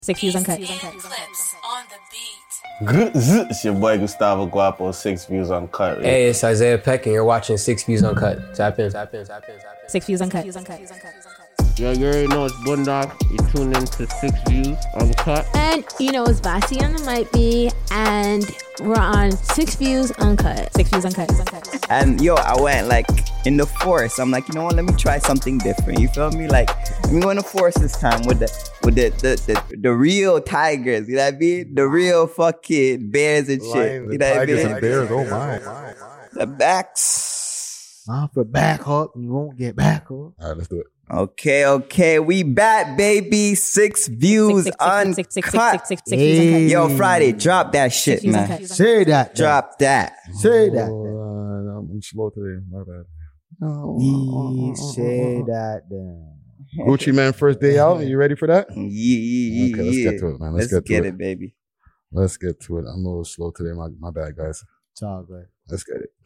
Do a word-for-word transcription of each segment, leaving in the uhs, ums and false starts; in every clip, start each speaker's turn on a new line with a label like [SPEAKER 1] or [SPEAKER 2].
[SPEAKER 1] Six Views Uncut.
[SPEAKER 2] Clips on the beat.
[SPEAKER 3] It's your boy Gustavo Guapo, Six Views Uncut. Right?
[SPEAKER 4] Hey, it's Isaiah Peck, and you're watching Six Views Uncut. Tap in, tap in, tap in, tap in.
[SPEAKER 1] Six Views Uncut.
[SPEAKER 5] Yeah, you already know it's Boondock. You tune in to Six Views Uncut.
[SPEAKER 6] And you know it's Vasi on the mic be, and we're on Six Views Uncut.
[SPEAKER 1] Six Views Uncut.
[SPEAKER 7] And yo, I went like in the forest. I'm like, you know what? Let me try something different. You feel me? Like, let me go in the forest this time with the with the the the, the real tigers. You know what I mean? The real fucking bears and shit.
[SPEAKER 8] Lions,
[SPEAKER 7] you know what I
[SPEAKER 8] tigers
[SPEAKER 7] mean?
[SPEAKER 8] and bears. Oh my, my, my.
[SPEAKER 7] The backs.
[SPEAKER 9] Uh, for back up, you won't get back up.
[SPEAKER 8] All right, let's do it.
[SPEAKER 7] Okay, okay, we back, baby. Six Views Uncut.
[SPEAKER 9] Hey.
[SPEAKER 7] Yo, Friday, drop that shit,
[SPEAKER 1] Views
[SPEAKER 7] man.
[SPEAKER 1] Uncut.
[SPEAKER 9] Say that.
[SPEAKER 7] Drop that.
[SPEAKER 9] Say that.
[SPEAKER 8] Oh, uh, I'm slow today. My bad.
[SPEAKER 9] Yeah, say that then.
[SPEAKER 8] Gucci Man, first day out. Are you ready for that?
[SPEAKER 7] Yeah, yeah,
[SPEAKER 8] Okay, let's
[SPEAKER 7] yeah.
[SPEAKER 8] get to it, man. Let's,
[SPEAKER 7] Let's
[SPEAKER 8] get to
[SPEAKER 7] get
[SPEAKER 8] it.
[SPEAKER 7] it, baby.
[SPEAKER 8] Let's get to it. I'm a little slow today. My my bad, guys.
[SPEAKER 9] It's all good.
[SPEAKER 8] Let's get it.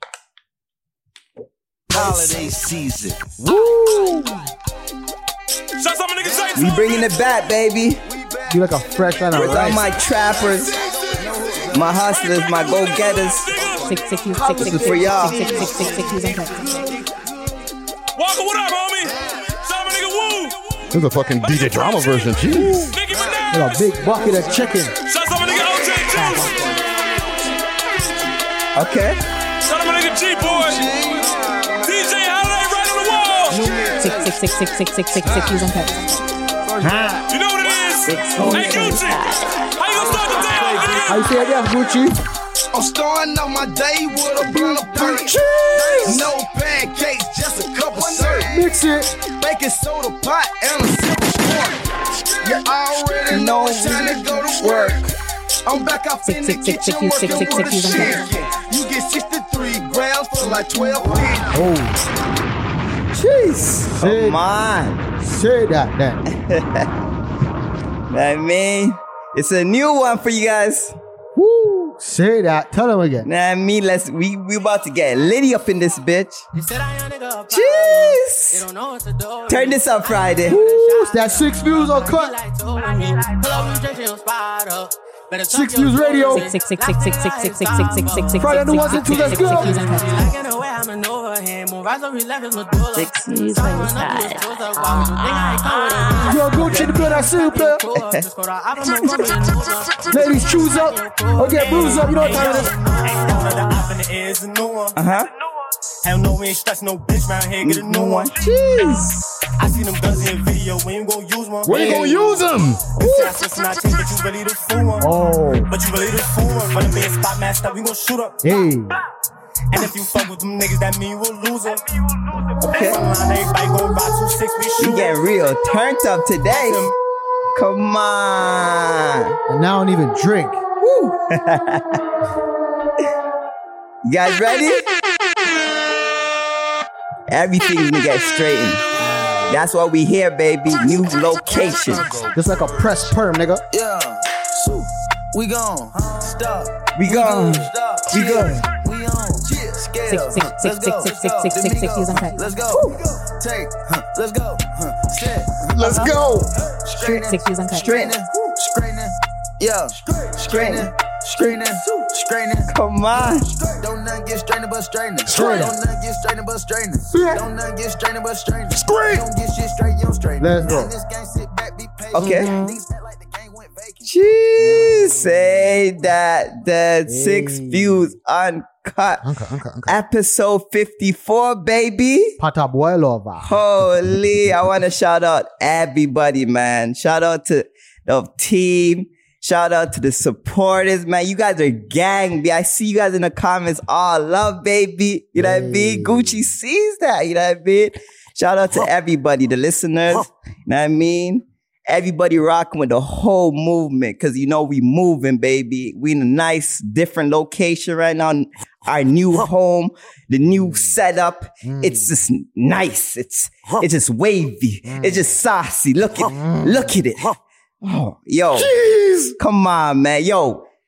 [SPEAKER 10] Holiday season.
[SPEAKER 7] We bringing it back, baby.
[SPEAKER 9] You like a fresh line of
[SPEAKER 7] With all
[SPEAKER 9] rice.
[SPEAKER 7] my trappers, my hustlers, my go-getters.
[SPEAKER 1] Six Six Views. Six
[SPEAKER 7] This
[SPEAKER 1] Six
[SPEAKER 7] is for y'all.
[SPEAKER 1] Six Six Six Six Views Uncut.
[SPEAKER 10] Walker, what up, homie? Some nigga woo.
[SPEAKER 8] This is a fucking D J drama version. Jeez.
[SPEAKER 10] Nicki Minaj.
[SPEAKER 9] With a big bucket of chicken.
[SPEAKER 10] Shout some nigga O J Juice.
[SPEAKER 7] Okay.
[SPEAKER 10] Shout out my nigga G Boy. D J Holiday right on the wall.
[SPEAKER 1] Six Six Six Six Six Six Six Six Views Uncut.
[SPEAKER 10] You know what it is? Hey Gucci, how you gonna start the day off, nigga?
[SPEAKER 9] How you say that, Gucci?
[SPEAKER 10] I'm starting off my day with a blunt of perk. No pancakes, just a couple syrup.
[SPEAKER 9] Mix it.
[SPEAKER 10] Baking soda pot and a sip of sport. You already know it's time to go to work. I'm back up in the
[SPEAKER 1] Six, six,
[SPEAKER 10] kitchen
[SPEAKER 1] six, six,
[SPEAKER 10] working
[SPEAKER 1] six,
[SPEAKER 10] with a
[SPEAKER 1] six, six,
[SPEAKER 10] chicken. You get sixty-three grams for like twelve pennies.
[SPEAKER 9] Oh,
[SPEAKER 7] Jeez.
[SPEAKER 9] Say-
[SPEAKER 7] Come on.
[SPEAKER 9] say that then.
[SPEAKER 7] I mean, it's a new one for you guys.
[SPEAKER 9] Woo. Say that. Tell them again.
[SPEAKER 7] Nah, I mean, let's we we about to get litty up in this bitch. Jeez. Turn this up, Friday.
[SPEAKER 9] Woo. It's that Six Views Uncut. Six Views Radio.
[SPEAKER 1] Six Six Six Six Six Six Six Six Six Six Six Six
[SPEAKER 9] Friday the ones and two, let's go.
[SPEAKER 1] Views Uncut.
[SPEAKER 6] Six Views Uncut.
[SPEAKER 9] Yo, Gucci the blood, I see you, player. Ladies, choose up or get bruised up. You know what time it is.
[SPEAKER 7] Uh huh.
[SPEAKER 10] Hell no, we ain't stressing no bitch round here, get a new one.
[SPEAKER 7] Jeez.
[SPEAKER 10] I see them guns in video, we ain't gonna use one.
[SPEAKER 8] Where you gonna use them?
[SPEAKER 10] But you really the fool one.
[SPEAKER 9] Oh,
[SPEAKER 10] But you really the fool one. Running me a spot master, we gon' shoot up.
[SPEAKER 9] hey.
[SPEAKER 10] And if you fuck with them niggas, that mean you a loser.
[SPEAKER 7] Okay.
[SPEAKER 10] Everybody gon' ride two six, we
[SPEAKER 7] We
[SPEAKER 10] shoot.
[SPEAKER 7] get real turned up today. Come on.
[SPEAKER 9] And now I don't even drink.
[SPEAKER 7] You guys ready? Everything's gonna get straightened. That's why we here, baby. New location.
[SPEAKER 9] Just like a press perm, nigga.
[SPEAKER 10] Yeah. We gone. Stop.
[SPEAKER 7] We gone. We gone.
[SPEAKER 10] We on.
[SPEAKER 1] Six Six Six Six Six Six Six Six Six Views Uncut.
[SPEAKER 10] Let's go. Take. Let's go. Sit.
[SPEAKER 8] Let's go.
[SPEAKER 1] Six Views Uncut.
[SPEAKER 7] Straightening.
[SPEAKER 10] Straightening. Yeah.
[SPEAKER 7] Straightening.
[SPEAKER 10] Straightening. Straightening.
[SPEAKER 7] Come on.
[SPEAKER 10] Don't not get straightening but straightening.
[SPEAKER 9] Straight.
[SPEAKER 10] Don't not get straightening but straightening.
[SPEAKER 9] Yeah.
[SPEAKER 10] Don't not get straightening but straightening.
[SPEAKER 8] Straight.
[SPEAKER 10] Don't get shit straight, you don't straighten.
[SPEAKER 9] Let's go.
[SPEAKER 10] In this game, sit back, be patient.
[SPEAKER 7] Okay.
[SPEAKER 10] Niggas act like the game went vacant.
[SPEAKER 7] Jeez. Say that. The Six Views Uncut.
[SPEAKER 8] Uncut, uncut, uncut.
[SPEAKER 7] Episode fifty-four, baby.
[SPEAKER 9] Pata Boilova.
[SPEAKER 7] Holy. I want to shout out everybody, man. Shout out to the team. Shout out to the supporters, man. You guys are gang, B. I see you guys in the comments. All love, baby. You know what I mean? Gucci sees that. You know what I mean? Shout out to everybody, the listeners. You know what I mean? Everybody rocking with the whole movement because, you know, we moving, baby. We in a nice, different location right now. Our new home, the new setup. It's just nice. It's it's just wavy. It's just saucy. Look at, look at it. Oh, yo,
[SPEAKER 8] Jeez.
[SPEAKER 7] come on, man. Yo,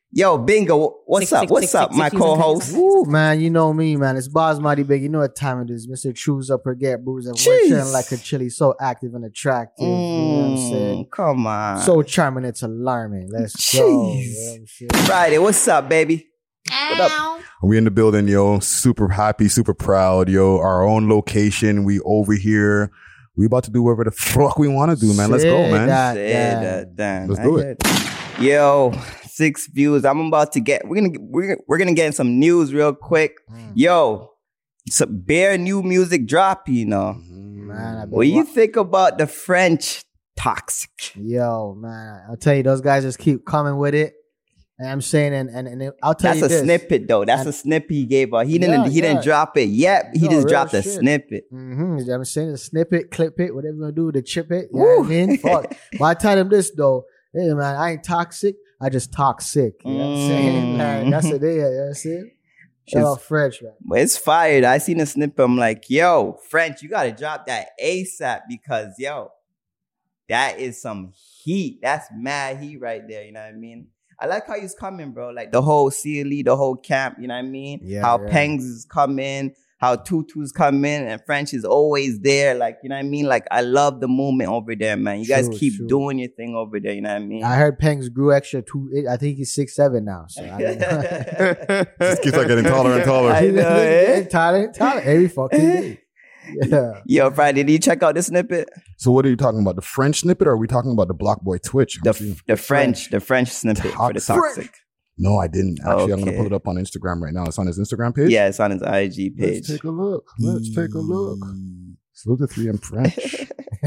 [SPEAKER 7] Yo, Bingo, what's
[SPEAKER 1] Six,
[SPEAKER 7] up?
[SPEAKER 1] six,
[SPEAKER 7] What's
[SPEAKER 1] six,
[SPEAKER 7] up,
[SPEAKER 1] six,
[SPEAKER 7] my
[SPEAKER 1] six, using
[SPEAKER 7] co-host?
[SPEAKER 9] Ooh, man, you know me, man. It's Basmati Big. You know what time it is. Mister Choose Up or Get Bruised. And we're
[SPEAKER 7] Jeez.
[SPEAKER 9] chilling like a chili. So active and attractive. You know what I'm saying?
[SPEAKER 7] Mm, come on.
[SPEAKER 9] So charming, it's alarming. Let's go. You know what
[SPEAKER 7] Jeez.
[SPEAKER 9] I'm saying?
[SPEAKER 7] Friday, what's up, baby? What up?
[SPEAKER 6] Ow.
[SPEAKER 8] We in the building, yo. Super happy, super proud, yo. Our own location. We over here. We about to do whatever the fuck we want to do, man. Let's go,
[SPEAKER 9] Say
[SPEAKER 8] man.
[SPEAKER 9] that,
[SPEAKER 7] Say
[SPEAKER 9] damn.
[SPEAKER 7] that, damn.
[SPEAKER 8] Let's
[SPEAKER 7] I
[SPEAKER 8] do
[SPEAKER 7] hear it. Yo, six views. I'm about to get. We're gonna we're we're gonna get some news real quick.
[SPEAKER 9] Mm.
[SPEAKER 7] Yo, some bare new music drop. You know,
[SPEAKER 9] Man, I've been
[SPEAKER 7] what do you
[SPEAKER 9] wa-
[SPEAKER 7] think about the French Toxic?
[SPEAKER 9] Yo, man, I'll tell you, those guys just keep coming with it. And I'm saying, and and, and I'll tell
[SPEAKER 7] That's
[SPEAKER 9] you
[SPEAKER 7] a
[SPEAKER 9] this.
[SPEAKER 7] snippet though. That's
[SPEAKER 9] And-
[SPEAKER 7] a snippet he gave out. He didn't.
[SPEAKER 9] Yeah,
[SPEAKER 7] he didn't
[SPEAKER 9] yeah.
[SPEAKER 7] drop it yet. He
[SPEAKER 9] No,
[SPEAKER 7] just
[SPEAKER 9] real
[SPEAKER 7] dropped a
[SPEAKER 9] shit.
[SPEAKER 7] snippet.
[SPEAKER 9] Mm-hmm. I'm saying, a snippet, clip it, whatever you gonna do to chip it. You know what I mean? Fuck. But I tell them this though. Hey man, I ain't toxic. I just talk sick. You know what I'm saying?
[SPEAKER 7] Mm.
[SPEAKER 9] Man, that's it. Yeah, you know what I'm saying? Shout
[SPEAKER 7] It's-
[SPEAKER 9] out French, man.
[SPEAKER 7] But it's fired. I seen a snippet. I'm like, yo, French, you gotta drop that ASAP because yo, that is some heat. That's mad heat right there. You know what I mean? I like how he's coming, bro. Like the whole C L E, the whole camp. You know what I mean?
[SPEAKER 9] Yeah,
[SPEAKER 7] how
[SPEAKER 9] yeah.
[SPEAKER 7] Pengs is coming, how Tutu's come in, and French is always there. Like you know what I mean? Like I love the movement over there, man. You guys
[SPEAKER 9] True,
[SPEAKER 7] keep
[SPEAKER 9] true.
[SPEAKER 7] doing your thing over there. You know what I mean?
[SPEAKER 9] I heard Pengs grew extra two. I think he's six seven now. So I don't know.
[SPEAKER 8] Just keeps on getting taller and taller.
[SPEAKER 7] I know, eh?
[SPEAKER 9] Tyler, Tyler, every fucking day. Yeah.
[SPEAKER 7] Yo, Friday, did you check out this snippet?
[SPEAKER 8] So what are you talking about? The French snippet, or are we talking about the Block Boy Twitch? I'm
[SPEAKER 7] The
[SPEAKER 8] seeing-
[SPEAKER 7] the French, the French snippet for the
[SPEAKER 8] Toxic.
[SPEAKER 7] toxic.
[SPEAKER 8] No, I didn't. Actually, I'm gonna
[SPEAKER 7] Okay.
[SPEAKER 8] pull it up on Instagram right now. It's on his Instagram page.
[SPEAKER 7] Yeah, it's on his I G
[SPEAKER 8] Let's
[SPEAKER 7] page.
[SPEAKER 8] take a look. Let's take a look. Salute to three M French.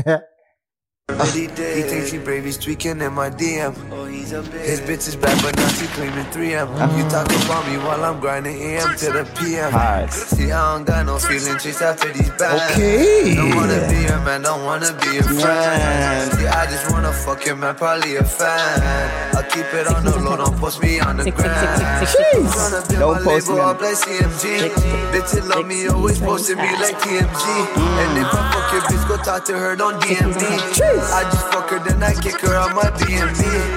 [SPEAKER 10] He thinks he brave, he's tweaking in my D M. His bitch is bad, but now she claiming three M. You talk about me while I'm grinding A M to the P M.
[SPEAKER 7] Hard.
[SPEAKER 10] See, I don't got no feeling chase after these bands.
[SPEAKER 8] Okay.
[SPEAKER 10] Don't wanna be a man, don't wanna be a friend. See, I just wanna fuck your man, probably a fan. I'll keep it on the low, don't post me on the
[SPEAKER 1] Six, six, six,
[SPEAKER 10] ground.
[SPEAKER 1] six, six, six.
[SPEAKER 10] Tryna build
[SPEAKER 7] Don't
[SPEAKER 10] my
[SPEAKER 7] post me
[SPEAKER 10] label
[SPEAKER 7] on-
[SPEAKER 10] up like C M G. Bitches love me, always posting me like T M G. And if I fuck your bitch, go talk to her, don't D M me. I just fuck her, then I kick her out my B M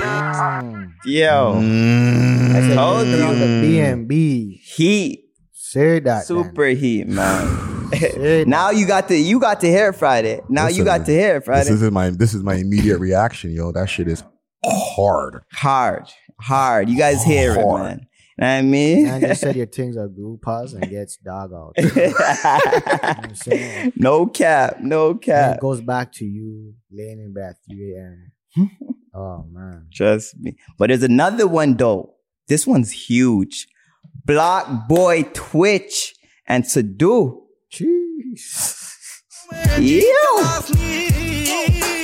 [SPEAKER 10] B.
[SPEAKER 7] Yo,
[SPEAKER 8] Mm.
[SPEAKER 7] I told
[SPEAKER 9] On the
[SPEAKER 7] you.
[SPEAKER 9] B and B.
[SPEAKER 7] Heat,
[SPEAKER 9] Say that.
[SPEAKER 7] super heat, man.
[SPEAKER 9] Say
[SPEAKER 7] Now you got to you got to hear it Friday. Now you
[SPEAKER 8] Listen,
[SPEAKER 7] got to hear it
[SPEAKER 8] This
[SPEAKER 7] Friday.
[SPEAKER 8] is my this is my immediate reaction, yo. That shit is hard.
[SPEAKER 7] Hard, hard. You guys hear it,
[SPEAKER 8] Hard.
[SPEAKER 7] man. Know what I mean?
[SPEAKER 9] Man just said your things are group pause and gets dog out. You know what I'm saying?
[SPEAKER 7] No cap, no
[SPEAKER 9] And
[SPEAKER 7] cap.
[SPEAKER 9] it goes back to you laying in bed three a.m. Oh man.
[SPEAKER 7] Trust me. But there's another one though. This one's huge. Block Boy Twitch and Sadu.
[SPEAKER 9] Jeez.
[SPEAKER 7] Ew.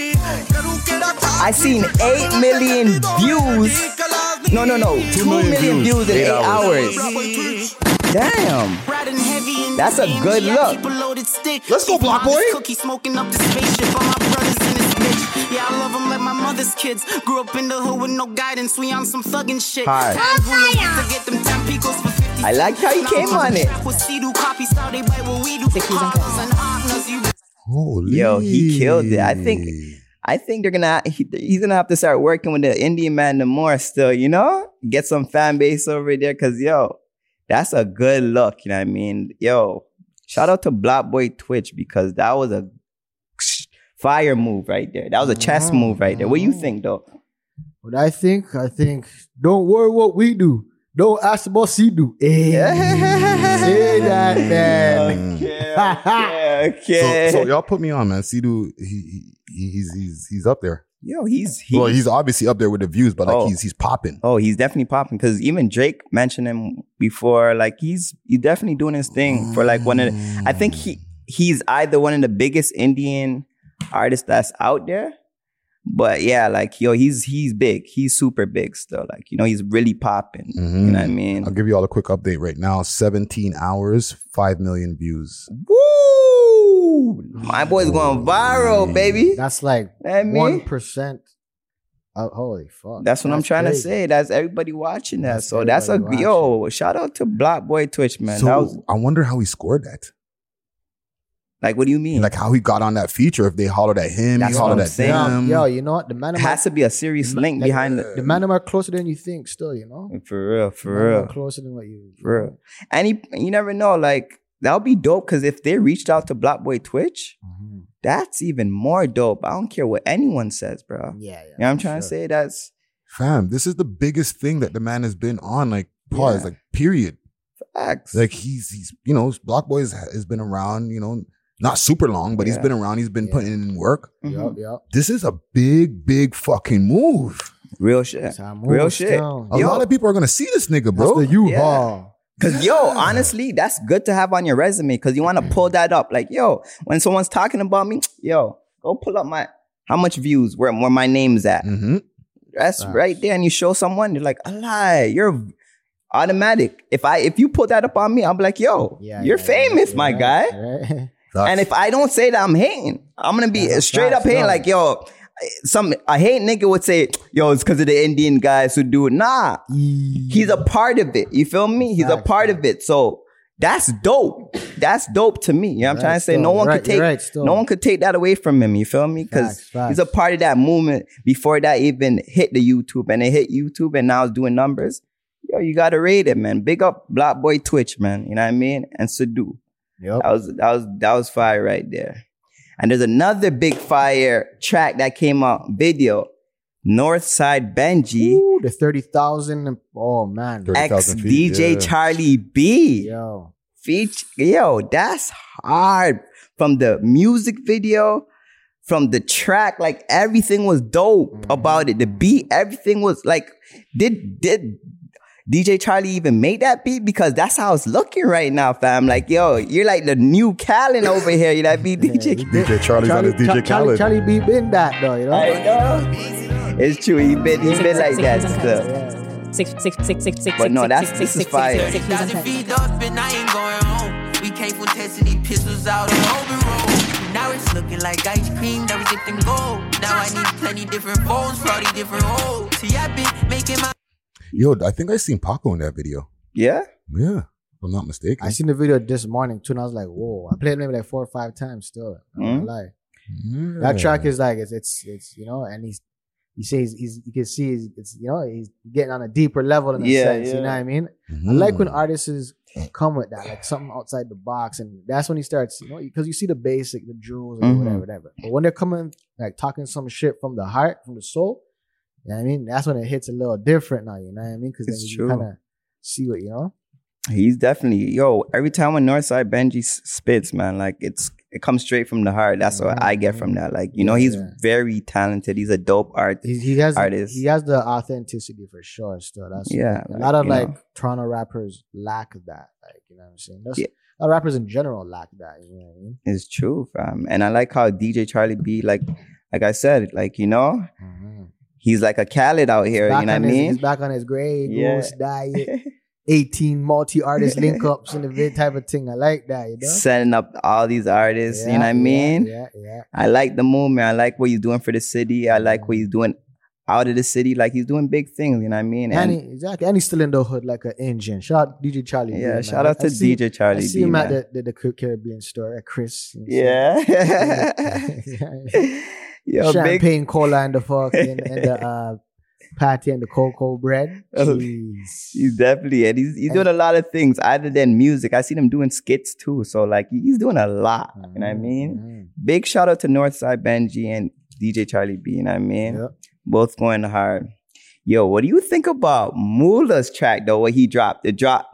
[SPEAKER 7] I seen eight million views. No, no, no. Two million views in eight hours. Damn. That's a good look.
[SPEAKER 8] Let's go, Block Boy.
[SPEAKER 11] Cookie smoking up the spaceship on my brothers in this bitch. Yeah, I love them like my mother's kids. Grew up in the hood with no guidance. We on some thuggin' shit.
[SPEAKER 7] Hard.
[SPEAKER 11] To get them ten picos for fifty.
[SPEAKER 7] I like how he came on it.
[SPEAKER 1] Six views uncut.
[SPEAKER 8] Holy.
[SPEAKER 7] Yo, he killed it. I think I think they're gonna he, he's gonna have to start working with the Indian man the more still, you know? Get some fan base over there, cause yo, that's a good look, you know what I mean? Yo, shout out to Block Boy Twitch because that was a fire move right there. That was a chess move right there. What do you think though?
[SPEAKER 9] What I think, I think, don't worry what we do. Don't ask about C do. Hey, say that, man.
[SPEAKER 7] Okay, okay, okay.
[SPEAKER 8] So, so y'all put me on, man. Sidu, he, he he's he's he's up there.
[SPEAKER 7] Yo, he's he,
[SPEAKER 8] Well, he's obviously up there with the views, but like
[SPEAKER 7] Oh.
[SPEAKER 8] he's he's popping.
[SPEAKER 7] Oh, he's definitely popping because even Drake mentioned him before. Like he's he's definitely doing his thing for like one of the, I think he he's either one of the biggest Indian artists that's out there. But yeah, like yo, he's he's big. He's super big still. Like, you know, he's really popping. You know what I mean?
[SPEAKER 8] I'll give you all a quick update right now. seventeen hours, five million views.
[SPEAKER 7] Woo! My boy's going viral, baby.
[SPEAKER 9] That's like
[SPEAKER 7] That me?
[SPEAKER 9] one percent. Oh, holy fuck!
[SPEAKER 7] That's what I'm trying
[SPEAKER 9] crazy.
[SPEAKER 7] to say. That's everybody watching that.
[SPEAKER 9] That's
[SPEAKER 7] so that's a
[SPEAKER 9] everybody
[SPEAKER 7] yo, shout out to Block Boy Twitch, man.
[SPEAKER 8] So
[SPEAKER 7] that was
[SPEAKER 8] I wonder how he scored that.
[SPEAKER 7] Like, what do you mean?
[SPEAKER 8] Like how he got on that feature. If they hollered at him,
[SPEAKER 7] That's
[SPEAKER 8] he
[SPEAKER 7] what
[SPEAKER 8] hollered
[SPEAKER 7] I'm
[SPEAKER 8] at
[SPEAKER 7] saying.
[SPEAKER 8] them.
[SPEAKER 9] Yo, you know what? The man
[SPEAKER 7] It has to be a serious link
[SPEAKER 9] like,
[SPEAKER 7] behind
[SPEAKER 9] the,
[SPEAKER 7] it.
[SPEAKER 9] the man are closer than you think. Still, you know.
[SPEAKER 7] For real, for
[SPEAKER 9] The man
[SPEAKER 7] real.
[SPEAKER 9] are closer than what you. you
[SPEAKER 7] For real.
[SPEAKER 9] know.
[SPEAKER 7] And he, you never know, like, that would be dope because if they reached out to Block Boy Twitch,
[SPEAKER 9] Mm-hmm.
[SPEAKER 7] that's even more dope. I don't care what anyone says, bro.
[SPEAKER 9] Yeah, yeah.
[SPEAKER 7] You know what I'm
[SPEAKER 9] for
[SPEAKER 7] trying to
[SPEAKER 9] sure.
[SPEAKER 7] say? That's
[SPEAKER 8] Fam, this is the biggest thing that the man has been on. Like, pause,
[SPEAKER 7] Yeah.
[SPEAKER 8] like, period.
[SPEAKER 7] facts.
[SPEAKER 8] Like he's he's you know, Block Boy has, has been around, you know, not super long, but he's
[SPEAKER 7] Yeah.
[SPEAKER 8] been around. He's been
[SPEAKER 9] Yeah.
[SPEAKER 8] putting in work.
[SPEAKER 7] Mhm.
[SPEAKER 9] Yup, yup.
[SPEAKER 8] This is a big, big fucking move.
[SPEAKER 7] Real shit.
[SPEAKER 9] That's how it
[SPEAKER 7] Real
[SPEAKER 9] moves
[SPEAKER 7] shit.
[SPEAKER 9] down.
[SPEAKER 8] A
[SPEAKER 7] Yo.
[SPEAKER 8] lot of people are gonna see this nigga, bro.
[SPEAKER 9] That's the U
[SPEAKER 7] Yeah.
[SPEAKER 9] haul.
[SPEAKER 7] Cause yo, honestly, that's good to have on your resume because you want to pull that up. Like, yo, when someone's talking about me, yo, go pull up my how much views, where, where my name's at.
[SPEAKER 8] Mm-hmm.
[SPEAKER 7] That's
[SPEAKER 9] Facts.
[SPEAKER 7] right there. And you show someone, they're like, a lie, you're automatic. If I if you put that up on me, I'm like, yo,
[SPEAKER 9] Yeah,
[SPEAKER 7] you're
[SPEAKER 9] yeah,
[SPEAKER 7] famous,
[SPEAKER 9] yeah,
[SPEAKER 7] my
[SPEAKER 9] right,
[SPEAKER 7] guy.
[SPEAKER 9] right.
[SPEAKER 7] And if I don't say that I'm hating, I'm gonna be
[SPEAKER 9] Yeah,
[SPEAKER 7] straight up
[SPEAKER 9] facts,
[SPEAKER 7] hating.
[SPEAKER 9] no.
[SPEAKER 7] Like, yo, some a hate nigga would say, yo, it's because of the Indian guys who do it. Nah, he's a part of it. You feel me? He's a
[SPEAKER 9] Facts,
[SPEAKER 7] part of it. So that's dope. That's dope to me. You know what I'm
[SPEAKER 9] Right,
[SPEAKER 7] trying to say?
[SPEAKER 9] still.
[SPEAKER 7] No one
[SPEAKER 9] Right,
[SPEAKER 7] could take
[SPEAKER 9] you're right, still.
[SPEAKER 7] no one could take that away from him. You feel me? Because
[SPEAKER 9] Facts, facts.
[SPEAKER 7] he's a part of that movement before that even hit the YouTube, and it hit YouTube, and now it's doing numbers. Yo, you gotta rate it, man. Big up Block Boy Twitch, man. You know what I mean? And Sadu.
[SPEAKER 9] Yep.
[SPEAKER 7] That was that was that was fire right there. And there's another big fire track that came out, video. Northside Benji,
[SPEAKER 9] Ooh, the thirty thousand. Oh man.
[SPEAKER 8] thirty
[SPEAKER 7] ex
[SPEAKER 8] thousand feet,
[SPEAKER 7] D J
[SPEAKER 8] yeah.
[SPEAKER 7] Charlie B.
[SPEAKER 9] Yo.
[SPEAKER 7] Feature, yo, that's hard. From the music video, from the track, like everything was dope
[SPEAKER 9] Mm-hmm.
[SPEAKER 7] about it. The beat, everything was like, did did D J Charlie even make that beat? Because that's how it's looking right now, fam. Like, yo, you're like the new Khaled over here. You know what I mean? D J.
[SPEAKER 8] D J Charlie's on his D J
[SPEAKER 9] Charlie, Charlie,
[SPEAKER 8] Khaled.
[SPEAKER 9] Charlie B been that though, you know.
[SPEAKER 7] I know. It's true. He been he been like that still.
[SPEAKER 1] Six, six, six, six, six,
[SPEAKER 7] But no,
[SPEAKER 1] six,
[SPEAKER 7] that's-
[SPEAKER 1] six,
[SPEAKER 7] this
[SPEAKER 1] six,
[SPEAKER 7] is fire.
[SPEAKER 1] six, six, six,
[SPEAKER 11] Thousand
[SPEAKER 1] six,
[SPEAKER 11] feet up and I ain't going home. We came from testing these pistols out on open road. Now it's looking like ice cream that we dipped in gold. Now I need plenty different phones for all these different hoes. See, I've been making my
[SPEAKER 8] Yo, I think I seen Paco in that video.
[SPEAKER 7] Yeah?
[SPEAKER 8] Yeah, if I'm not mistaken.
[SPEAKER 9] I seen the video this morning too, and I was like, whoa. I played it maybe like four or five times still. I'm not
[SPEAKER 7] Mhm.
[SPEAKER 9] gonna lie.
[SPEAKER 8] Yeah.
[SPEAKER 9] That track is like it's it's it's you know, and he's he says he's you can see he's, it's you know he's getting on a deeper level in a
[SPEAKER 7] Yeah,
[SPEAKER 9] sense.
[SPEAKER 7] yeah.
[SPEAKER 9] You know what I mean? I
[SPEAKER 8] Mhm.
[SPEAKER 9] like when artists is come with that, like something outside the box, and that's when he starts, you know, because you see the basic, the jewels, or
[SPEAKER 7] Mhm.
[SPEAKER 9] whatever, whatever. But when they're coming like talking some shit from the heart, from the soul, you know what I mean? That's when it hits a little different now. You know what I mean? Because then
[SPEAKER 7] It's
[SPEAKER 9] you
[SPEAKER 7] true.
[SPEAKER 9] kind of see what you know.
[SPEAKER 7] He's definitely, yo, every time when Northside Benji s- spits, man, like it's it comes straight from the heart. That's what I get from that. Like, you know,
[SPEAKER 9] Yeah,
[SPEAKER 7] he's
[SPEAKER 9] yeah.
[SPEAKER 7] very talented. He's a dope artist.
[SPEAKER 9] He, he has
[SPEAKER 7] Artist.
[SPEAKER 9] he has the authenticity for sure. Still, that's
[SPEAKER 7] Yeah,
[SPEAKER 9] A
[SPEAKER 7] like,
[SPEAKER 9] lot of
[SPEAKER 7] you
[SPEAKER 9] like
[SPEAKER 7] know.
[SPEAKER 9] Toronto rappers lack that. Like you know what I'm saying. That's,
[SPEAKER 7] Yeah.
[SPEAKER 9] A lot of rappers in general lack that. You know what I mean?
[SPEAKER 7] It's true, fam. And I like how D J Charlie B, like, like I said, like, you know, he's like a Khaled out here.
[SPEAKER 9] Back
[SPEAKER 7] You know what I
[SPEAKER 9] on his,
[SPEAKER 7] mean?
[SPEAKER 9] he's back on his Grey
[SPEAKER 7] Yeah.
[SPEAKER 9] Goose diet. eighteen multi-artist link ups in the vid type of thing. I like that, you know?
[SPEAKER 7] Setting up all these artists. you know what I
[SPEAKER 9] Yeah,
[SPEAKER 7] mean?
[SPEAKER 9] Yeah, yeah.
[SPEAKER 7] I like the movement. I like what he's doing for the city. I like what he's doing out of the city. Like he's doing big things. You know what I mean?
[SPEAKER 9] And,
[SPEAKER 7] And
[SPEAKER 9] he, exactly. And he's still in the hood like an engine. Shout out D J Charlie. B,
[SPEAKER 7] yeah,
[SPEAKER 9] man.
[SPEAKER 7] shout out
[SPEAKER 9] I
[SPEAKER 7] to
[SPEAKER 9] see-
[SPEAKER 7] D J Charlie
[SPEAKER 9] I see
[SPEAKER 7] B,
[SPEAKER 9] him at
[SPEAKER 7] man.
[SPEAKER 9] the, the, the Caribbean store at Chris. you know what I'm
[SPEAKER 7] Yeah.
[SPEAKER 9] saying?
[SPEAKER 7] Yo, big.
[SPEAKER 9] Champagne cola and the fucking and the uh, patty and the cocoa bread.
[SPEAKER 7] Oh,
[SPEAKER 9] Jeez.
[SPEAKER 7] He's definitely, and he's, he's doing a lot of things other than music. I seen him doing skits too. So like he's doing a lot. You know what I mean?
[SPEAKER 9] Mhm.
[SPEAKER 7] Big shout out to Northside Benji and D J Charlie B. You know what I mean?
[SPEAKER 9] Yep.
[SPEAKER 7] Both going hard. Yo, what do you think about Mula's track though? What he dropped? It dropped.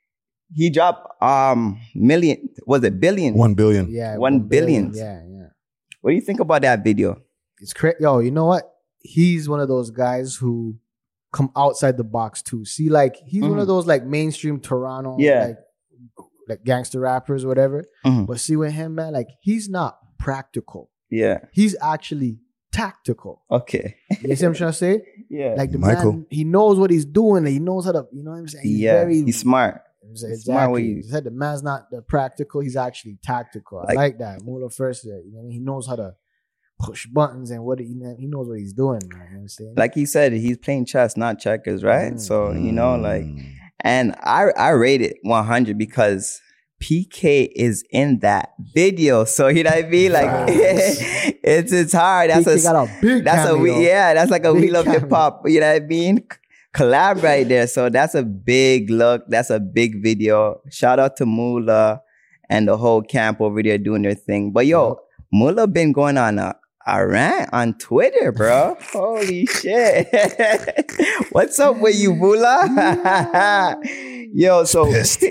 [SPEAKER 7] He dropped um million. Was it billion?
[SPEAKER 8] One billion.
[SPEAKER 9] Yeah.
[SPEAKER 7] One billion.
[SPEAKER 9] Yeah, yeah.
[SPEAKER 7] What do you think about that video?
[SPEAKER 9] It's crazy. Yo, you know what? He's one of those guys who come outside the box too. See, like he's one
[SPEAKER 7] Mhm.
[SPEAKER 9] of those like mainstream Toronto,
[SPEAKER 7] Yeah.
[SPEAKER 9] like like gangster rappers or whatever.
[SPEAKER 7] Mhm.
[SPEAKER 9] But see with him, man, like he's not practical.
[SPEAKER 7] Yeah.
[SPEAKER 9] He's actually tactical.
[SPEAKER 7] Okay.
[SPEAKER 9] You see what I'm trying to say?
[SPEAKER 7] Yeah.
[SPEAKER 9] Like the
[SPEAKER 8] Michael.
[SPEAKER 9] man, he knows what he's doing. He knows how to, you know what I'm saying? He's
[SPEAKER 7] yeah.
[SPEAKER 9] very,
[SPEAKER 7] He's smart.
[SPEAKER 9] Exactly.
[SPEAKER 7] smart what
[SPEAKER 9] He
[SPEAKER 7] he-
[SPEAKER 9] said the man's not the practical. He's actually tactical. I
[SPEAKER 7] Like-
[SPEAKER 9] like that. Mula first, you know, he knows how to push buttons and what he, he knows what he's doing. Man, you know what I'm saying?
[SPEAKER 7] Like he said, he's playing chess, not checkers, right?
[SPEAKER 9] Mm.
[SPEAKER 7] So you know, like,
[SPEAKER 8] Mm.
[SPEAKER 7] and I I rate it one hundred because P K is in that video. So you know what I mean? Like it's it's hard. That's
[SPEAKER 9] P K
[SPEAKER 7] a
[SPEAKER 9] got a big
[SPEAKER 7] that's a
[SPEAKER 9] cameo.
[SPEAKER 7] we yeah, that's like a
[SPEAKER 9] Big
[SPEAKER 7] We Love
[SPEAKER 9] cameo.
[SPEAKER 7] Hip Hop. You know what I mean? Collab right there. So that's a big look. That's a big video. Shout out to Mula and the whole camp over there doing their thing. But yo, Mula been going on a, a rant on Twitter, bro. Holy shit. What's up with you, Mula? Yo, so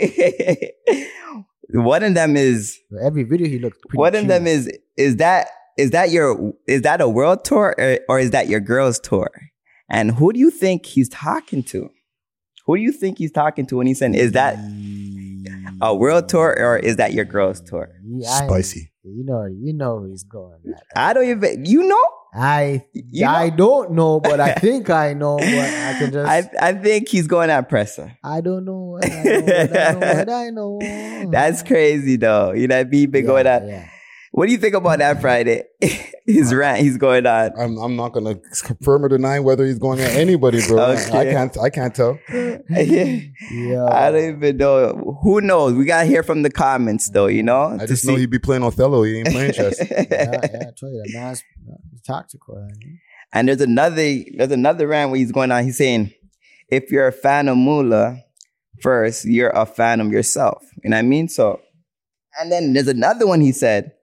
[SPEAKER 7] one of them is
[SPEAKER 9] Every video he looked pretty
[SPEAKER 7] one of them
[SPEAKER 9] cheap.
[SPEAKER 7] is is that is that your is that a world tour or, or is that your girls tour? And who do you think he's talking to? Who do you think he's talking to when he's saying, is that a world tour or is that your girls tour?
[SPEAKER 9] Yeah, I-
[SPEAKER 8] Spicy.
[SPEAKER 9] You know, you know where he's going. At.
[SPEAKER 7] I don't even, you know?
[SPEAKER 9] I
[SPEAKER 7] You
[SPEAKER 9] I
[SPEAKER 7] know?
[SPEAKER 9] don't know, but I think I know. But I can just.
[SPEAKER 7] I I think he's going at presser.
[SPEAKER 9] I don't know. What I know. What I know. What I know.
[SPEAKER 7] That's crazy though. You know, what I mean? Been going on.
[SPEAKER 9] Yeah.
[SPEAKER 7] What do you think about that Friday? His rant he's going on.
[SPEAKER 8] I'm I'm not gonna confirm or deny whether he's going at anybody, bro. I- I
[SPEAKER 7] Okay.
[SPEAKER 8] can't I can't tell.
[SPEAKER 9] Yeah.
[SPEAKER 7] I don't even know. Who knows? We gotta hear from the comments though, you know?
[SPEAKER 8] I
[SPEAKER 7] to
[SPEAKER 8] just know he'd be playing Othello. He ain't playing chess.
[SPEAKER 9] yeah, yeah, I told you that man's he's tactical. I mean.
[SPEAKER 7] And there's another there's another rant where he's going on. He's saying, if you're a fan of Mula, first, you're a fan of yourself. You know what I mean? So, and then there's another one he said,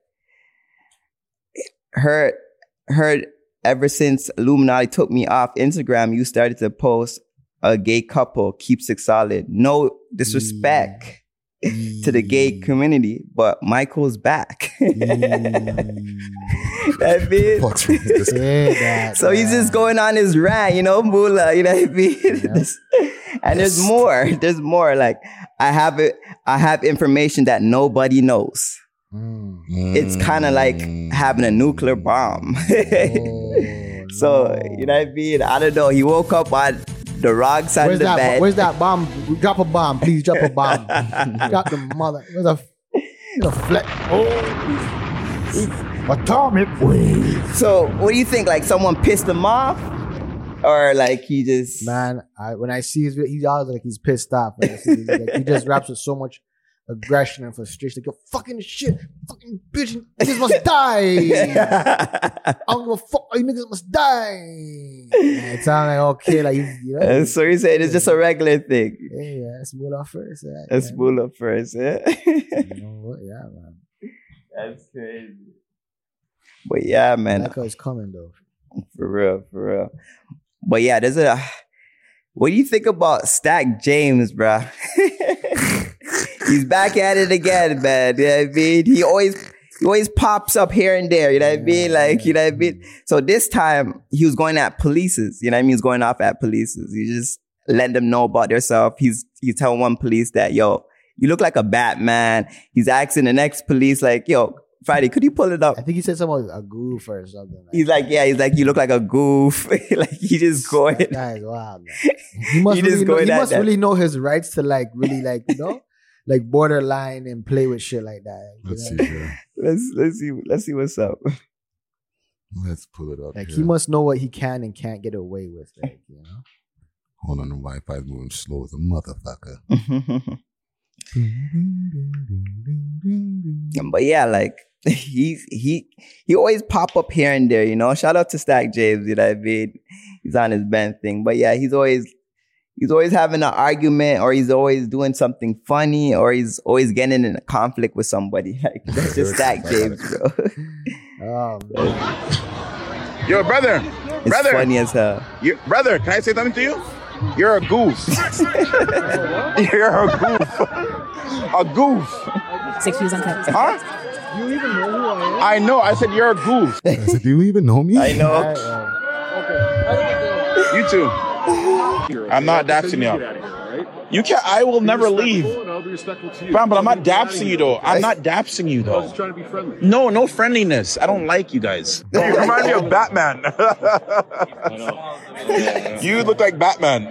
[SPEAKER 7] heard, heard ever since Illuminati took me off Instagram, you started to post a gay couple, keeps it solid. No disrespect to the gay community, but Michael's back. That means,
[SPEAKER 8] Fuck's wrong with this guy?
[SPEAKER 9] Say that,
[SPEAKER 7] so he's just going on his rant, you know, Mula, you know what I mean? This- and there's more. There's more. Like I have it. I have information that nobody knows. It's kind of like having a nuclear bomb. So you know what I mean? I don't know. He woke up on the wrong side
[SPEAKER 9] Where's
[SPEAKER 7] of the
[SPEAKER 9] that?
[SPEAKER 7] bed.
[SPEAKER 9] Where's that bomb? Drop a bomb, please. Drop a bomb. Drop the mother. Where's a, where's a flat? Oh, atomic wave.
[SPEAKER 7] So what do you think? Like someone pissed him off, or like he just
[SPEAKER 9] Man, I, when I see his video, he's always like he's pissed off. Like, I see his- like, he just raps with so much aggression and frustration. Like, you're fucking shit, fucking bitch, you niggas must die. I don't give a fuck, you niggas must die. Yeah, it sounds like okay, like he's, you know.
[SPEAKER 7] Uh, so he said it's just a regular thing.
[SPEAKER 9] Yeah, yeah, that's Mula first. Yeah,
[SPEAKER 7] Let's
[SPEAKER 9] yeah.
[SPEAKER 7] pull up first, yeah.
[SPEAKER 9] You know what? Yeah, man.
[SPEAKER 7] That's crazy. But yeah, man,
[SPEAKER 9] That guy's coming though.
[SPEAKER 7] for real, for real. But yeah, there's a. What do you think about Stack James, bruh? He's back at it again, man. You know what I mean? He always he always pops up here and there, you know what I mean? Like, you know what I mean? So this time he was going at polices, you know what I mean? He was going off at polices. He just let them know about themselves. He's he's telling one police that, yo, you look like a Batman. He's asking the next police, like, yo, Friday, could you pull it up?
[SPEAKER 9] I think he said something about a goof or something. Like
[SPEAKER 7] He's like, yeah, he's like, you look like a goof. Like, he just going.
[SPEAKER 9] that guy is wild, man. He must,
[SPEAKER 7] He just
[SPEAKER 9] really, know,
[SPEAKER 7] going
[SPEAKER 9] he
[SPEAKER 7] at
[SPEAKER 9] must
[SPEAKER 7] that.
[SPEAKER 9] really know his rights to like really like, you know, like borderline and play with shit like that. you
[SPEAKER 8] Let's
[SPEAKER 9] know?
[SPEAKER 8] see here.
[SPEAKER 7] Let's let's see let's see what's up.
[SPEAKER 8] Let's pull it up.
[SPEAKER 9] Like
[SPEAKER 8] here.
[SPEAKER 9] he must know what he can and can't get away with. Like, you know.
[SPEAKER 8] Hold on, the Wi-Fi is moving slow as a motherfucker.
[SPEAKER 7] But yeah, like he's he he always pop up here and there, you know. Shout out to Stack James, you know what I mean? He's on his band thing. But yeah, he's always he's always having an argument, or he's always doing something funny, or he's always getting in a conflict with somebody. Like that's just Stack James, bro.
[SPEAKER 9] Oh man.
[SPEAKER 12] Yo, brother,
[SPEAKER 7] It's
[SPEAKER 12] brother,
[SPEAKER 7] funny as hell.
[SPEAKER 12] you, brother, can I say something to you? You're a goof. You're a goof. A goof.
[SPEAKER 1] Six views uncut.
[SPEAKER 12] Huh?
[SPEAKER 9] You even know who I am?
[SPEAKER 12] I know. I said you're a goof.
[SPEAKER 8] I said, do you even know me?
[SPEAKER 7] I know.
[SPEAKER 9] Right, right.
[SPEAKER 12] You too. I'm not dapsing you. You can't. I will never leave. Fam, but I'm not dapsing you though. I'm not dapsing you though. I was just trying to be friendly. No, no friendliness. I don't like you guys. You remind me of Batman. You look like Batman.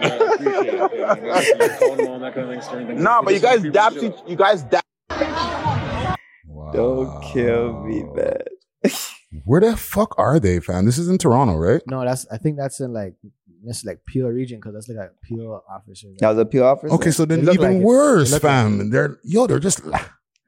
[SPEAKER 12] Nah, but you guys daps. You guys dap.
[SPEAKER 8] Wow.
[SPEAKER 7] Don't kill me, man.
[SPEAKER 8] Where the fuck are they, fam? This is in Toronto, right?
[SPEAKER 9] No, that's I think that's in like this like Peel region because that's like a Peel officer.
[SPEAKER 7] That was a P O officer?
[SPEAKER 8] Okay, so then
[SPEAKER 9] They look
[SPEAKER 8] even
[SPEAKER 9] like it.
[SPEAKER 8] worse,
[SPEAKER 9] They look like
[SPEAKER 8] fam. They're yo, they're just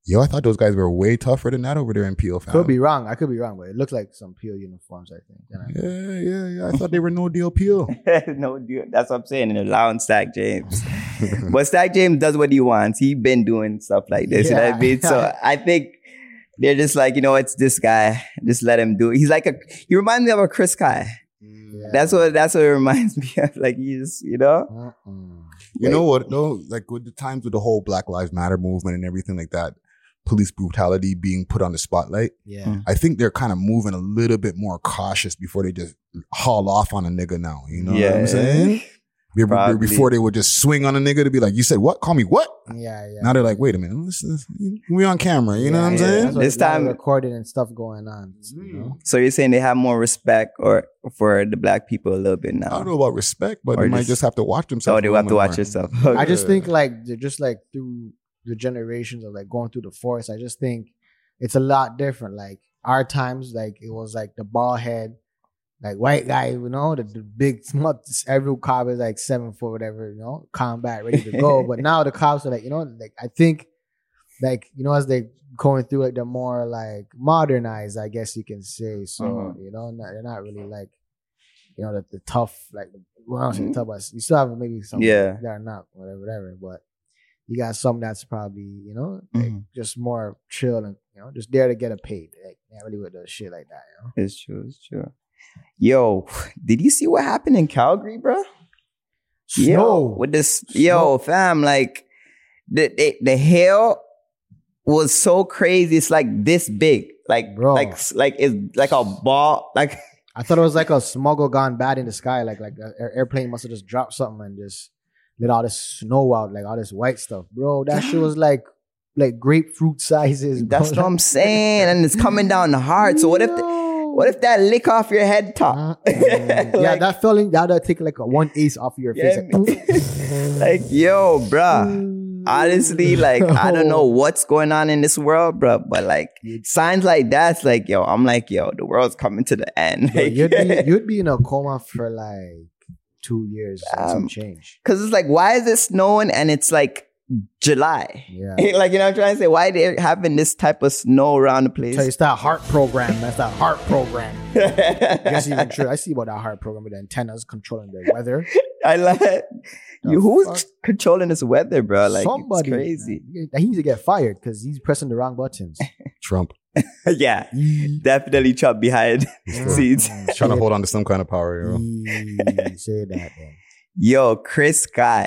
[SPEAKER 8] Yo, I thought those guys were way tougher than that over there in Peel, fam.
[SPEAKER 9] Could be wrong. I could be wrong, but it looks like some Peel uniforms, I think.
[SPEAKER 8] Yeah, yeah, yeah. I thought they were no deal Peel.
[SPEAKER 7] No deal. That's what I'm saying. And allowing Stack James. But Stack James does what he wants. He been doing stuff like this. You know what I mean? So I think they're just like, you know, it's this guy. Just let him do it. He's like a, he reminds me of a Chris Kai. Yeah. That's what, that's what it reminds me of. Like, he's, you know?
[SPEAKER 8] Uh-uh. You know what, though? Like, with the times with the whole Black Lives Matter movement and everything like that, police brutality being put on the spotlight.
[SPEAKER 9] Yeah. Mm.
[SPEAKER 8] I think they're kind of moving a little bit more cautious before they just haul off on a nigga now. You know
[SPEAKER 7] Yeah.
[SPEAKER 8] what I'm saying? Be-
[SPEAKER 7] Probably.
[SPEAKER 8] Before they would just swing on a nigga to be like, you said what? Call me what?
[SPEAKER 9] Yeah, yeah.
[SPEAKER 8] Now they're like, wait a minute, let's, let's, we on camera. You know what I'm saying?
[SPEAKER 9] That's
[SPEAKER 7] This
[SPEAKER 9] this time
[SPEAKER 7] time-
[SPEAKER 9] recording and stuff going on. You know?
[SPEAKER 7] So you're saying they have more respect or for the black people a little bit now?
[SPEAKER 8] I don't know about respect, but
[SPEAKER 7] Or
[SPEAKER 8] they might
[SPEAKER 7] just-
[SPEAKER 8] just have to watch themselves.
[SPEAKER 7] Oh, they
[SPEAKER 8] a
[SPEAKER 7] have to
[SPEAKER 8] little
[SPEAKER 7] watch
[SPEAKER 8] more.
[SPEAKER 7] yourself.
[SPEAKER 9] I just think like they're just like through the generations of like going through the forest. I just think it's a lot different. Like our times, like it was like the bald head, like white guy, you know, the, the big smut. Every cop is like seven foot, whatever, you know, combat ready to go. But now the cops are like, you know, like I think, like you know, as they going through like they're more like modernized, I guess you can say. So
[SPEAKER 7] Uh-huh.
[SPEAKER 9] you know, not, they're not really like, you know, the, the tough like. Well, I don't say tough, but you still have maybe some
[SPEAKER 7] Yeah.
[SPEAKER 9] that are not whatever, whatever. But you got some that's probably, you know, like
[SPEAKER 7] Mhm.
[SPEAKER 9] just more chill and, you know, just there to get a paid. Like, not really with the shit like that, you know?
[SPEAKER 7] It's true. It's true. Yo, did you see what happened in Calgary, bro? Yo,
[SPEAKER 9] Snow.
[SPEAKER 7] with this, yo, fam, like the, the the hail was so crazy. It's like this big, like
[SPEAKER 9] Bro.
[SPEAKER 7] like like it's like a ball, like.
[SPEAKER 9] I thought it was like a smuggle gone bad in the sky. Like, like an air- airplane must have just dropped something and just let all this snow out, like all this white stuff. Bro, that shit was like, like grapefruit sizes. Bro.
[SPEAKER 7] That's what I'm saying, and it's coming down hard. So what if the, what if that lick off your head top?
[SPEAKER 9] yeah,
[SPEAKER 7] Like-
[SPEAKER 9] that feeling, that'll take like a one ace off of your face.
[SPEAKER 7] Yeah,
[SPEAKER 9] Like,
[SPEAKER 7] Like, yo, bruh. Honestly, like, I don't know what's going on in this world, bruh, but like, signs like that's like, yo, I'm like, yo, the world's coming to the end.
[SPEAKER 9] Yo,
[SPEAKER 7] Like,
[SPEAKER 9] you'd be you'd be in a coma for like two years and some
[SPEAKER 7] Um,
[SPEAKER 9] change.
[SPEAKER 7] Cause it's like, why is it snowing and it's like July?
[SPEAKER 9] Yeah.
[SPEAKER 7] Like, you know what I'm trying to say? Why they having this type of snow around the place?
[SPEAKER 9] So it's that heart program. That's that heart program. That's even true. I see about that heart program with the antennas controlling the weather.
[SPEAKER 7] I like you. Who's controlling this weather, bro? Like,
[SPEAKER 9] Somebody,
[SPEAKER 7] it's crazy.
[SPEAKER 9] man. He needs to get fired because he's pressing the wrong buttons.
[SPEAKER 8] Trump.
[SPEAKER 7] Yeah, definitely Trump behind seats.
[SPEAKER 8] Trying to hold on to some kind of power, you know?
[SPEAKER 9] He say that, man.
[SPEAKER 7] Yo, Chris Scott,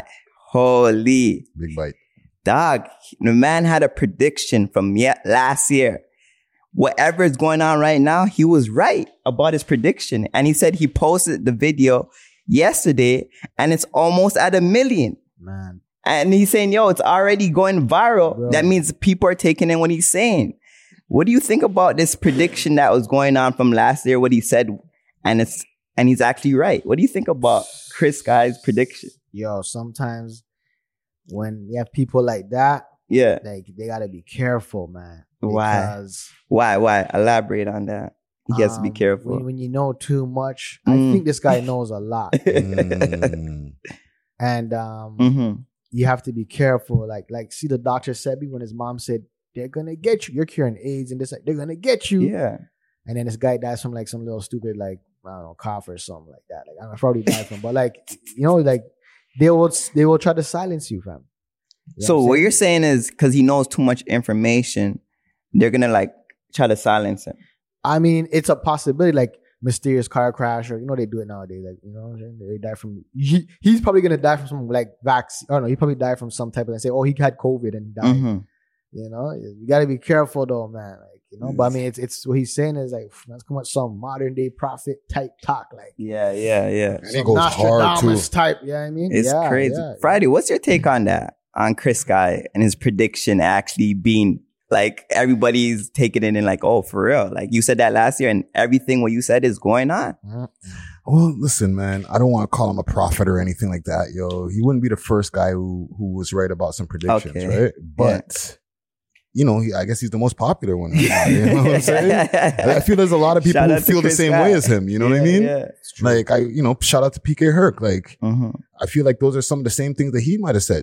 [SPEAKER 7] holy
[SPEAKER 8] Big bite.
[SPEAKER 7] dog. The man had a prediction from ye- last year. Whatever is going on right now, he was right about his prediction. And he said he posted the video yesterday and it's almost at a million.
[SPEAKER 9] Man.
[SPEAKER 7] And he's saying, yo, it's already going viral.
[SPEAKER 9] Bro.
[SPEAKER 7] That means people are taking in what he's saying. What do you think about this prediction that was going on from last year, what he said, and it's and he's actually right? What do you think about Chris Guy's prediction?
[SPEAKER 9] Yo, sometimes when you have people like that,
[SPEAKER 7] Yeah.
[SPEAKER 9] like they gotta be careful, man.
[SPEAKER 7] Why?
[SPEAKER 9] Because
[SPEAKER 7] Why? Why? Elaborate on that. He has to be
[SPEAKER 9] um,
[SPEAKER 7] careful.
[SPEAKER 9] When, when you know too much,
[SPEAKER 7] Mm.
[SPEAKER 9] I think this guy knows a lot.
[SPEAKER 8] Mm.
[SPEAKER 9] And um
[SPEAKER 7] hmm
[SPEAKER 9] you have to be careful. Like, like, see the doctor said me when his mom said, they're gonna get you. You're curing AIDS and this, they're gonna get you.
[SPEAKER 7] Yeah.
[SPEAKER 9] And then this guy dies from like some little stupid, like, I don't know, cough or something like that. Like, I probably died from, but like, you know, like they will they will try to silence you, fam. You know
[SPEAKER 7] So
[SPEAKER 9] I'm
[SPEAKER 7] what
[SPEAKER 9] saying?
[SPEAKER 7] you're saying is because he knows too much information, they're gonna like try to silence him.
[SPEAKER 9] I mean, it's a possibility, like mysterious car crash, or you know, they do it nowadays. Like, you know what I'm saying? They die from he, he's probably gonna die from some like vaccine. I don't know, he probably died from some type of, and say, oh, he had COVID and died.
[SPEAKER 7] Mhm.
[SPEAKER 9] You know, you gotta be careful though, man. Like, you know, but I mean, it's it's what he's saying is like, that's come much some modern day prophet type talk, like
[SPEAKER 7] Yeah, yeah, yeah.
[SPEAKER 8] And it goes hard too.
[SPEAKER 9] Nostradamus type. Yeah, I mean,
[SPEAKER 7] It's
[SPEAKER 9] yeah,
[SPEAKER 7] crazy.
[SPEAKER 9] yeah.
[SPEAKER 7] Friday, what's your take on that? On Chris Guy and his prediction actually being like everybody's taking it in like, oh, for real. Like you said that last year and everything what you said is going on.
[SPEAKER 8] Well, listen, man, I don't want to call him a prophet or anything like that, yo. He wouldn't be the first guy who who was right about some predictions,
[SPEAKER 7] Okay.
[SPEAKER 8] right? But, you know, he, I guess he's the most popular one right now, you know what I'm saying? I feel there's a lot of people
[SPEAKER 7] Shout
[SPEAKER 8] who
[SPEAKER 7] out to
[SPEAKER 8] feel the
[SPEAKER 7] Chris
[SPEAKER 8] same
[SPEAKER 7] Guy.
[SPEAKER 8] way as him, you know what I
[SPEAKER 7] Yeah,
[SPEAKER 8] mean?
[SPEAKER 7] yeah.
[SPEAKER 8] Like, I, you know, shout out to P K Herc. Like,
[SPEAKER 7] Mhm.
[SPEAKER 8] I feel like those are some of the same things that he might have said.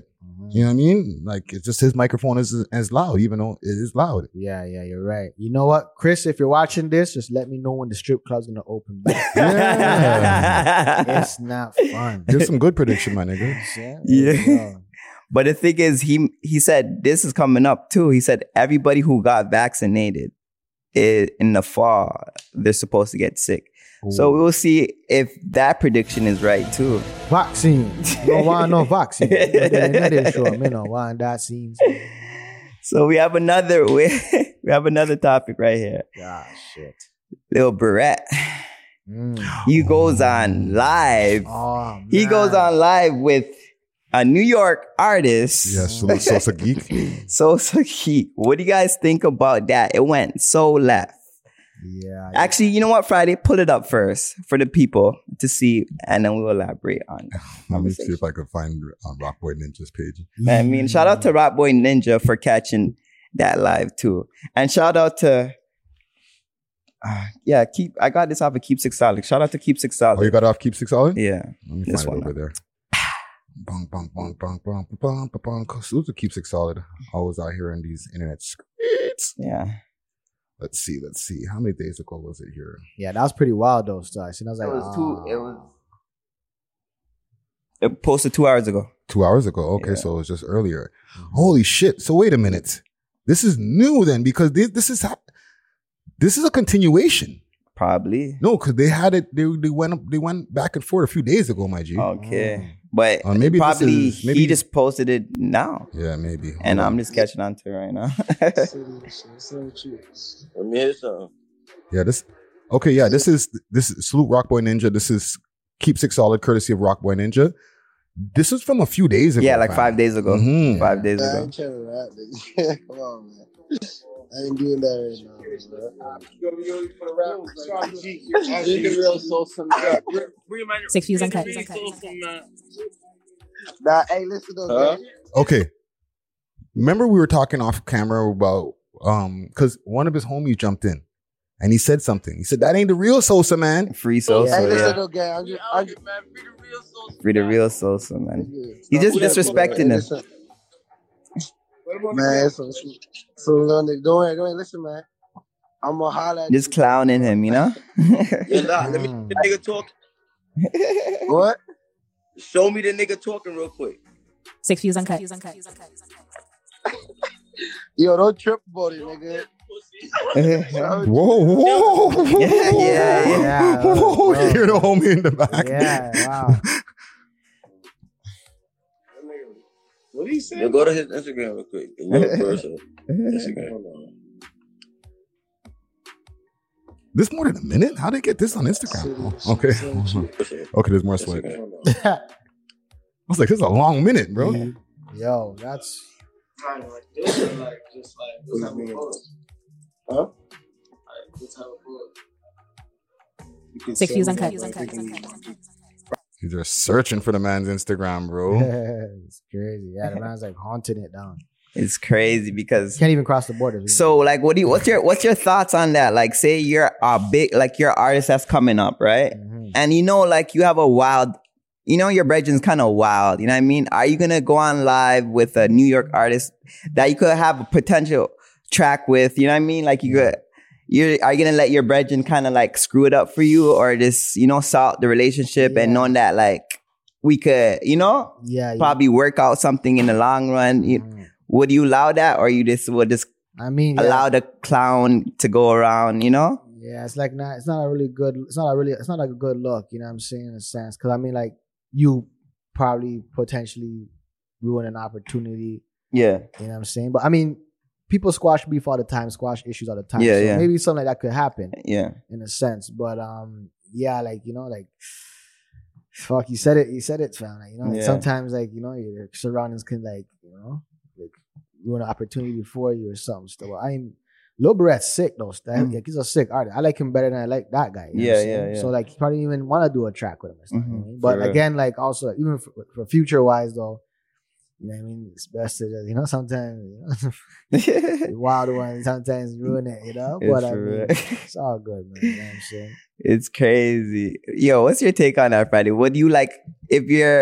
[SPEAKER 8] You know what I mean? Like, it's just his microphone is as loud, even though it is loud.
[SPEAKER 9] Yeah, yeah, you're right. You know what, Chris? If you're watching this, just let me know when the strip club's gonna open back.
[SPEAKER 8] Yeah.
[SPEAKER 9] It's not fun.
[SPEAKER 8] There's some good prediction, my nigga.
[SPEAKER 9] Yeah.
[SPEAKER 7] Yeah. But the thing is, he he said this is coming up too. He said everybody who got vaccinated i- in the fall, they're supposed to get sick. So we will see if that prediction is right too.
[SPEAKER 9] Vaccine. No want no vaccine. Sure, me no want that scene.
[SPEAKER 7] So we have another we, we have another topic right here.
[SPEAKER 9] Ah, shit.
[SPEAKER 7] Lil Barrett. He goes on live.
[SPEAKER 9] Oh,
[SPEAKER 7] he goes on live with a New York artist.
[SPEAKER 8] Yeah, so, Sosa Geek.
[SPEAKER 7] Sosa Geek. What do you guys think about that? It went so left.
[SPEAKER 9] Yeah.
[SPEAKER 7] Actually, you know what, Friday? Pull it up first for the people to see, and then we'll elaborate on it.
[SPEAKER 8] Let me see if I can find on Rockboy Ninja's page.
[SPEAKER 7] I mean, shout out to Rock Boy Ninja for catching that live too, and shout out to uh, yeah, keep. I got this off of Keep Six Solid. Shout out to Keep Six Solid.
[SPEAKER 8] Oh, you got it off Keep Six Solid?
[SPEAKER 7] Yeah,
[SPEAKER 8] Let me
[SPEAKER 7] this
[SPEAKER 8] find
[SPEAKER 7] one
[SPEAKER 8] it over there. Bong, bong, bong, bong, bong, bong, bong, bong. Salute to Keep Six Solid. Always out here in these internet streets.
[SPEAKER 7] Yeah.
[SPEAKER 8] Let's see, let's see. How many days ago was it here?
[SPEAKER 9] Yeah, that was pretty wild though, Star. I was like,
[SPEAKER 7] It was
[SPEAKER 9] oh.
[SPEAKER 7] two. It was. It posted two hours ago.
[SPEAKER 8] Two hours ago. Okay,
[SPEAKER 7] Yeah.
[SPEAKER 8] so it was just earlier. Holy shit! So wait a minute. This is new then, because this, this is hap- this is a continuation.
[SPEAKER 7] Probably.
[SPEAKER 8] No, because they had it. They they went up, they went back and forth a few days ago, my G.
[SPEAKER 7] Okay, but
[SPEAKER 8] Uh, maybe this
[SPEAKER 7] probably
[SPEAKER 8] is- maybe-
[SPEAKER 7] he just posted it now,
[SPEAKER 8] Yeah, maybe.
[SPEAKER 7] and
[SPEAKER 8] Hold
[SPEAKER 7] I'm
[SPEAKER 8] on.
[SPEAKER 7] just catching on to it right now.
[SPEAKER 13] Let me hear some.
[SPEAKER 8] Yeah, this. Okay, yeah, this is this is Salute Rockboy Ninja. This is Keep Six Solid, courtesy of Rockboy Ninja. This is from a few days ago.
[SPEAKER 7] Yeah, like
[SPEAKER 8] fam.
[SPEAKER 7] five days ago.
[SPEAKER 8] Mhm.
[SPEAKER 7] Five days
[SPEAKER 13] I
[SPEAKER 7] ago.
[SPEAKER 13] ain't trying to rap, nigga. Come on, man. I ain't doing that right now, bro. You the real Sosa, man.
[SPEAKER 1] Six views uncut.
[SPEAKER 13] Nah, hey, listen though,
[SPEAKER 12] Huh?
[SPEAKER 13] man.
[SPEAKER 8] Okay. Remember we were talking off camera about um because one of his homies jumped in and he said something. He said that ain't the real Sosa, man.
[SPEAKER 7] Free Sosa,
[SPEAKER 13] Hey, listen
[SPEAKER 7] yeah.
[SPEAKER 13] though, gang. I'm just, I'm just,
[SPEAKER 7] Free the real Sosa, man. He just disrespecting him.
[SPEAKER 13] Listen. Man, so, so little nigga, don't worry, don't worry, listen, man. I'm gonna holler at
[SPEAKER 7] Just clowning him, you know?
[SPEAKER 14] Yeah, nah, let me see the nigga talk.
[SPEAKER 13] What?
[SPEAKER 14] Show me the nigga talking real quick.
[SPEAKER 1] Six views uncut.
[SPEAKER 13] Yo, don't trip about it, nigga.
[SPEAKER 8] Whoa, whoa.
[SPEAKER 7] Yeah, yeah,
[SPEAKER 9] yeah.
[SPEAKER 8] Whoa, you hear the homie in the back.
[SPEAKER 9] Yeah, wow.
[SPEAKER 14] What did he say? Yo, go to his Instagram real quick. The real person. Instagram.
[SPEAKER 8] This more than a minute? How did they get this on Instagram? Oh, okay. Okay, there's more sweat. I was like, this is a long minute, bro.
[SPEAKER 9] Yo, that's
[SPEAKER 13] Huh?
[SPEAKER 1] Six views uncut.
[SPEAKER 8] You're just searching for the man's Instagram, bro.
[SPEAKER 9] it's crazy. Yeah, the man's like haunting it down.
[SPEAKER 7] It's crazy because
[SPEAKER 9] Can't even cross the border.
[SPEAKER 7] so like what do you what's your what's your thoughts on that? Like say you're a big like your artist that's coming up, right?
[SPEAKER 9] Mm-hmm.
[SPEAKER 7] And you know, like you have a wild you know your brethren's kind of wild, you know what I mean? Are you gonna go on live with a New York artist that you could have a potential track with, you know what I mean? Like you could You're, are you gonna let your brethren kind of like screw it up for you, or just you know salt the relationship and knowing that like we could you know
[SPEAKER 9] Yeah, yeah.
[SPEAKER 7] probably work out something in the long run? You, would you allow that, or you just would just
[SPEAKER 9] I mean, yeah.
[SPEAKER 7] allow the clown to go around? You know?
[SPEAKER 9] Yeah, it's like not. It's not a really good. It's not a really. It's not like a good look. You know what I'm saying in a sense, because I mean, like you probably potentially ruin an opportunity.
[SPEAKER 7] Yeah.
[SPEAKER 9] You know what I'm saying, but I mean, people squash beef all the time, squash issues all the time.
[SPEAKER 7] Yeah,
[SPEAKER 9] so
[SPEAKER 7] yeah.
[SPEAKER 9] Maybe something like that could happen.
[SPEAKER 7] Yeah.
[SPEAKER 9] In a sense, but um, yeah, like you know, like fuck, you said it. You said it, fam. Like, you know, like,
[SPEAKER 7] Yeah.
[SPEAKER 9] sometimes like you know your surroundings can like you know like ruin an opportunity for you or something. So I mean, Lil Barrett's sick though. That,
[SPEAKER 7] Mm.
[SPEAKER 9] like, he's a sick artist. I like him better than I like that guy. you know
[SPEAKER 7] Yeah,
[SPEAKER 9] what I'm saying?
[SPEAKER 7] yeah, yeah.
[SPEAKER 9] So like, he probably didn't even want to do a track with him. Or something, you know what I mean?
[SPEAKER 7] Mhm.
[SPEAKER 9] But
[SPEAKER 7] For real.
[SPEAKER 9] again, like also even for, for future wise though, you know what I mean. It's best to just, you know sometimes you know, the wild ones sometimes ruin it. You know,
[SPEAKER 7] It's
[SPEAKER 9] but I
[SPEAKER 7] for
[SPEAKER 9] mean,
[SPEAKER 7] real.
[SPEAKER 9] it's all good, man. You know what I'm saying?
[SPEAKER 7] It's crazy. Yo, what's your take on that, Friday? What do you like if you're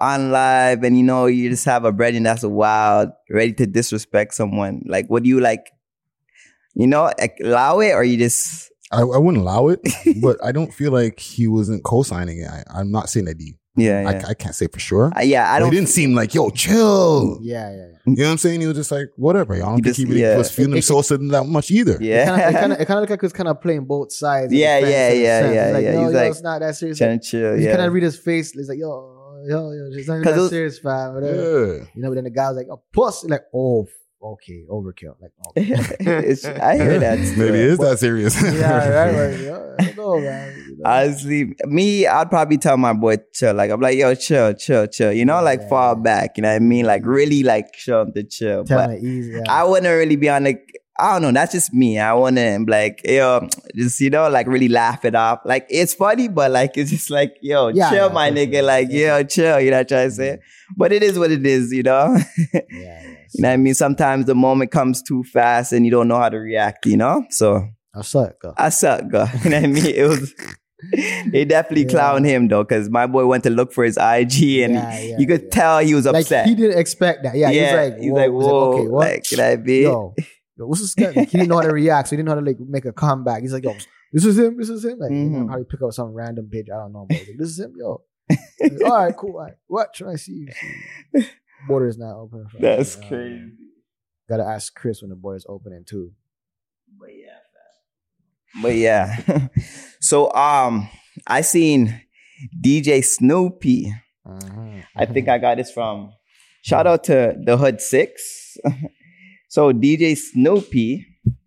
[SPEAKER 7] on live and you know you just have a brethren that's wild, ready to disrespect someone? Like, what do you like? You know, like, allow it or you just?
[SPEAKER 8] I, I wouldn't allow it, but I don't feel like he wasn't co-signing it. I, I'm not saying that he.
[SPEAKER 7] Yeah, yeah.
[SPEAKER 8] I, I can't say for sure.
[SPEAKER 7] Uh, yeah, I
[SPEAKER 8] But
[SPEAKER 7] don't.
[SPEAKER 8] It didn't seem like, yo, chill.
[SPEAKER 9] Yeah, yeah, yeah.
[SPEAKER 8] You know what I'm saying? He was just like, whatever. I don't
[SPEAKER 7] He
[SPEAKER 8] think
[SPEAKER 7] just-
[SPEAKER 8] he really
[SPEAKER 7] yeah.
[SPEAKER 8] was feeling
[SPEAKER 9] It- it-
[SPEAKER 8] himself that much either.
[SPEAKER 7] Yeah,
[SPEAKER 9] It kind of it kind of looked like he was kind of playing both sides. of the
[SPEAKER 7] Yeah,
[SPEAKER 9] fence
[SPEAKER 7] yeah,
[SPEAKER 9] in a
[SPEAKER 7] yeah,
[SPEAKER 9] sense.
[SPEAKER 7] yeah,
[SPEAKER 9] He's like,
[SPEAKER 7] yeah.
[SPEAKER 9] Yo,
[SPEAKER 7] He's
[SPEAKER 9] yo,
[SPEAKER 7] like
[SPEAKER 9] it's not that serious.
[SPEAKER 7] trying to chill.
[SPEAKER 9] You
[SPEAKER 7] Yeah,
[SPEAKER 9] kind of read his face. He's like, yo, yo, yo, it's not even
[SPEAKER 7] 'Cause
[SPEAKER 9] that
[SPEAKER 7] it was-
[SPEAKER 9] serious, fam. Whatever.
[SPEAKER 8] Yeah.
[SPEAKER 9] You know, but then the guy was like, oh, puss. Like, oh, okay, overkill. Like, okay.
[SPEAKER 7] It's- I hear that.
[SPEAKER 8] Maybe
[SPEAKER 7] still.
[SPEAKER 8] it is that serious.
[SPEAKER 9] yeah, right, right. Yo, I don't know, man. You know?
[SPEAKER 7] Honestly, me, I'd probably tell my boy chill. Like I'm like, yo, chill, chill, chill. You know, like
[SPEAKER 9] Yeah,
[SPEAKER 7] fall back. You know what I mean? Like really, like show him to chill.
[SPEAKER 9] Tell
[SPEAKER 7] But
[SPEAKER 9] him easy. Yeah.
[SPEAKER 7] I wouldn't really be on the. I don't know. That's just me. I wouldn't be like, yo, just you know, like really laugh it off. Like it's funny, but like it's just like, yo,
[SPEAKER 9] Yeah,
[SPEAKER 7] chill,
[SPEAKER 9] yeah,
[SPEAKER 7] my
[SPEAKER 9] for
[SPEAKER 7] nigga.
[SPEAKER 9] sure.
[SPEAKER 7] Like, yo, chill. You know what I'm trying to say? But it is what it is. You know.
[SPEAKER 9] yeah, yeah.
[SPEAKER 7] You know what I mean? Sometimes the moment comes too fast and you don't know how to react. You know. So
[SPEAKER 9] I suck, girl.
[SPEAKER 7] I suck, girl. You know what I mean? It was. They definitely
[SPEAKER 9] Yeah.
[SPEAKER 7] clowned him though, because my boy went to look for his I G and
[SPEAKER 9] Yeah, yeah,
[SPEAKER 7] you could
[SPEAKER 9] yeah.
[SPEAKER 7] tell he was
[SPEAKER 9] Like,
[SPEAKER 7] upset.
[SPEAKER 9] he didn't expect that. Yeah,
[SPEAKER 7] yeah,
[SPEAKER 9] he was like,
[SPEAKER 7] he's
[SPEAKER 9] whoa.
[SPEAKER 7] like,
[SPEAKER 9] He was
[SPEAKER 7] whoa,
[SPEAKER 9] okay, what?
[SPEAKER 7] like, can I be?
[SPEAKER 9] Yo, yo, what's this guy? Like, he didn't know how to react, so he didn't know how to like make a comeback. He's like, yo, this is him, this is him. Like, you know,
[SPEAKER 7] Mhm.
[SPEAKER 9] how you pick up some random bitch, I don't know, but like, this is him, yo. Like, all right, cool. All right. What? Try to see you. See you. Border is not open. For
[SPEAKER 7] That's
[SPEAKER 9] uh,
[SPEAKER 7] crazy.
[SPEAKER 9] Gotta ask Chris when the border is opening too.
[SPEAKER 7] But yeah, but yeah. So um, I seen D J Snoopy.
[SPEAKER 9] Mm-hmm.
[SPEAKER 7] I think I got this from. Shout out to the Hood Six. So D J Snoopy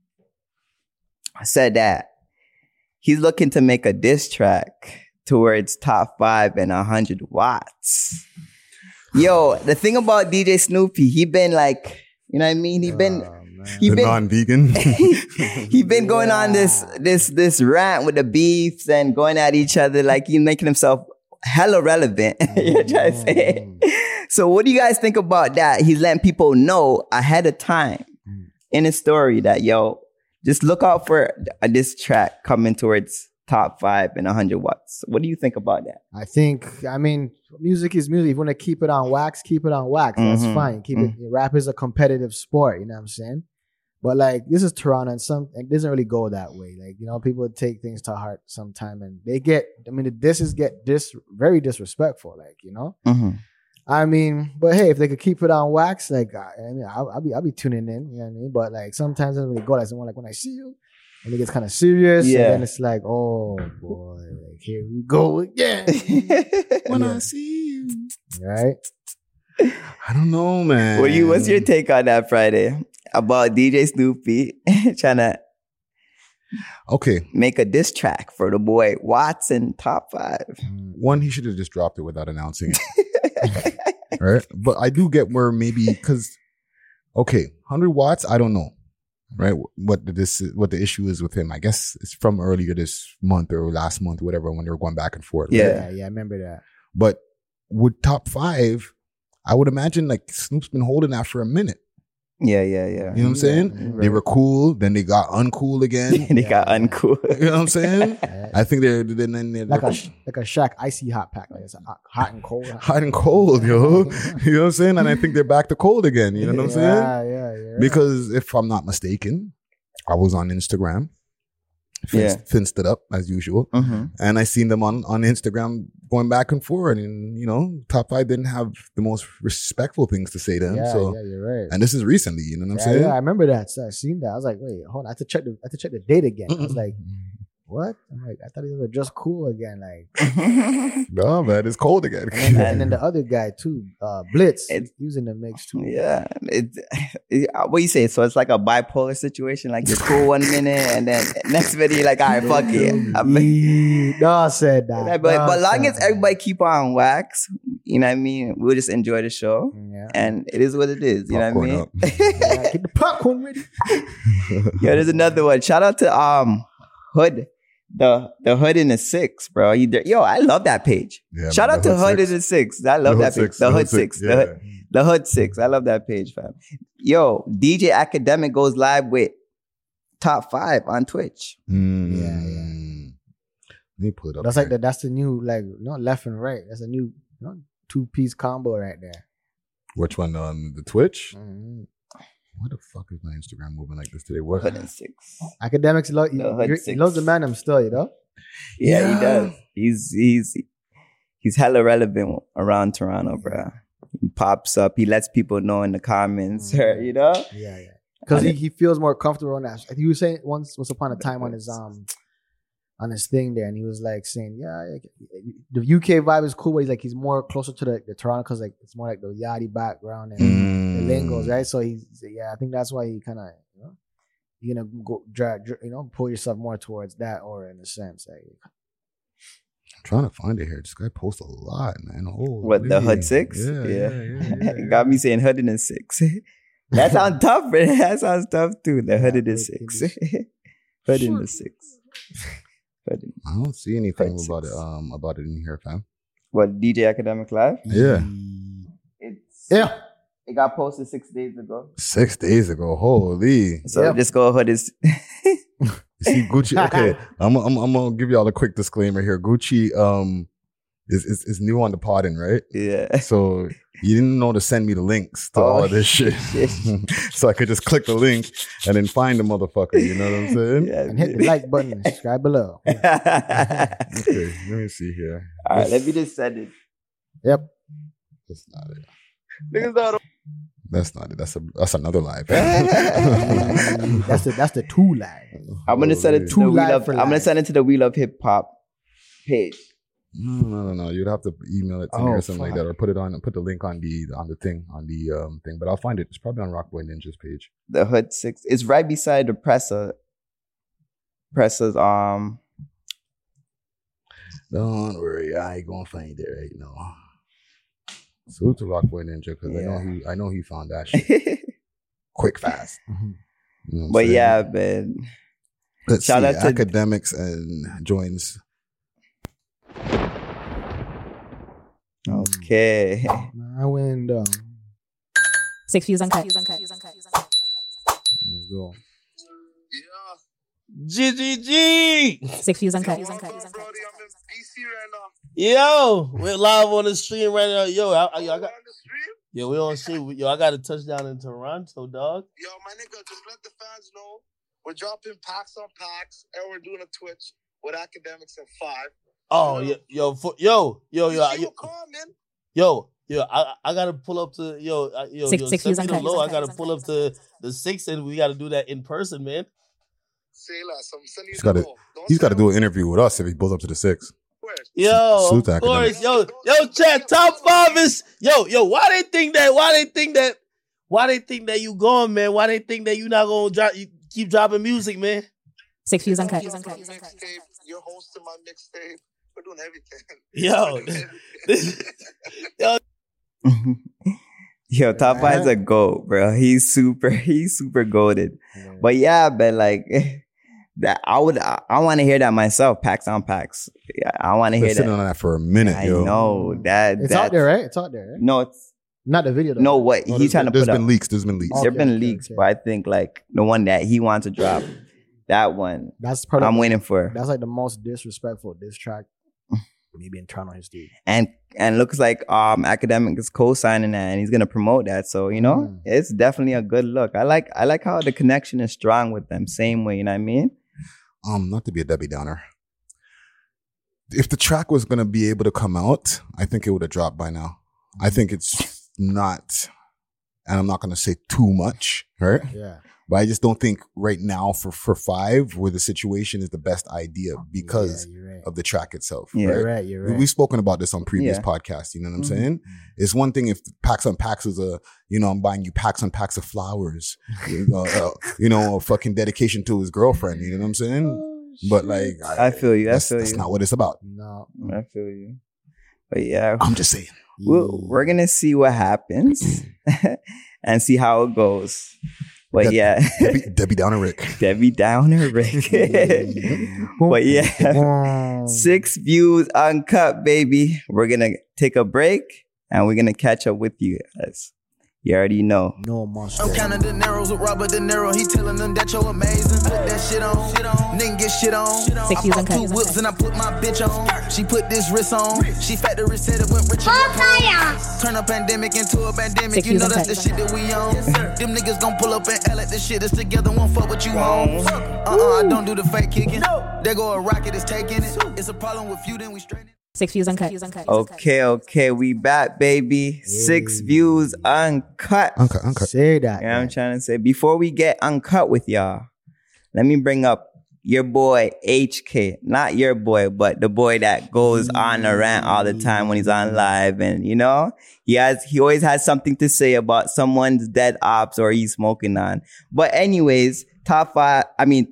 [SPEAKER 7] said that he's looking to make a diss track towards top five and a hundred watts. Yo, the thing about D J Snoopy, he been like, you know what I mean? He been, he
[SPEAKER 8] The
[SPEAKER 7] been,
[SPEAKER 8] non-vegan.
[SPEAKER 7] he been going on this, this, this rant with the beefs and going at each other. Like he's making himself hella relevant. You know what I'm trying to say? So what do you guys think about that? He's letting people know ahead of time in his story that, yo, just look out for a diss track coming towards top five and one hundred watts. What do you think about that?
[SPEAKER 9] I think, I mean, music is music. If you want to keep it on wax, keep it on wax. That's
[SPEAKER 7] Mhm.
[SPEAKER 9] fine. Keep it. Rap is a competitive sport. You know what I'm saying? But like, this is Toronto, and some it doesn't really go that way. Like, you know, people take things to heart sometime, and they get. I mean, the disses get dis very disrespectful. Like, you know.
[SPEAKER 7] Mm-hmm.
[SPEAKER 9] I mean, but hey, if they could keep it on wax, like, I, I mean, I'll, I'll be, I'll be tuning in. You know what I mean? But like, sometimes it doesn't really go like someone like when I see you, and it gets kind of serious,
[SPEAKER 7] Yeah.
[SPEAKER 9] and then it's like, oh boy, like, here we go again.
[SPEAKER 8] When
[SPEAKER 9] Yeah.
[SPEAKER 8] I see you.
[SPEAKER 9] Right?
[SPEAKER 8] I don't know, man.
[SPEAKER 7] What do you? What's your take on that, Friday, about D J Snoopy trying to
[SPEAKER 8] Okay.
[SPEAKER 7] make a diss track for the boy Watson top five?
[SPEAKER 8] One, he should have just dropped it without announcing it. Right? But I do get where maybe because okay, one hundred watts, I don't know. Right? What the this what the issue is with him. I guess it's from earlier this month or last month, whatever, when they were going back and forth. right?
[SPEAKER 9] Yeah, yeah, I remember that.
[SPEAKER 8] But with top five, I would imagine like Snoop's been holding that for a minute.
[SPEAKER 7] Yeah, yeah, yeah.
[SPEAKER 8] You know what I'm saying? They were cool, then they got uncool again.
[SPEAKER 7] They got uncool.
[SPEAKER 8] You know what I'm saying? I think they're then then they're
[SPEAKER 9] Like a sh- like a Shaq icy hot pack, like it's a hot, hot and cold.
[SPEAKER 8] hot and cold, yo. You know what I'm saying? And I think they're back to cold again. You know what I'm saying?
[SPEAKER 9] Yeah, yeah, yeah.
[SPEAKER 8] Because if I'm not mistaken, I was on Instagram. Finced,
[SPEAKER 7] Yeah.
[SPEAKER 8] finced it up as usual.
[SPEAKER 7] Mhm.
[SPEAKER 8] And I seen them on, on Instagram going back and forth. And, you know, top five didn't have the most respectful things to say to them.
[SPEAKER 9] Yeah,
[SPEAKER 8] so,
[SPEAKER 9] yeah, you're right.
[SPEAKER 8] and this is recently, you know what I'm
[SPEAKER 9] yeah,
[SPEAKER 8] saying?
[SPEAKER 9] yeah, I remember that. So I seen that. I was like, wait, hold on. I have to check the I have to check the date again. I was like, what? I'm like, I thought they were just cool again. Like,
[SPEAKER 8] No, man, it's cold again.
[SPEAKER 9] and then, and then the other guy too, uh, Blitz,
[SPEAKER 7] It's-
[SPEAKER 9] he was in the mix too.
[SPEAKER 7] Yeah, it, it, what you say? So it's like a bipolar situation. Like you're cool one minute, and then next minute you're like, all right, fuck it. I'm-
[SPEAKER 9] Yeah, no, said that.
[SPEAKER 7] Yeah, but
[SPEAKER 9] No,
[SPEAKER 7] but long
[SPEAKER 9] said
[SPEAKER 7] as everybody keep on wax, you know what I mean. We'll just enjoy the show,
[SPEAKER 9] that. Yeah.
[SPEAKER 7] and it is what it is. You
[SPEAKER 8] Popcorn
[SPEAKER 7] know
[SPEAKER 8] up.
[SPEAKER 7] what I mean?
[SPEAKER 9] Yeah, get the popcorn ready.
[SPEAKER 7] Yo, there's another one. Shout out to um Hood, the the Hood in the Six, bro. He, yo, I love that page.
[SPEAKER 8] Yeah,
[SPEAKER 7] Shout
[SPEAKER 8] man,
[SPEAKER 7] out
[SPEAKER 8] the
[SPEAKER 7] to Hood
[SPEAKER 8] Six.
[SPEAKER 7] in the Six. I love
[SPEAKER 8] The
[SPEAKER 7] that
[SPEAKER 8] Hood
[SPEAKER 7] page.
[SPEAKER 8] Six,
[SPEAKER 7] The Hood Six. The
[SPEAKER 8] yeah.
[SPEAKER 7] Hood, the Hood Six. I love that page, fam. Yo, D J Academic goes live with top five on Twitch.
[SPEAKER 8] Mm.
[SPEAKER 9] Yeah, yeah.
[SPEAKER 8] Let me pull it up.
[SPEAKER 9] That's like
[SPEAKER 8] here.
[SPEAKER 9] the that's the new like not left and right. That's a new you know, two piece combo right there.
[SPEAKER 8] Which one on the Twitch?
[SPEAKER 9] Mm-hmm.
[SPEAKER 8] Why the fuck is my Instagram moving like this today? What?
[SPEAKER 7] Hood and six.
[SPEAKER 9] Academics, lo- he,
[SPEAKER 7] No, Hood
[SPEAKER 9] he,
[SPEAKER 7] six.
[SPEAKER 9] he loves the man him still, you know.
[SPEAKER 7] Yeah,
[SPEAKER 8] Yeah.
[SPEAKER 7] he does. He's he's he's hella relevant around Toronto, bro. He pops up. He lets people know in the comments, you know.
[SPEAKER 9] Yeah, yeah. Because he, he feels more comfortable on that. He was saying once, once upon a time on his um on his thing there, and he was like saying, yeah, the U K vibe is cool, but he's like he's more closer to the, the Toronto because like it's more like the yachty background and
[SPEAKER 8] Mm.
[SPEAKER 9] the lingos, right? So he's yeah, I think that's why he kind of you know you're gonna go drag, you know, pull yourself more towards that aura in a sense. Like,
[SPEAKER 8] I'm trying to find it here. This guy posts a lot, man. Oh,
[SPEAKER 7] What, the Hood six?
[SPEAKER 8] Yeah, yeah, yeah. yeah, yeah.
[SPEAKER 7] Got me saying Hood and six. That sounds tough, bro. That sounds tough too. The Hood and six. Hood and the six. Hood and-
[SPEAKER 8] I don't see anything
[SPEAKER 7] Hood
[SPEAKER 8] about
[SPEAKER 7] six.
[SPEAKER 8] it. Um, about it in here, fam.
[SPEAKER 7] What, D J Academic Live?
[SPEAKER 8] Yeah,
[SPEAKER 7] It's
[SPEAKER 9] yeah.
[SPEAKER 7] It got posted six days ago.
[SPEAKER 8] six days ago. Holy.
[SPEAKER 7] So
[SPEAKER 9] Yeah.
[SPEAKER 7] just go Hood is
[SPEAKER 8] You see, Gucci. Okay, I'm, I'm I'm gonna give y'all a quick disclaimer here. Gucci um is is, is new on the podding, right?
[SPEAKER 7] yeah.
[SPEAKER 8] So you didn't know to send me the links to
[SPEAKER 7] Oh,
[SPEAKER 8] all of this shit,
[SPEAKER 7] shit.
[SPEAKER 8] so I could just click the link and then find the motherfucker. You know what I'm saying?
[SPEAKER 7] Yeah,
[SPEAKER 9] And hit the like button and subscribe below.
[SPEAKER 8] Okay, let me see here.
[SPEAKER 7] All right, let me just send it.
[SPEAKER 9] Yep.
[SPEAKER 8] That's not it.
[SPEAKER 7] Niggas not
[SPEAKER 8] That's not it. That's a that's another live.
[SPEAKER 9] that's the that's the two line.
[SPEAKER 7] I'm gonna send it to
[SPEAKER 9] Two
[SPEAKER 7] the We
[SPEAKER 9] live
[SPEAKER 7] Love.
[SPEAKER 9] for
[SPEAKER 7] I'm gonna
[SPEAKER 9] life.
[SPEAKER 7] send it to the We Love Hip Hop page.
[SPEAKER 8] No, no, no, no. You'd have to email it to me
[SPEAKER 7] Oh,
[SPEAKER 8] or something like
[SPEAKER 7] fuck.
[SPEAKER 8] that, or put it on, put the link on the on the thing on the um thing. But I'll find it. It's probably on Rockboy Ninja's page.
[SPEAKER 7] The Hood Six. It's right beside the presser. Presser's um.
[SPEAKER 8] Don't worry, I ain't gonna find it right now. Salute to Rockboy Ninja because I know
[SPEAKER 7] Yeah.
[SPEAKER 8] he I know he found that shit quick, fast. You know what I'm
[SPEAKER 7] But
[SPEAKER 8] saying?
[SPEAKER 7] yeah, man.
[SPEAKER 8] Let's
[SPEAKER 7] shout
[SPEAKER 8] see,
[SPEAKER 7] out to-
[SPEAKER 8] academics and joins.
[SPEAKER 7] Okay.
[SPEAKER 9] I went um
[SPEAKER 1] Six views uncut.
[SPEAKER 9] there you go.
[SPEAKER 15] G G G.
[SPEAKER 1] Six views uncut.
[SPEAKER 15] Yo, we're live on the stream right now. Yo, I, I, I got. Yo, we on stream. Yo, I got a touchdown in Toronto, dog.
[SPEAKER 13] Yo, my nigga, just let the fans know we're dropping packs on packs and we're doing a Twitch with academics at five.
[SPEAKER 15] Oh, yo, yo, for, yo, yo, yo,
[SPEAKER 13] You
[SPEAKER 15] yo,
[SPEAKER 13] call, man.
[SPEAKER 15] yo, yo, I, I gotta pull up to yo, I- yo,
[SPEAKER 1] Six-
[SPEAKER 15] yo,
[SPEAKER 1] six
[SPEAKER 15] send
[SPEAKER 1] views
[SPEAKER 15] me the
[SPEAKER 1] uncut.
[SPEAKER 15] low. I gotta pull up to the six, and we gotta do that in person, man.
[SPEAKER 13] Say less. I'm sending you
[SPEAKER 8] He's
[SPEAKER 13] the
[SPEAKER 8] got to
[SPEAKER 13] low. Don't
[SPEAKER 8] he's got to
[SPEAKER 13] say
[SPEAKER 8] do an interview with us if he pulls up to the six.
[SPEAKER 15] Yo,
[SPEAKER 8] Salute to
[SPEAKER 15] of course,
[SPEAKER 8] academics.
[SPEAKER 15] yo, yo, chat top five is yo, yo. Why they think that? Why they think that? Why they think that you going, man? Why they think that you not gonna drop? You keep dropping music, man.
[SPEAKER 1] Six views uncut.
[SPEAKER 13] mixtape. You're hosting my mixtape. We're doing everything.
[SPEAKER 15] Yo, yo,
[SPEAKER 7] Yo, Top Five's a goat, bro. He's super, he's super goated. But yeah, but like that, I would, I, I want to hear that myself. Packs on packs. Yeah, I want to
[SPEAKER 8] Been
[SPEAKER 7] hear
[SPEAKER 8] sitting
[SPEAKER 7] that.
[SPEAKER 8] on that for a minute,
[SPEAKER 7] I
[SPEAKER 8] yo.
[SPEAKER 7] know that.
[SPEAKER 9] It's
[SPEAKER 7] that,
[SPEAKER 9] out there, right? It's out there, right?
[SPEAKER 7] No, it's
[SPEAKER 9] Not the video though.
[SPEAKER 7] no what
[SPEAKER 8] Oh,
[SPEAKER 7] he's
[SPEAKER 8] there's
[SPEAKER 7] trying to
[SPEAKER 8] been,
[SPEAKER 7] put
[SPEAKER 8] There's been
[SPEAKER 7] up.
[SPEAKER 8] leaks. There's been leaks.
[SPEAKER 7] There've
[SPEAKER 9] Okay,
[SPEAKER 7] been
[SPEAKER 9] okay,
[SPEAKER 7] leaks,
[SPEAKER 9] okay.
[SPEAKER 7] but I think like the one that he wants to drop, that one,
[SPEAKER 9] That's probably
[SPEAKER 7] I'm waiting for.
[SPEAKER 9] That's like the most disrespectful diss track maybe in Toronto history.
[SPEAKER 7] And and looks like um Academic is co-signing that and he's gonna promote that. So you know,
[SPEAKER 9] Mm.
[SPEAKER 7] it's definitely a good look. I like I like how the connection is strong with them. Same way, you know what I mean?
[SPEAKER 8] Um, not to be a Debbie Downer. If the track was gonna be able to come out, I think it would have dropped by now. I think it's not, and I'm not gonna say too much, right?
[SPEAKER 9] Yeah.
[SPEAKER 8] But I just don't think right now for for five, where the situation is the best idea because
[SPEAKER 9] Yeah, you're right.
[SPEAKER 8] of the track itself.
[SPEAKER 7] Yeah.
[SPEAKER 8] right?
[SPEAKER 9] You're right, you're
[SPEAKER 8] We-
[SPEAKER 9] right.
[SPEAKER 8] We've spoken about this on previous
[SPEAKER 7] Yeah.
[SPEAKER 8] podcasts. You know what I'm
[SPEAKER 7] Mhm.
[SPEAKER 8] saying? It's one thing if packs on packs is a, you know, I'm buying you packs on packs of flowers, you know, uh, you know, a fucking dedication to his girlfriend. You know what I'm saying? But like,
[SPEAKER 7] I feel you. I
[SPEAKER 8] that's,
[SPEAKER 7] feel
[SPEAKER 8] that's
[SPEAKER 7] you.
[SPEAKER 8] not what it's about.
[SPEAKER 9] No.
[SPEAKER 7] I feel you. But yeah,
[SPEAKER 8] I'm just saying.
[SPEAKER 7] we'll, we're gonna see what happens and see how it goes. But
[SPEAKER 8] Deb-
[SPEAKER 7] yeah,
[SPEAKER 8] Debbie, Debbie Downer Rick.
[SPEAKER 7] Debbie Downer, Rick. But yeah, six views uncut, baby. We're gonna take a break and we're gonna catch up with you guys. You already know.
[SPEAKER 9] No monster.
[SPEAKER 11] I'm counting De Niro's with Robert De Niro. He telling them that you're amazing. Put that shit on. Shit on. Nigga get shit on. Shit on.
[SPEAKER 1] Six
[SPEAKER 11] I
[SPEAKER 1] views
[SPEAKER 11] bought
[SPEAKER 1] uncut.
[SPEAKER 11] two whips and I put my bitch on. She put this wrist on. She factory said it went rich. Turn a pandemic into a pandemic.
[SPEAKER 1] Six
[SPEAKER 11] You know
[SPEAKER 1] views
[SPEAKER 11] that's the
[SPEAKER 1] uncut.
[SPEAKER 11] shit that we on. Them niggas gon' pull up and L at the shit that's together. Won't fuck with you homes. Uh-uh, I don't do the fake kicking. There go a rocket, it's taking it. It's a problem with you, then we straighten it.
[SPEAKER 1] Six views uncut.
[SPEAKER 7] Okay, okay, we back, baby. Six views uncut.
[SPEAKER 8] Uncut, uncut.
[SPEAKER 9] Say that.
[SPEAKER 7] You know what I'm trying to say? Before we get uncut with y'all, let me bring up your boy H K. Not your boy, but the boy that goes on a rant all the time when he's on live. And, you know, he has, he always has something to say about someone's dead ops or he's smoking on. But anyways, top five, I mean,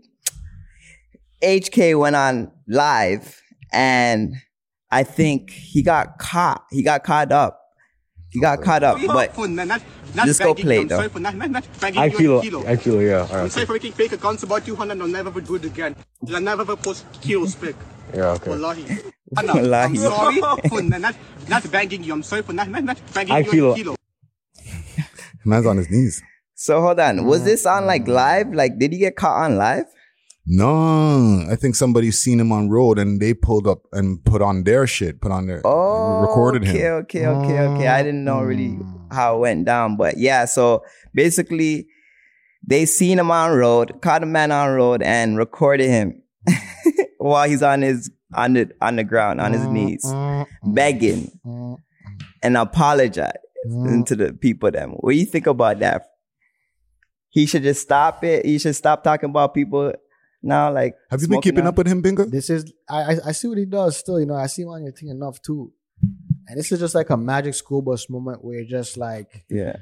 [SPEAKER 7] H K went on live and I think he got caught. He got caught up. He got caught up, but let's go play it though.
[SPEAKER 16] I feel, I feel, yeah. I'm sorry for making fake accounts about you, Hannah. I'll never do it again. I'll never ever post kilos pic.
[SPEAKER 8] Yeah, okay.
[SPEAKER 16] Wallahi.
[SPEAKER 7] Wallahi.
[SPEAKER 16] I'm sorry for not, not banging you. I'm sorry for not, not, not banging
[SPEAKER 8] I
[SPEAKER 16] you
[SPEAKER 8] feel-
[SPEAKER 16] on kilo.
[SPEAKER 8] Man's on his knees.
[SPEAKER 7] So hold on. Was this on like live? Like, did he get caught on live?
[SPEAKER 8] No, I think somebody seen him on road and they pulled up and put on their shit, put on their,
[SPEAKER 7] Oh,
[SPEAKER 8] recorded
[SPEAKER 7] okay,
[SPEAKER 8] him.
[SPEAKER 7] okay, okay, okay. I didn't know really how it went down, but yeah. So basically, they seen him on road, caught a man on road, and recorded him while he's on his on the on the ground on his knees, begging and apologize to the people. Them, what do you think about that? He should just stop it. He should stop talking about people. Now, like,
[SPEAKER 8] have you been keeping up with him, Bingo?
[SPEAKER 9] This is I, I I see what he does still. You know, I see him on your thing enough too. And this is just like a Magic School Bus moment where you're just like,
[SPEAKER 7] yeah,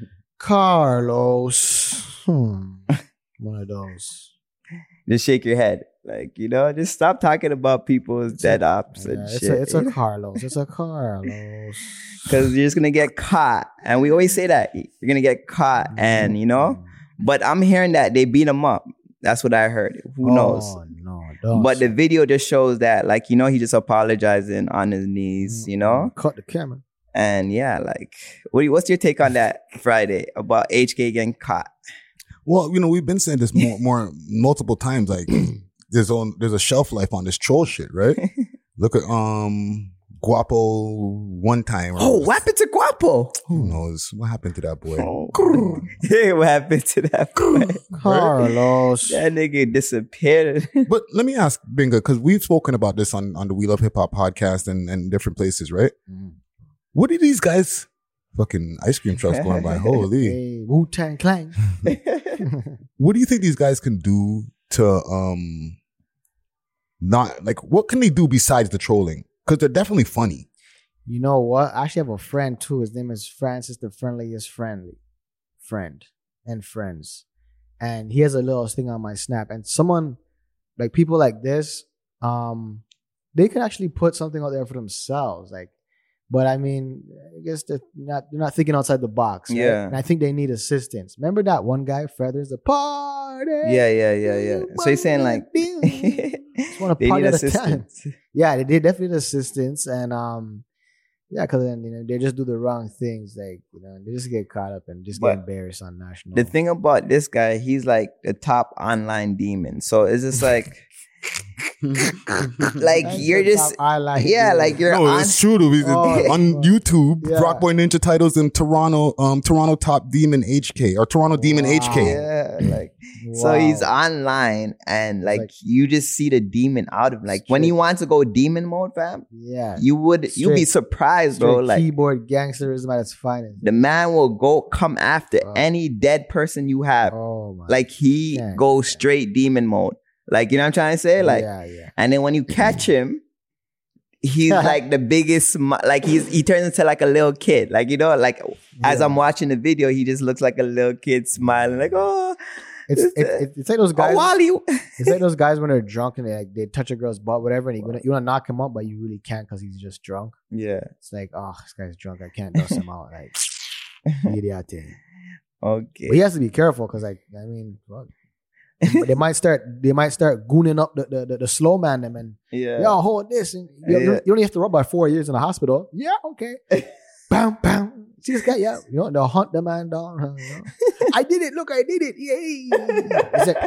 [SPEAKER 9] Carlos, hmm, one of those.
[SPEAKER 7] Just shake your head, like, you know, just stop talking about people's dead ops and
[SPEAKER 9] Yeah,
[SPEAKER 7] shit.
[SPEAKER 9] it's a it's
[SPEAKER 7] you
[SPEAKER 9] a
[SPEAKER 7] know?
[SPEAKER 9] Carlos. It's a Carlos.
[SPEAKER 7] Because you're just gonna get caught, and we always say that you're gonna get caught, and you know. But I'm hearing that they beat him up. That's what I heard. Who
[SPEAKER 9] Oh,
[SPEAKER 7] knows?
[SPEAKER 9] no, don't.
[SPEAKER 7] But the video just shows that, like, you know, he just apologizing on his knees, you know?
[SPEAKER 9] Cut the camera.
[SPEAKER 7] And yeah, like, what, what's your take on that Friday about H K getting caught?
[SPEAKER 8] Well, you know, we've been saying this more, more multiple times. Like, there's on there's a shelf life on this troll shit, right? Look at um Guapo one time.
[SPEAKER 7] Oh, what happened to Guapo?
[SPEAKER 8] Who knows what happened to that boy?
[SPEAKER 7] Yeah, what happened to that boy?
[SPEAKER 9] Carlos.
[SPEAKER 7] That nigga disappeared.
[SPEAKER 8] But let me ask Bingo, because we've spoken about this on, on the We Love Hip Hop podcast and, and different places, right?
[SPEAKER 9] Mm.
[SPEAKER 8] What are these guys? Fucking ice cream trucks going by. Holy.
[SPEAKER 9] Hey, Wu-Tang Clan.
[SPEAKER 8] What do you think these guys can do to um not like what can they do besides the trolling? Because they're definitely funny.
[SPEAKER 9] You know what? I actually have a friend too. His name is Francis, the friendliest friendly friend and friends. And he has a little thing on my Snap. And someone like people like this, um, they can actually put something out there for themselves. Like, but I mean, I guess they're not they're not thinking outside the box. Right?
[SPEAKER 7] Yeah.
[SPEAKER 9] And I think they need assistance. Remember that one guy, Feathers, the party.
[SPEAKER 7] Yeah, yeah, yeah, yeah. So you're saying like
[SPEAKER 9] Just want to
[SPEAKER 7] they
[SPEAKER 9] party
[SPEAKER 7] need
[SPEAKER 9] at a time.
[SPEAKER 7] assistance.
[SPEAKER 9] Yeah, they, they definitely need assistance, and um, yeah, because then you know they just do the wrong things, like you know they just get caught up and just
[SPEAKER 7] But
[SPEAKER 9] get embarrassed on national.
[SPEAKER 7] The thing about this guy, he's like the top online demon. So it's just like, like
[SPEAKER 9] That's
[SPEAKER 7] you're
[SPEAKER 9] the
[SPEAKER 7] just,
[SPEAKER 9] top online
[SPEAKER 7] yeah,
[SPEAKER 9] demon.
[SPEAKER 7] like you're
[SPEAKER 8] No,
[SPEAKER 7] on.
[SPEAKER 8] it's true. Though. He's
[SPEAKER 9] Oh,
[SPEAKER 8] on YouTube,
[SPEAKER 9] yeah.
[SPEAKER 8] Rock Boy Ninja titles in Toronto, um, Toronto Top Demon H K or Toronto Demon H K.
[SPEAKER 7] Yeah, like so he's
[SPEAKER 9] Wow.
[SPEAKER 7] online and like,
[SPEAKER 9] Like-
[SPEAKER 7] you just see the demon out of him. Like when he
[SPEAKER 9] Straight-
[SPEAKER 7] wants to go demon mode, fam,
[SPEAKER 9] Yeah,
[SPEAKER 7] you would you'd be
[SPEAKER 9] Straight-
[SPEAKER 7] surprised, bro.
[SPEAKER 9] straight
[SPEAKER 7] Like
[SPEAKER 9] keyboard gangsterism at its finest.
[SPEAKER 7] the man will go come after
[SPEAKER 9] Oh.
[SPEAKER 7] any dead person you have.
[SPEAKER 9] Oh my,
[SPEAKER 7] Like he
[SPEAKER 9] Yeah,
[SPEAKER 7] goes straight demon mode. Like, you know what I'm trying to say? Like,
[SPEAKER 9] yeah, yeah.
[SPEAKER 7] and then when you catch him, he's like the biggest, smi- like he's, he turns into like a little kid. Like, you know, like as
[SPEAKER 9] Yeah.
[SPEAKER 7] I'm watching the video, he just looks like a little kid smiling like, oh,
[SPEAKER 9] It's
[SPEAKER 7] it's,
[SPEAKER 9] it,
[SPEAKER 7] uh,
[SPEAKER 9] it, it's like those guys.
[SPEAKER 7] oh, Wally.
[SPEAKER 9] It's like those guys when they're drunk and they like they touch a girl's butt, whatever, and you wanna, you want to knock him up, but you really can't because he's just drunk.
[SPEAKER 7] Yeah.
[SPEAKER 9] It's like, oh, this guy's drunk. I can't dust him out. Like, idiot thing.
[SPEAKER 7] Okay.
[SPEAKER 9] But he has to be careful because, like, I mean, fuck. they might start. They might start gooning up the the, the, the slow man them and
[SPEAKER 7] Yeah.
[SPEAKER 9] yo hold this and you,
[SPEAKER 7] Yeah.
[SPEAKER 9] you only have to rub by four years in the hospital. Yeah, okay. Bam, bam. see this guy? Yeah, you know, they'll hunt the man down. Huh, you know? I did it. Look, I did it. Yay! He's like,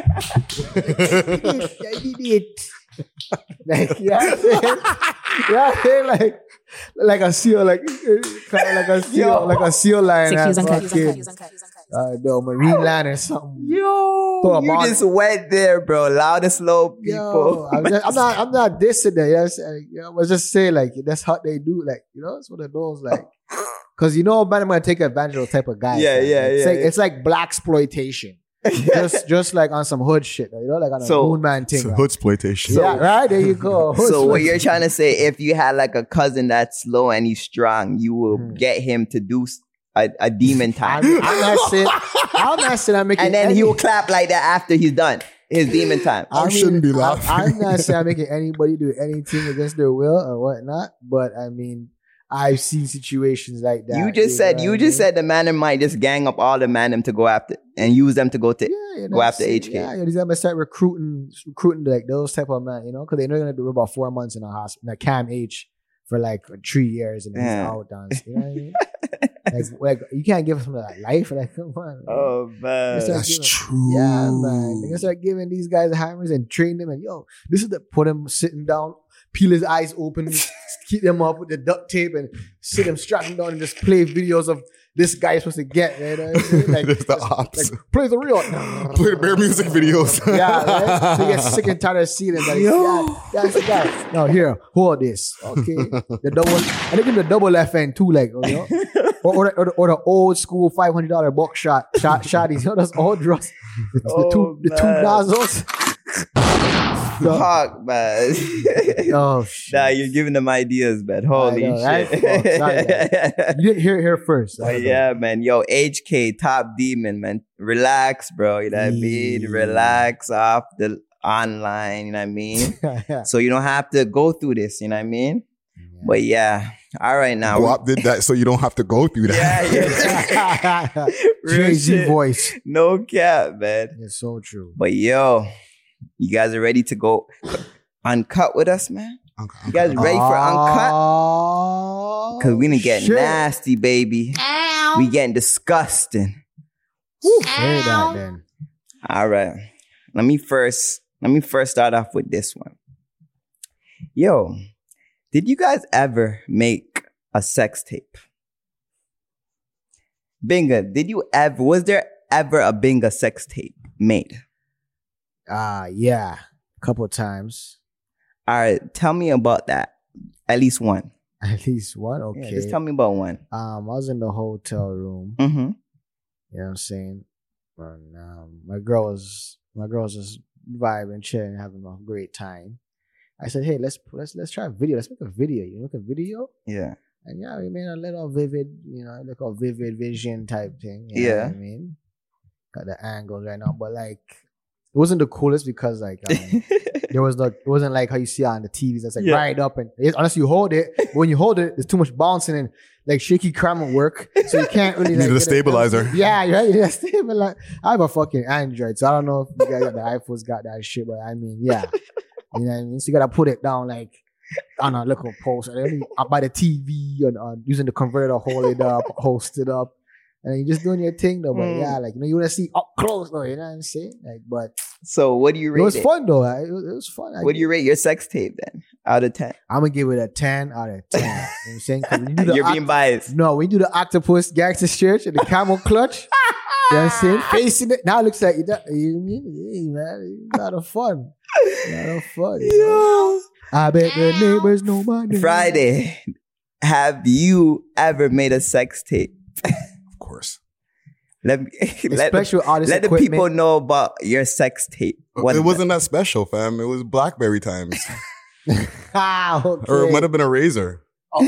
[SPEAKER 9] I did it. I did it. Like, yeah, I'm saying, yeah, I'm saying, like, like a seal, like, kind of like a seal,
[SPEAKER 7] Yo.
[SPEAKER 9] like a seal line.
[SPEAKER 1] Six views
[SPEAKER 9] and
[SPEAKER 1] uncut.
[SPEAKER 9] fucking, Uh, the marine line or something.
[SPEAKER 7] Yo,
[SPEAKER 9] Throw a
[SPEAKER 7] you
[SPEAKER 9] ball-
[SPEAKER 7] just went there, bro. Loud and slow,
[SPEAKER 9] Yo,
[SPEAKER 7] people.
[SPEAKER 9] I'm, just, I'm not, I'm not dissing that. Yes, you know, I was just saying, like, that's how they do. Like, you know, it's one of those, like, because you know, man, I'm gonna take advantage of those type of guys.
[SPEAKER 7] Yeah,
[SPEAKER 9] man.
[SPEAKER 7] yeah,
[SPEAKER 9] it's
[SPEAKER 7] yeah,
[SPEAKER 9] Like,
[SPEAKER 7] yeah.
[SPEAKER 9] It's like black exploitation. just, just like on some hood shit, you know, like on a
[SPEAKER 7] So-
[SPEAKER 9] moon man thing.
[SPEAKER 8] So
[SPEAKER 9] right?
[SPEAKER 8] hood exploitation.
[SPEAKER 9] yeah, right there you go. Hood
[SPEAKER 7] So what
[SPEAKER 9] exploitation.
[SPEAKER 7] you're trying to say, if you had like a cousin that's slow and he's strong, you will get him to do s- a, a demon time.
[SPEAKER 9] I'm, I'm not saying, I'm not saying I'm making,
[SPEAKER 7] and then
[SPEAKER 9] any,
[SPEAKER 7] he will clap like that after he's done his demon time.
[SPEAKER 8] I shouldn't be laughing.
[SPEAKER 9] I'm, I'm not saying I'm making anybody do anything against their will or whatnot, but I mean, I've seen situations like that.
[SPEAKER 7] You just said you just said the man might just gang up all the man to go after and use them to go to
[SPEAKER 9] yeah,
[SPEAKER 7] go after
[SPEAKER 9] that's it.
[SPEAKER 7] H K.
[SPEAKER 9] Yeah, yeah, these guys might start recruiting, recruiting like those type of men, you know, because they know they're gonna do about four months in a hospital, in a Cam H for like three years, and then he's
[SPEAKER 7] Yeah.
[SPEAKER 9] out done. You know what I mean? like, like you can't give them that life, like come on. Man.
[SPEAKER 7] Oh man,
[SPEAKER 9] They start
[SPEAKER 8] That's
[SPEAKER 9] giving-
[SPEAKER 8] true.
[SPEAKER 9] Yeah, man. They're gonna start giving these guys hammers and train them, and yo, this is the put him sitting down, peel his eyes open, keep them up with the duct tape, and sit him strap him down and just play videos of this guy you're supposed to get. You know what I mean? Like,
[SPEAKER 8] That's the
[SPEAKER 9] just,
[SPEAKER 8] opposite.
[SPEAKER 9] like play the real.
[SPEAKER 8] Play the bear music videos.
[SPEAKER 9] Yeah, right? So you get sick and tired of seeing it. Like, yeah, that's the guy. No, here, hold this. Okay. The double, and they give him the double F N too, like, you know? Or, or, the, or, the, or the old school five hundred dollars buckshot, shot, shotties. You know, those old drugs. The, the
[SPEAKER 7] Oh,
[SPEAKER 9] two, the two
[SPEAKER 7] man.
[SPEAKER 9] nozzles.
[SPEAKER 7] Fuck, man.
[SPEAKER 9] Oh, shit.
[SPEAKER 7] Nah, you're giving them ideas, man. Holy
[SPEAKER 9] know, right?
[SPEAKER 7] shit.
[SPEAKER 9] Fuck, sorry, You didn't hear it here first.
[SPEAKER 7] But yeah, man. Yo, H K, top demon, man. Relax, bro. You know what I mean?
[SPEAKER 9] Yeah.
[SPEAKER 7] Relax off the online, you know what I mean?
[SPEAKER 9] Yeah.
[SPEAKER 7] So you don't have to go through this, you know what I mean? But yeah. All right now.
[SPEAKER 8] Guap did that so you don't have to go through that.
[SPEAKER 7] Yeah, yeah. Real
[SPEAKER 9] Jay-Z
[SPEAKER 7] shit.
[SPEAKER 9] voice.
[SPEAKER 7] No cap, man.
[SPEAKER 9] It's so true.
[SPEAKER 7] But yo, you guys are ready to go uncut with us, man? You guys ready for uncut?
[SPEAKER 9] Oh,
[SPEAKER 7] Cause we gonna get
[SPEAKER 9] shit.
[SPEAKER 7] nasty, baby. We getting disgusting.
[SPEAKER 9] Say that then.
[SPEAKER 7] All right. Let me first let me first start off with this one. Yo, did you guys ever make a sex tape? Binga, did you ever was there ever a Binga sex tape made?
[SPEAKER 9] Ah, yeah. A couple of times.
[SPEAKER 7] All right, tell me about that. At least one.
[SPEAKER 9] At least one? Okay.
[SPEAKER 7] Yeah, just tell me about one.
[SPEAKER 9] Um, I was in the hotel room.
[SPEAKER 7] Mm-hmm.
[SPEAKER 9] You know what I'm saying? And um, my girl was my girl was just vibing, chilling, having a great time. I said, "Hey, let's let's let's try a video. Let's make a video. You make a video."
[SPEAKER 7] Yeah.
[SPEAKER 9] And yeah, we made a little vivid, you know, like a vivid vision type thing. You know
[SPEAKER 7] Yeah.
[SPEAKER 9] what I mean? Got the angles right now, but like it wasn't the coolest because like um, there was like it wasn't like how you see on the T Vs that's like
[SPEAKER 7] Yeah.
[SPEAKER 9] right up and it's, unless you hold it, but when you hold it, there's too much bouncing and like shaky camera work, so you can't really
[SPEAKER 8] You
[SPEAKER 9] like
[SPEAKER 8] need a
[SPEAKER 9] get it-
[SPEAKER 8] stabilizer.
[SPEAKER 9] Yeah, yeah, yeah, stabilizer. I have a fucking Android, so I don't know if you guys got the iPhones got that shit, but I mean, yeah, you know what I mean. So you gotta put it down like on a little post, and then up by the T V and uh, using the converter to hold it up, host it up. And then you're just doing your thing though, but
[SPEAKER 7] Mm.
[SPEAKER 9] yeah, like you know, you want to see up close though, you know what I'm saying? Like, but
[SPEAKER 7] So what do you rate
[SPEAKER 9] it was
[SPEAKER 7] it?
[SPEAKER 9] fun though. It was, it was fun. I
[SPEAKER 7] What do you rate your sex tape then? Out of ten.
[SPEAKER 9] I'm gonna give it a ten out of ten. You know what I'm saying? 'Cause when you do the
[SPEAKER 7] You're being
[SPEAKER 9] oct-
[SPEAKER 7] biased.
[SPEAKER 9] No, when you do the octopus gangster stretch and the camel clutch, you know what I'm saying? Facing it, now it looks like you, know, you mean, hey, man, it's a lot of fun. A lot of fun. You know? I bet the neighbors know my name.
[SPEAKER 7] Friday. Have you ever made a sex tape?
[SPEAKER 8] Of course.
[SPEAKER 7] Let me let,
[SPEAKER 9] Especially with all this
[SPEAKER 7] let the
[SPEAKER 9] equipment.
[SPEAKER 7] people know about your sex tape. What
[SPEAKER 8] it
[SPEAKER 7] is
[SPEAKER 8] wasn't that special, fam. It was BlackBerry times.
[SPEAKER 9] Ah, okay.
[SPEAKER 8] Or it might have been a Razor.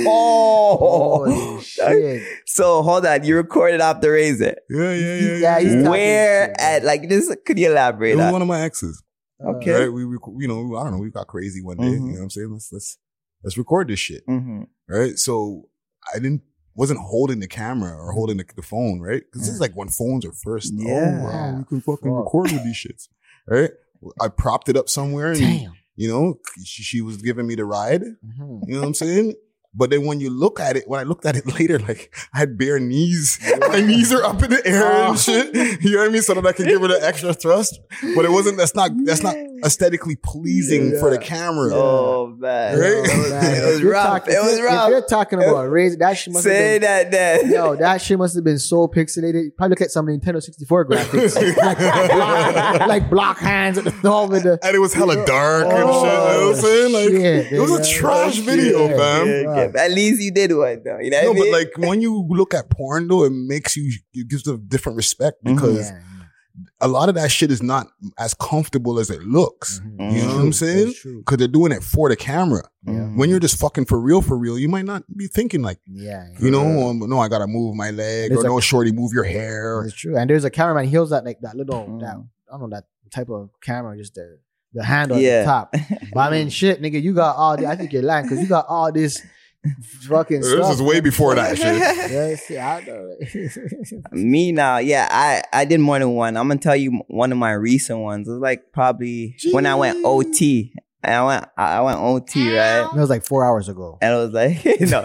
[SPEAKER 7] Oh,
[SPEAKER 9] Holy shit.
[SPEAKER 7] So hold on, you recorded off the Razor.
[SPEAKER 8] Yeah, yeah, yeah.
[SPEAKER 9] Yeah, he's talking
[SPEAKER 7] Where
[SPEAKER 9] shit,
[SPEAKER 7] at? Like this? Could you
[SPEAKER 8] It
[SPEAKER 7] elaborate?
[SPEAKER 8] was
[SPEAKER 7] on?
[SPEAKER 8] one of my exes.
[SPEAKER 7] Okay.
[SPEAKER 8] Right? We, we, you know, I don't know. We got crazy one day.
[SPEAKER 7] Mhm.
[SPEAKER 8] You know what I'm saying? Let's let's let's record this shit.
[SPEAKER 7] Mm-hmm.
[SPEAKER 8] Right? So I didn't wasn't holding the camera or holding the, the phone, right? Because this is like when phones are first.
[SPEAKER 7] Yeah.
[SPEAKER 8] Oh wow, you can fucking
[SPEAKER 9] Fuck.
[SPEAKER 8] record with these shits, right? I propped it up somewhere, and
[SPEAKER 9] Damn.
[SPEAKER 8] you know, she, she was giving me the ride.
[SPEAKER 9] Mhm.
[SPEAKER 8] You know what I'm saying? But then when you look at it, when I looked at it later, like I had bare knees. My knees are up in the air
[SPEAKER 7] Oh.
[SPEAKER 8] and shit. You know what I mean? So that I can give it an extra thrust. But it wasn't, that's not, that's not aesthetically pleasing
[SPEAKER 9] Yeah.
[SPEAKER 8] for the camera.
[SPEAKER 7] Oh man,
[SPEAKER 8] Right?
[SPEAKER 7] it was,
[SPEAKER 9] Man,
[SPEAKER 7] it was
[SPEAKER 9] if you're
[SPEAKER 7] rough.
[SPEAKER 9] talking-
[SPEAKER 7] It was
[SPEAKER 9] if,
[SPEAKER 7] rough.
[SPEAKER 9] If you're talking about raise, that shit must
[SPEAKER 7] Say
[SPEAKER 9] have been,
[SPEAKER 7] that, then.
[SPEAKER 9] yo, that shit must have been so pixelated. Probably look at some Nintendo sixty-four graphics, like, block, like block hands at the thumb with the.
[SPEAKER 8] And it was hella dark and shit. You know what I'm saying? Like, it was a trash video, fam.
[SPEAKER 7] Yeah, yeah. At least you did one though. You know
[SPEAKER 8] No,
[SPEAKER 7] what I mean?
[SPEAKER 8] but like when you look at porn though, it makes you, it gives a different respect because a lot of that shit is not as comfortable as it looks. You know what I'm saying? Because they're doing it for the camera. When you're just fucking for real, for real, you might not be thinking like,
[SPEAKER 9] Yeah,
[SPEAKER 8] you know, um, no, I gotta move my leg,
[SPEAKER 9] There's
[SPEAKER 8] or
[SPEAKER 9] a-
[SPEAKER 8] no, shorty, move your hair.
[SPEAKER 9] It's true. And there's a cameraman. He holds that like that little, that, I don't know, that type of camera, just the the handle
[SPEAKER 7] Yeah.
[SPEAKER 9] at the top. But I mean, shit, nigga, you got all. The, I think you're lying because you got all this fucking.
[SPEAKER 8] This
[SPEAKER 9] stuff,
[SPEAKER 8] is way
[SPEAKER 9] man.
[SPEAKER 8] before that shit.
[SPEAKER 9] Yeah, see, I know.
[SPEAKER 7] Me now, yeah, I, I did more than one. I'm gonna tell you one of my recent ones. It was like probably when I went O T. And I went I went O T, right?
[SPEAKER 9] That was like four hours ago.
[SPEAKER 7] And it was like, you know.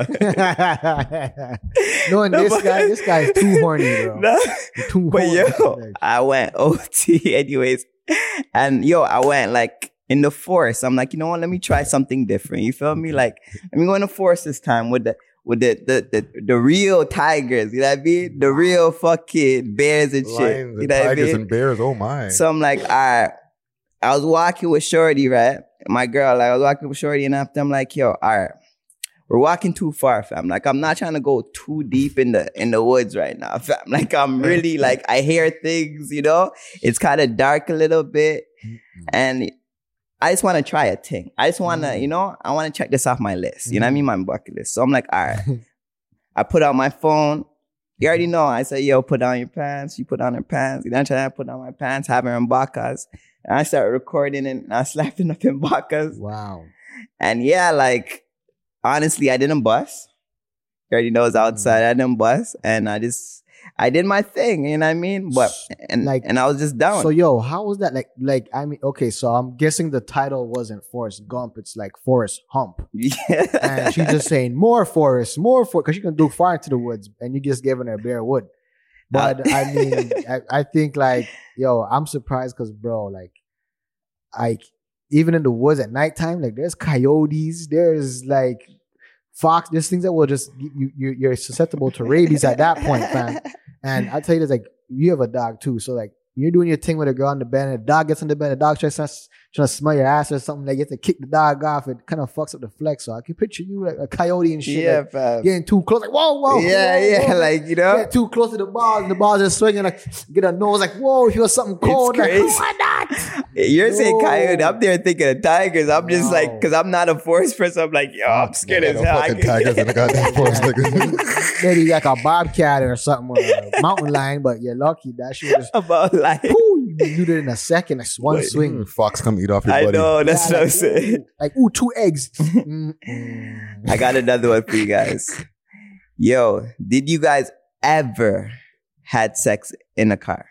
[SPEAKER 9] Knowing
[SPEAKER 7] No,
[SPEAKER 9] this
[SPEAKER 7] but-
[SPEAKER 9] guy, this guy's too horny, bro.
[SPEAKER 7] No.
[SPEAKER 9] You're too
[SPEAKER 7] But
[SPEAKER 9] horny.
[SPEAKER 7] yo, I went O T anyways. And yo, I went like in the forest. I'm like, you know what? Let me try something different. You feel me? Like, let me go in the forest this time with the with the the the, the real tigers. You know what I mean? The real fucking bears and shit.
[SPEAKER 8] Lions
[SPEAKER 7] You
[SPEAKER 8] and
[SPEAKER 7] know what I
[SPEAKER 8] tigers
[SPEAKER 7] mean?
[SPEAKER 8] and bears, oh my.
[SPEAKER 7] So I'm like, all right. I was walking with Shorty, right? My girl, like I was walking with Shorty, and after I'm like, yo, all right. We're walking too far, fam. Like, I'm not trying to go too deep in the in the woods right now, fam. Like, I'm really like, I hear things, you know? It's kind of dark a little bit. And I just want to try a thing. I just want to, you know, I want to check this off my list. You know what I mean? My bucket list. So I'm like, all right. I put out my phone. You already know. I said, yo, put down your pants. You put down her pants. You know, I put down my pants, have her in Bacas. And I started recording it, and I slapped it up in Bacas.
[SPEAKER 9] Wow.
[SPEAKER 7] And yeah, like, honestly, I didn't bust. You already know it's outside. I didn't bust. And I just, I did my thing. You know what I mean? But, and,
[SPEAKER 9] Like-
[SPEAKER 7] and I was just down.
[SPEAKER 9] So yo, how was that? Like, like I mean, okay, so I'm guessing the title wasn't Forrest Gump. It's like Forrest Hump.
[SPEAKER 7] Yeah.
[SPEAKER 9] And she's just saying more Forrest, more for because she can do far into the woods, and you just giving her bare wood. But I mean, I, I think like, yo, I'm surprised because bro, like, like even in the woods at nighttime, like there's coyotes, there's like fox, there's things that will just you, you you're susceptible to rabies at that point, fam. And I tell you this, like you have a dog too, so like you're doing your thing with a girl on the bed, and the dog gets on the bed, the dog tries to trying to smell your ass or something, like you have to kick the dog off. It kind of fucks up the flex. So I can picture you like a coyote and shit,
[SPEAKER 7] Yeah,
[SPEAKER 9] like,
[SPEAKER 7] fam.
[SPEAKER 9] getting too close, like whoa, whoa,
[SPEAKER 7] Yeah,
[SPEAKER 9] whoa,
[SPEAKER 7] yeah,
[SPEAKER 9] whoa.
[SPEAKER 7] like, you know?
[SPEAKER 9] Get too close to the balls, and the balls just swinging, like get a nose, like whoa, you feel something cold, like
[SPEAKER 7] crazy.
[SPEAKER 9] why not?
[SPEAKER 7] You're saying
[SPEAKER 9] No.
[SPEAKER 7] coyote. I'm there thinking of tigers. I'm just like, because I'm not a forest person. I'm like, yo, I'm scared as
[SPEAKER 8] No
[SPEAKER 7] hell. I
[SPEAKER 8] fucking
[SPEAKER 7] can-
[SPEAKER 8] tigers in the goddamn forest, nigga.
[SPEAKER 9] Maybe like a bobcat or something, or a mountain lion, but you're lucky that shit was
[SPEAKER 7] about like
[SPEAKER 9] you do that in a second, like one
[SPEAKER 7] Wait.
[SPEAKER 9] swing.
[SPEAKER 8] Fox come eat off your
[SPEAKER 7] I
[SPEAKER 8] buddy.
[SPEAKER 7] know, that's
[SPEAKER 9] Yeah,
[SPEAKER 7] what I'm
[SPEAKER 9] like,
[SPEAKER 7] saying.
[SPEAKER 9] ooh, like ooh, two eggs. Mm-mm.
[SPEAKER 7] I got another one for you guys. Yo, did you guys ever had sex in a car?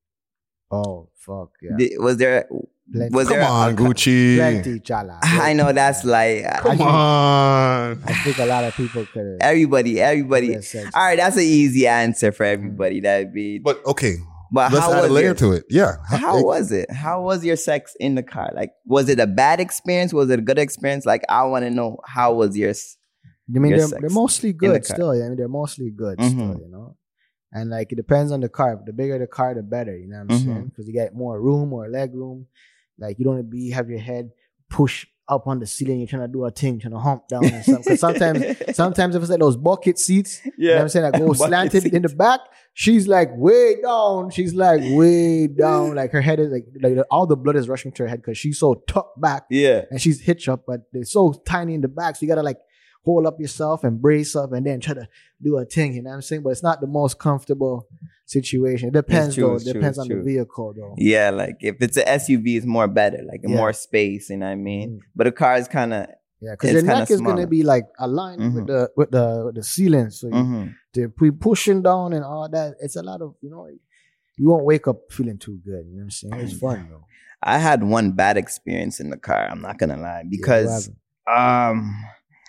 [SPEAKER 9] Oh fuck yeah!
[SPEAKER 7] Did- was there?
[SPEAKER 9] Plenty.
[SPEAKER 7] Was
[SPEAKER 8] Come
[SPEAKER 7] there?
[SPEAKER 8] on,
[SPEAKER 7] a,
[SPEAKER 8] Gucci.
[SPEAKER 9] Plenty, chala.
[SPEAKER 7] I know that's like
[SPEAKER 8] Come on.
[SPEAKER 9] I think a lot of people could have.
[SPEAKER 7] everybody, everybody.
[SPEAKER 9] Yeah, sex.
[SPEAKER 7] All right, that's an easy answer for everybody. That'd be.
[SPEAKER 8] But okay,
[SPEAKER 7] But
[SPEAKER 8] let's
[SPEAKER 7] how
[SPEAKER 8] add a
[SPEAKER 7] was
[SPEAKER 8] layer
[SPEAKER 7] your,
[SPEAKER 8] to it. Yeah.
[SPEAKER 7] How was it? How was your sex in the car? Like, was it a bad experience? Was it a good experience? Like, I want to know how was yours?
[SPEAKER 9] I mean,
[SPEAKER 7] your
[SPEAKER 9] they're,
[SPEAKER 7] sex
[SPEAKER 9] they're mostly
[SPEAKER 7] in the
[SPEAKER 9] good
[SPEAKER 7] car?
[SPEAKER 9] still. I mean, they're mostly good
[SPEAKER 7] Mhm.
[SPEAKER 9] still, you know. And like, it depends on the car. The bigger the car, the better. You know what I'm
[SPEAKER 7] Mhm.
[SPEAKER 9] saying? Because you get more room, more leg room. Like, you don't want to be have your head push up on the ceiling. You're trying to do a thing, trying to hump down and something. Because sometimes, sometimes if it's like those bucket seats, you know what I'm saying, that go
[SPEAKER 7] Bucket
[SPEAKER 9] slanted in the
[SPEAKER 7] seats.
[SPEAKER 9] back. She's like way down. She's like way down. Like her head is like, like all the blood is rushing to her head because she's so tucked back.
[SPEAKER 7] Yeah.
[SPEAKER 9] And she's hitched up, but they're so tiny in the back. So you gotta like hold up yourself and brace up and then try to do a thing. You know what I'm saying? But it's not the most comfortable situation. It depends
[SPEAKER 7] true,
[SPEAKER 9] though.
[SPEAKER 7] it's
[SPEAKER 9] It
[SPEAKER 7] true,
[SPEAKER 9] depends
[SPEAKER 7] it's
[SPEAKER 9] on
[SPEAKER 7] true.
[SPEAKER 9] the vehicle though.
[SPEAKER 7] Yeah, like if it's an S U V, it's more better, like
[SPEAKER 9] Yeah.
[SPEAKER 7] more space. You know what I mean? But a car is kind of
[SPEAKER 9] Yeah, because
[SPEAKER 7] it's
[SPEAKER 9] your
[SPEAKER 7] kinda
[SPEAKER 9] neck is
[SPEAKER 7] smaller.
[SPEAKER 9] gonna be like aligned
[SPEAKER 7] Mhm.
[SPEAKER 9] with the with the with the ceiling. So you,
[SPEAKER 7] Mhm.
[SPEAKER 9] to be pushing down and all that, it's a lot of, you know, you won't wake up feeling too good. You know what I'm saying? It's fun though.
[SPEAKER 7] I had one bad experience in the car. I'm not gonna lie because um,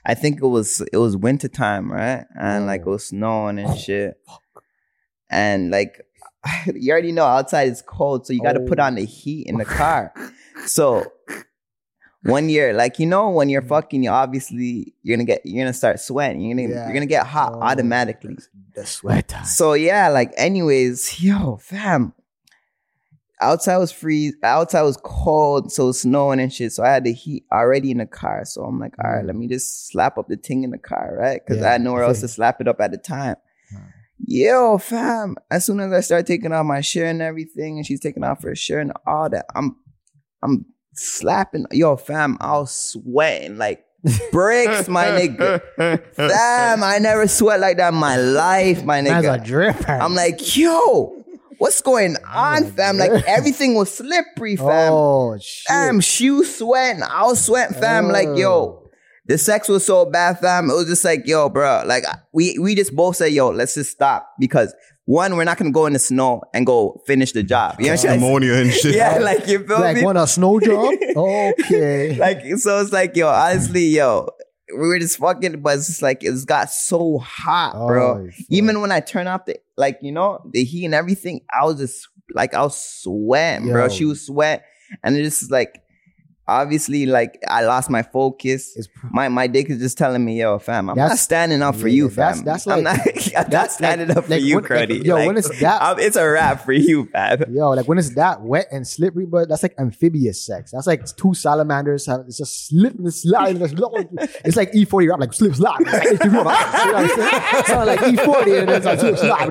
[SPEAKER 7] I think it was it was winter time, right? And like it was snowing and shit. And like you already know outside is cold, so you got to put on the heat in the car. So one year, like you know, when you're fucking, you obviously you're gonna get you're gonna start sweating. You're gonna
[SPEAKER 9] Yeah.
[SPEAKER 7] you're gonna get hot
[SPEAKER 9] Oh.
[SPEAKER 7] automatically.
[SPEAKER 9] The sweat time.
[SPEAKER 7] So yeah, like anyways, yo, fam. Outside was freeze. Outside was cold, so it was snowing and shit. So I had the heat already in the car. So I'm like, all right, let me just slap up the thing in the car, right? Because
[SPEAKER 9] Yeah,
[SPEAKER 7] I had nowhere else to slap it up at the time. Yo, fam. As soon as I start taking off my shirt and everything, and she's taking off her shirt and all that, I'm, I'm slapping. Yo, fam, I was sweating like bricks, my nigga. Fam, I never sweat like that in my life, my nigga.
[SPEAKER 9] Man's a dripper.
[SPEAKER 7] I'm like, yo. What's going on, fam? Like everything was slippery, fam.
[SPEAKER 9] Oh shit.
[SPEAKER 7] Fam, shoes sweating. I was sweating, fam.
[SPEAKER 9] Oh.
[SPEAKER 7] Like, yo, the sex was so bad, fam. It was just like, yo, bro. Like, we we just both said, yo, let's just stop because one, we're not gonna go in the snow and go finish the job. You know what I'm saying?
[SPEAKER 8] Pneumonia and shit.
[SPEAKER 7] Yeah, like you feel
[SPEAKER 9] Like
[SPEAKER 7] me?
[SPEAKER 9] want a snow job? Okay.
[SPEAKER 7] Like so, it's like, yo, honestly, yo. We were just fucking, but it's just like, it's got so hot, bro.
[SPEAKER 9] Oh,
[SPEAKER 7] Even when I turn off the, like, you know, the heat and everything, I was just, like, I was sweating, bro.
[SPEAKER 9] Yo.
[SPEAKER 7] She was sweat. And it just like, obviously, like, I lost my focus. My my dick is just telling me, yo, fam, I'm not
[SPEAKER 9] That's-
[SPEAKER 7] standing up for
[SPEAKER 9] yeah,
[SPEAKER 7] you,
[SPEAKER 9] that's-
[SPEAKER 7] fam.
[SPEAKER 9] that's
[SPEAKER 7] I'm
[SPEAKER 9] like-
[SPEAKER 7] not, I'm not
[SPEAKER 9] that's
[SPEAKER 7] standing
[SPEAKER 9] like-
[SPEAKER 7] up for
[SPEAKER 9] like
[SPEAKER 7] you,
[SPEAKER 9] when- like,
[SPEAKER 7] Cruddy.
[SPEAKER 9] yo,
[SPEAKER 7] Like,
[SPEAKER 9] when it's that-
[SPEAKER 7] I'm- it's a wrap for you, fam.
[SPEAKER 9] Yo, like when it's that wet and slippery, but that's like amphibious sex. That's like two salamanders have it's just slip and slide. It's like E forty rap, like slip slide. It's like, you know what I'm saying? Sound like E forty and it's like slip slide.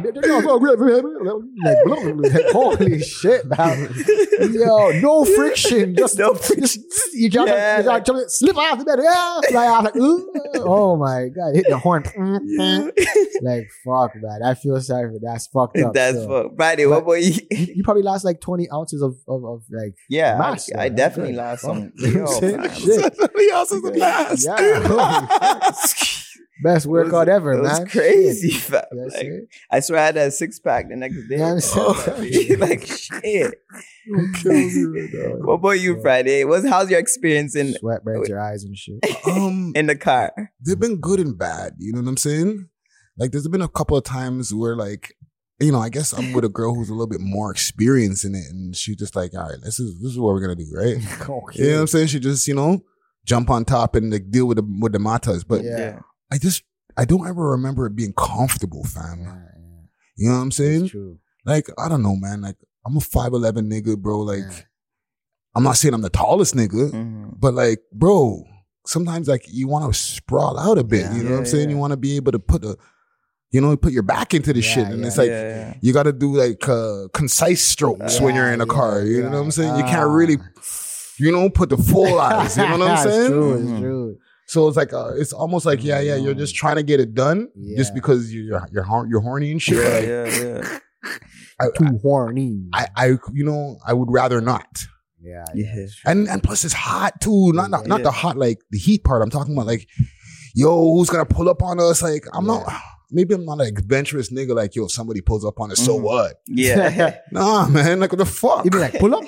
[SPEAKER 9] Like holy shit, man. Yo, no friction, just
[SPEAKER 7] No
[SPEAKER 9] just you jump,
[SPEAKER 7] Yeah,
[SPEAKER 9] you jump,
[SPEAKER 7] like-
[SPEAKER 9] jump, slip off the bed, yeah, fly off like, ooh. Oh my god, hit the horn. Like fuck, man. I feel sorry for that. That's fucked up.
[SPEAKER 7] That's
[SPEAKER 9] so.
[SPEAKER 7] fuck. Friday, what boy? You,
[SPEAKER 9] You, you probably lost like twenty ounces of of, of like
[SPEAKER 7] yeah,
[SPEAKER 9] mass.
[SPEAKER 7] I, I
[SPEAKER 9] though.
[SPEAKER 7] definitely
[SPEAKER 9] That's
[SPEAKER 7] lost
[SPEAKER 9] good.
[SPEAKER 7] some.
[SPEAKER 9] You know what I'm
[SPEAKER 7] Yo,
[SPEAKER 9] saying?
[SPEAKER 7] fam.
[SPEAKER 9] Shit.
[SPEAKER 8] Somebody else is the last.
[SPEAKER 9] Yeah. Best workout ever,
[SPEAKER 7] It was
[SPEAKER 9] man.
[SPEAKER 7] crazy,
[SPEAKER 9] Shit.
[SPEAKER 7] fam.
[SPEAKER 9] That's
[SPEAKER 7] Like,
[SPEAKER 9] it.
[SPEAKER 7] I swear I had a six pack the next day.
[SPEAKER 9] Yeah, I'm saying.
[SPEAKER 7] like shit.
[SPEAKER 9] Don't kill me right now.
[SPEAKER 7] What about you, Friday? What's how's your experience in
[SPEAKER 9] Sweat burns your eyes and shit.
[SPEAKER 8] Um,
[SPEAKER 7] in the car?
[SPEAKER 8] they've been good and bad. You know what I'm saying? Like, there's been a couple of times where, like, you know, I guess I'm with a girl who's a little bit more experienced in it, and she's just like, all right, this is this is what we're gonna do, right?
[SPEAKER 9] Okay.
[SPEAKER 8] You know what I'm saying? She just, you know, jump on top and like deal with the with the matas. But
[SPEAKER 9] Yeah.
[SPEAKER 8] I just I don't ever remember it being comfortable, fam.
[SPEAKER 9] Yeah,
[SPEAKER 8] You know what I'm saying?
[SPEAKER 9] it's true.
[SPEAKER 8] Like, I don't know, man. Like, I'm a five eleven nigga, bro. Like,
[SPEAKER 9] Yeah.
[SPEAKER 8] I'm not saying I'm the tallest nigga,
[SPEAKER 7] Mhm.
[SPEAKER 8] but like, bro, sometimes like you want to sprawl out a bit.
[SPEAKER 9] Yeah.
[SPEAKER 8] You know what I'm
[SPEAKER 7] Yeah,
[SPEAKER 8] saying?
[SPEAKER 7] yeah.
[SPEAKER 8] You want to be able to put a, you know, put your back into the
[SPEAKER 9] Yeah,
[SPEAKER 8] shit. And
[SPEAKER 9] yeah,
[SPEAKER 8] it's like,
[SPEAKER 7] yeah, yeah.
[SPEAKER 8] you got to do like uh, concise strokes when
[SPEAKER 9] Yeah,
[SPEAKER 8] you're in a
[SPEAKER 9] yeah,
[SPEAKER 8] car. You
[SPEAKER 9] yeah.
[SPEAKER 8] know what I'm saying? You can't
[SPEAKER 9] Ah.
[SPEAKER 8] really, you know, put the full eyes. You know what I'm saying?
[SPEAKER 9] It's true.
[SPEAKER 7] Mhm.
[SPEAKER 9] It's true.
[SPEAKER 8] So it's like, uh, it's almost like, yeah, yeah, you're just trying to get it done just
[SPEAKER 9] Yeah.
[SPEAKER 8] because you're, you're, hor- you're horny and shit.
[SPEAKER 7] Yeah,
[SPEAKER 8] Like,
[SPEAKER 7] yeah, yeah.
[SPEAKER 8] I,
[SPEAKER 9] Too horny.
[SPEAKER 8] I, I, you know, I would rather not.
[SPEAKER 9] Yeah.
[SPEAKER 7] Yeah.
[SPEAKER 9] it's true.
[SPEAKER 8] And and plus it's hot too. Not not, not
[SPEAKER 7] Yeah.
[SPEAKER 8] the hot like the heat part. I'm talking about like, yo, who's gonna pull up on us? Like, I'm not maybe I'm not an adventurous nigga like, yo, if somebody pulls up on us, so
[SPEAKER 7] Mhm.
[SPEAKER 8] what?
[SPEAKER 7] Yeah.
[SPEAKER 8] Nah, man, like what the fuck?
[SPEAKER 9] You be like, pull up.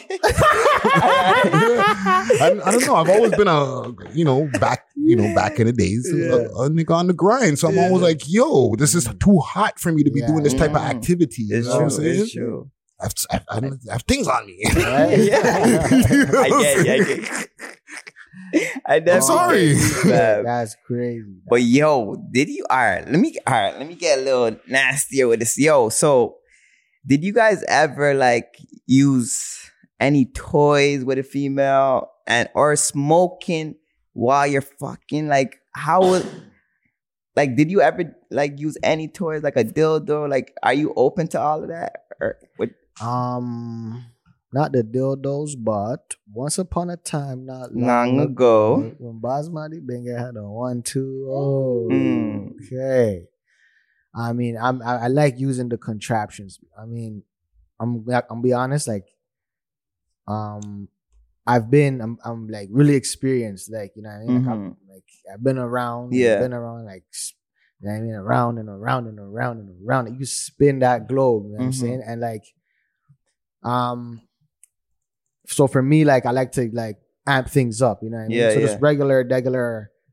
[SPEAKER 8] I, I don't know. I've always been a, you know, back, you know, back in the days, a, a nigga on the grind. So I'm always like, yo, this is too hot for me to be
[SPEAKER 9] Yeah.
[SPEAKER 8] doing this type of
[SPEAKER 7] Mm.
[SPEAKER 8] activity. You
[SPEAKER 7] It's
[SPEAKER 8] know what I'm
[SPEAKER 7] true.
[SPEAKER 8] saying?
[SPEAKER 7] It's true.
[SPEAKER 8] I have, I, have, I have things on me.
[SPEAKER 9] Right?
[SPEAKER 7] Yeah.
[SPEAKER 8] You know
[SPEAKER 7] I
[SPEAKER 8] what I'm
[SPEAKER 7] get you. I
[SPEAKER 8] saying?
[SPEAKER 7] get you. I definitely
[SPEAKER 8] sorry.
[SPEAKER 7] get you, fam.
[SPEAKER 9] That's crazy.
[SPEAKER 7] But yo, did you? All right, let me. All right, let me get a little nastier with this. Yo, so did you guys ever like use any toys with a female and or smoking while you're fucking? Like, how was? Like, did you ever like use any toys like a dildo? Like, are you open to all of that? Or what?
[SPEAKER 9] Um, not the dildos, but once upon a time, not
[SPEAKER 7] Long
[SPEAKER 9] long,
[SPEAKER 7] ago.
[SPEAKER 9] when Basmati Benga had a one, two, oh,
[SPEAKER 7] Mm.
[SPEAKER 9] okay. I mean, I'm I, I like using the contraptions. I mean, I'm I'm be honest, like, um, I've been I'm I'm like really experienced, like you know, what I mean, like,
[SPEAKER 7] Mhm.
[SPEAKER 9] I've, like I've been around,
[SPEAKER 7] Yeah.
[SPEAKER 9] been around, like. s- You know what I mean, around and around and around and around. You spin that globe, you know what I'm
[SPEAKER 7] Mhm.
[SPEAKER 9] saying? And like, um, so for me, like I like to like amp things up, you know what I mean?
[SPEAKER 7] Yeah,
[SPEAKER 9] so
[SPEAKER 7] yeah.
[SPEAKER 9] just regular, regular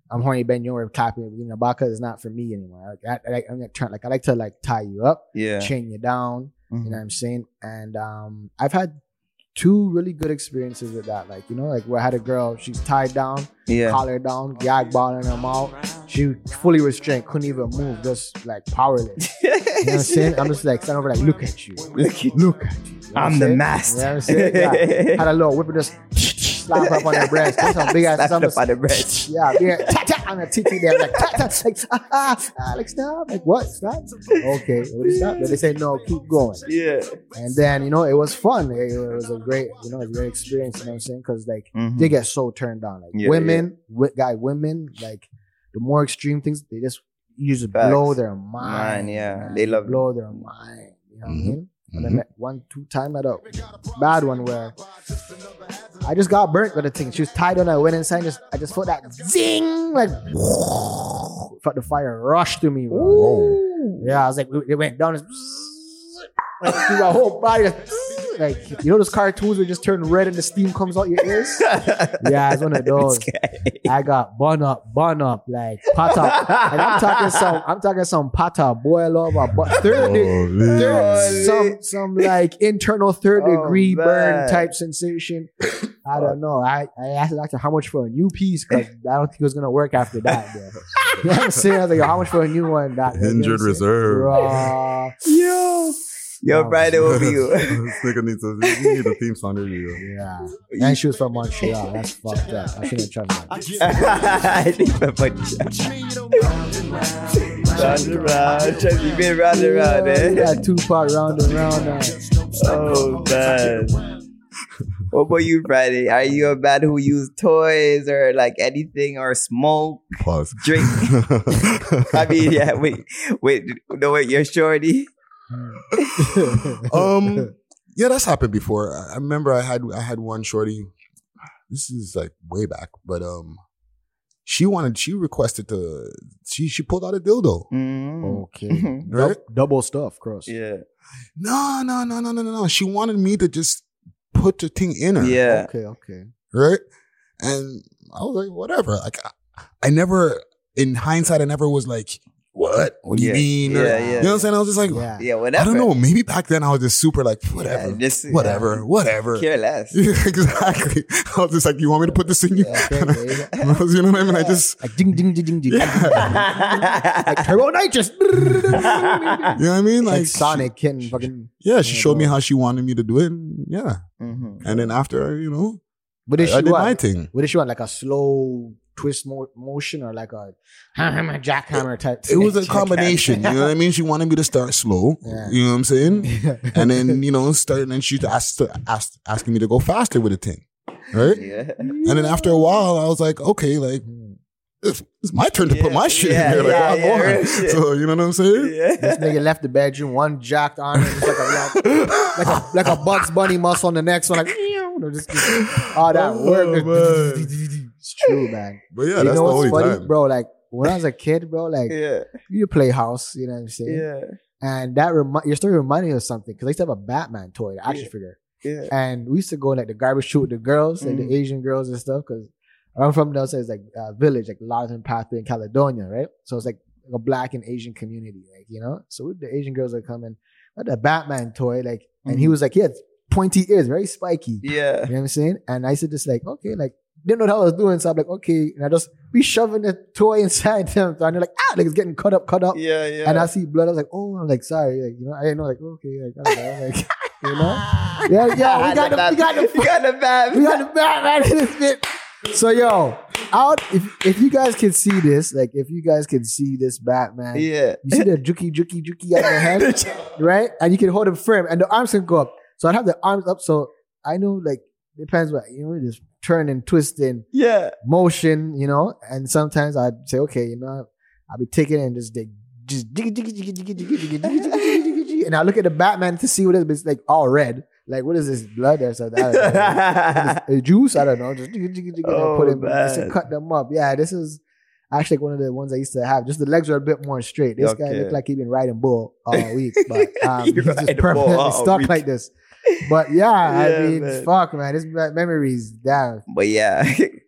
[SPEAKER 9] I'm horny bend you over clapping, you know, baka is not for me anymore. I, I, I, I'm gonna turn like I like to like tie you up,
[SPEAKER 7] Yeah.
[SPEAKER 9] chain you down.
[SPEAKER 7] Mhm.
[SPEAKER 9] You know what I'm saying? And um, I've had two really good experiences with that. Like, you know, like where I had a girl, she's tied down,
[SPEAKER 7] Yeah.
[SPEAKER 9] collar down, gag ball in her mouth. She fully restrained, couldn't even move, just like powerless. You know what I'm saying? I'm just like standing over like, look at you.
[SPEAKER 7] Look at
[SPEAKER 9] Look at you. You know what
[SPEAKER 7] I'm
[SPEAKER 9] I'm
[SPEAKER 7] the
[SPEAKER 9] saying?
[SPEAKER 7] master.
[SPEAKER 9] You know what I'm saying? Yeah. Had a little whip and just slap her up on her breast. That's some big ass
[SPEAKER 7] Slap
[SPEAKER 9] some
[SPEAKER 7] up on the breast.
[SPEAKER 9] Yeah, yeah. Tap, tap on her titty there. Like, tap, tap. Like, ah, ah, ah, like, stop. Like, what? Stop? Okay. What is that? But they say, no, keep going.
[SPEAKER 7] Yeah.
[SPEAKER 9] And then, you know, it was fun. It, it was a great, you know, a great experience. You know what I'm saying? Because, like,
[SPEAKER 7] Mhm.
[SPEAKER 9] they get so turned on. Like,
[SPEAKER 7] Yeah,
[SPEAKER 9] women, wi- guy, women, like, the more extreme things, they just, you just
[SPEAKER 7] Facts.
[SPEAKER 9] blow their mind.
[SPEAKER 7] Man, yeah.
[SPEAKER 9] man.
[SPEAKER 7] They love
[SPEAKER 9] blow their mind. You know what I
[SPEAKER 8] Mhm.
[SPEAKER 9] mean? And
[SPEAKER 8] Mhm.
[SPEAKER 9] then that one, two time at a bad one where I just got burnt with the thing. She was tied on. I went inside. Just I just felt that zing, like felt the fire rush to me. Bro. Yeah, I was like, it went down, just, like through my whole body. Just, like, you know those cartoons where you just turn red and the steam comes out your ears? Yeah, it's one of those. I got bun up, bun up, like pata, and I'm talking some, I'm talking some pata boil over, but third,
[SPEAKER 8] Holy.
[SPEAKER 9] third some, some like internal third
[SPEAKER 7] Oh,
[SPEAKER 9] degree burn
[SPEAKER 7] man.
[SPEAKER 9] type sensation. I don't know. I, I asked the doctor how much for a new piece because I don't think it was gonna work after that. Bro. You know what I'm saying? I was like, yo, how much for a new one? Doctor? You know
[SPEAKER 8] Injured
[SPEAKER 9] what I'm saying?
[SPEAKER 8] reserve.
[SPEAKER 9] Bro.
[SPEAKER 7] Yo. Yo,
[SPEAKER 9] No.
[SPEAKER 7] Friday will be you.
[SPEAKER 8] This nigga needs a, he need a theme song review.
[SPEAKER 9] Yeah. And she was from Montreal. That's fucked up. I shouldn't have tried that.
[SPEAKER 7] I think for Round and round. Trust me, been round and round,
[SPEAKER 9] Yeah, we
[SPEAKER 7] eh?
[SPEAKER 9] got two part round and round now.
[SPEAKER 7] Oh, man. What about you, Friday? Are you a man who use toys or like anything or smoke,
[SPEAKER 8] Pause.
[SPEAKER 7] drink? I mean, yeah, wait, wait, no, wait, you're shorty?
[SPEAKER 8] um, yeah, that's happened before. I I remember I had I had one shorty. This is like way back, but um, she wanted she requested to she she pulled out a dildo.
[SPEAKER 7] Mm.
[SPEAKER 9] Okay.
[SPEAKER 8] Right?
[SPEAKER 9] Dou- double stuff, cross.
[SPEAKER 7] Yeah.
[SPEAKER 8] No, no, no, no, no, no, no. She wanted me to just put the thing in her.
[SPEAKER 7] Yeah.
[SPEAKER 9] Okay, okay.
[SPEAKER 8] Right? And I was like, whatever. Like I, I never, in hindsight, I never was like, what? What do you
[SPEAKER 7] Yeah,
[SPEAKER 8] mean? Or-
[SPEAKER 7] yeah, yeah.
[SPEAKER 8] You know what I'm saying? I was just like,
[SPEAKER 9] Yeah.
[SPEAKER 7] Yeah, whatever.
[SPEAKER 8] I don't know. Maybe back then I was just super like, whatever,
[SPEAKER 7] Yeah, just-
[SPEAKER 8] whatever,
[SPEAKER 7] yeah.
[SPEAKER 8] whatever.
[SPEAKER 7] Care less.
[SPEAKER 8] Yeah, exactly. I was just like, you want me to put this in you?
[SPEAKER 9] Yeah, okay, okay.
[SPEAKER 8] I was, you know what I mean? I just,
[SPEAKER 9] Like ding ding ding ding ding. Like turbo nitrous.
[SPEAKER 8] you know what I mean?
[SPEAKER 9] Like
[SPEAKER 8] Like,
[SPEAKER 9] Sonic hitting fucking.
[SPEAKER 8] yeah, she showed me how she wanted me to do it. And yeah.
[SPEAKER 7] Mhm.
[SPEAKER 8] And then after, you know,
[SPEAKER 9] What did
[SPEAKER 8] I,
[SPEAKER 9] she
[SPEAKER 8] I did
[SPEAKER 9] want?
[SPEAKER 8] my thing.
[SPEAKER 9] What did she want? Like a slow twist mo- motion or like a hammer jackhammer type?
[SPEAKER 8] It was a combination. You know what I mean? She wanted me to start slow.
[SPEAKER 9] Yeah.
[SPEAKER 8] You know what I'm saying? And then, you know, start, and then she asked, asked, asking me to go faster with the thing. Right?
[SPEAKER 7] Yeah.
[SPEAKER 8] And then after a while, I was like, okay, like, it's, it's my turn to put my shit
[SPEAKER 7] yeah,
[SPEAKER 8] in there. Like,
[SPEAKER 7] yeah,
[SPEAKER 8] what
[SPEAKER 7] yeah,
[SPEAKER 8] more?
[SPEAKER 7] real shit.
[SPEAKER 8] So, you know what I'm saying?
[SPEAKER 7] Yeah.
[SPEAKER 9] This nigga left the bedroom, one jacked on it, just like a like, like a like a Bugs Bunny muscle on the next one, like you know, just all that
[SPEAKER 8] Oh,
[SPEAKER 9] work.
[SPEAKER 8] man.
[SPEAKER 9] It's true, man.
[SPEAKER 8] But yeah,
[SPEAKER 9] you
[SPEAKER 8] that's
[SPEAKER 9] know
[SPEAKER 8] the
[SPEAKER 9] what's
[SPEAKER 8] only
[SPEAKER 9] funny,
[SPEAKER 8] time.
[SPEAKER 9] bro? Like when I was a kid, bro, like
[SPEAKER 7] Yeah.
[SPEAKER 9] you play house, you know what I'm saying?
[SPEAKER 7] Yeah.
[SPEAKER 9] And that remi- your story reminded me of something because I used to have a Batman toy, the action
[SPEAKER 7] Yeah.
[SPEAKER 9] figure,
[SPEAKER 7] Yeah.
[SPEAKER 9] and we used to go like the garbage chute with the girls, like
[SPEAKER 7] Mm.
[SPEAKER 9] the Asian girls and stuff, because I'm from the outside, it's like a village, like Larton Pathway in Caledonia, right? So it's like a black and Asian community, like, you know? So the Asian girls are coming, had a Batman toy, like, and he
[SPEAKER 7] Mhm.
[SPEAKER 9] was like, he had pointy ears, very spiky.
[SPEAKER 7] Yeah.
[SPEAKER 9] You know what I'm saying? And I said just like, okay, like, didn't know what I was doing. So I'm like, okay. And I just be shoving the toy inside them. So I'm like, ah, like it's getting cut up, cut up.
[SPEAKER 7] Yeah, yeah.
[SPEAKER 9] And I see blood. I was like, oh, I'm like, sorry. Like, you know, I didn't know, like, okay. Like, I don't know, like, you know? Yeah, yeah, we got the, we got the,
[SPEAKER 7] You got the Batman.
[SPEAKER 9] we got the Batman in this bit. So yo, out if if you guys can see this, like if you guys can see this Batman,
[SPEAKER 7] Yeah.
[SPEAKER 9] you see the juki juki juki out of the head, right? And you can hold him firm, and the arms can go up. So I'd have the arms up, so I know like depends what you know, just turn and twist in
[SPEAKER 7] Yeah.
[SPEAKER 9] motion, you know. And sometimes I'd say, okay, you know, I'll be taking it and just dig, just jiggy jiggy jiggy jiggy jiggy jiggy jiggy jiggy jiggy jiggy, and I look at the Batman to see what it is. But it's like all red. Like what is this blood or something? I don't know. It's juice? I don't know. Just jiggy jiggy jiggy.
[SPEAKER 7] Oh,
[SPEAKER 9] and put it, just to
[SPEAKER 7] man.
[SPEAKER 9] cut them up. Yeah, this is actually one of the ones I used to have. Just the legs are a bit more straight. This guy
[SPEAKER 7] Okay.
[SPEAKER 9] looked like he'd been riding bull all week, but um,
[SPEAKER 7] He
[SPEAKER 9] he's just
[SPEAKER 7] riding bull
[SPEAKER 9] permanently
[SPEAKER 7] all
[SPEAKER 9] stuck
[SPEAKER 7] week.
[SPEAKER 9] like this. But yeah,
[SPEAKER 7] Yeah,
[SPEAKER 9] I mean,
[SPEAKER 7] man.
[SPEAKER 9] fuck, man, this me- memories, damn.
[SPEAKER 7] But yeah.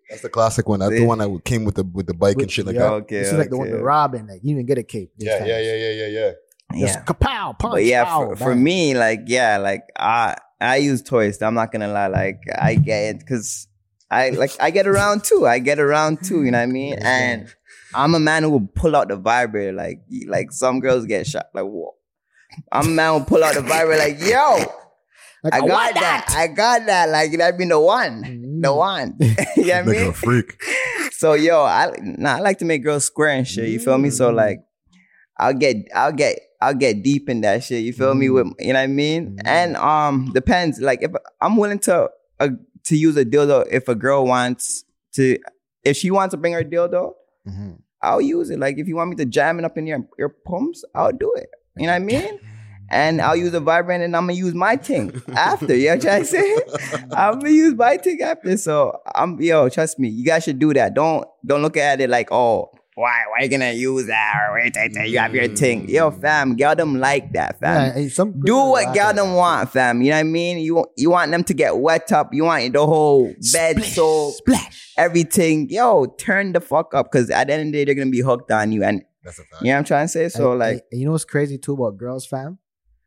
[SPEAKER 8] That's the classic one. That's the one that came with the with the bike and shit like
[SPEAKER 9] yeah.
[SPEAKER 8] that.
[SPEAKER 7] Okay,
[SPEAKER 9] This is like the one
[SPEAKER 7] okay.
[SPEAKER 9] the Robin. Like you didn't get a cape. this
[SPEAKER 8] Yeah,
[SPEAKER 9] time.
[SPEAKER 8] yeah, yeah, yeah, yeah, yeah.
[SPEAKER 9] Just
[SPEAKER 7] Yeah.
[SPEAKER 9] kapow, punch.
[SPEAKER 7] But yeah,
[SPEAKER 9] pow,
[SPEAKER 7] for, for
[SPEAKER 9] bang.
[SPEAKER 7] me, like, yeah, like I I use toys. I'm not gonna lie, like I get it because I like I get around too. I get around too. You know what I mean? And I'm a man who will pull out the vibrator. Like like some girls get shot. Like whoa. I'm a man who will pull out the vibrator. Like yo,
[SPEAKER 9] Like,
[SPEAKER 7] I
[SPEAKER 9] I
[SPEAKER 7] got
[SPEAKER 9] want
[SPEAKER 7] that.
[SPEAKER 9] that.
[SPEAKER 7] I got that. Like that been the one,
[SPEAKER 9] Mm.
[SPEAKER 7] the one. you know what I
[SPEAKER 8] Nigga
[SPEAKER 7] mean?
[SPEAKER 8] a freak.
[SPEAKER 7] So yo, I nah, I like to make girls square and shit. You feel me?
[SPEAKER 9] Mm.
[SPEAKER 7] So like, I'll get, I'll get, I'll get deep in that shit. You feel me? With you know what I mean?
[SPEAKER 9] Mm.
[SPEAKER 7] And um, depends. Like if I'm willing to uh, to use a dildo, if a girl wants to, if she wants to bring her dildo,
[SPEAKER 9] Mm-hmm.
[SPEAKER 7] I'll use it. Like if you want me to jam it up in your your pumps, I'll do it. You know what I mean? And I'll use a vibrator and I'm gonna use my thing after. You know what I'm trying to say? I'm gonna use my thing after. So I'm yo, trust me, you guys should do that. Don't don't look at it like, oh, why why you gonna use that? Or wait, wait, wait, you have your thing. Yo, fam, girl them like that, fam.
[SPEAKER 9] Yeah, and some
[SPEAKER 7] Do
[SPEAKER 9] girls
[SPEAKER 7] what
[SPEAKER 9] like
[SPEAKER 7] girl
[SPEAKER 9] that.
[SPEAKER 7] them want, fam. You know what I mean? You you want them to get wet up. You want the whole bed soap,
[SPEAKER 9] splash,
[SPEAKER 7] everything. Yo, turn the fuck up, because at the end of the day, they're gonna be hooked on you. And
[SPEAKER 8] That's a fact.
[SPEAKER 7] you know what I'm trying to say? So
[SPEAKER 9] And-
[SPEAKER 7] like,
[SPEAKER 9] and- and you know what's crazy too about girls, fam?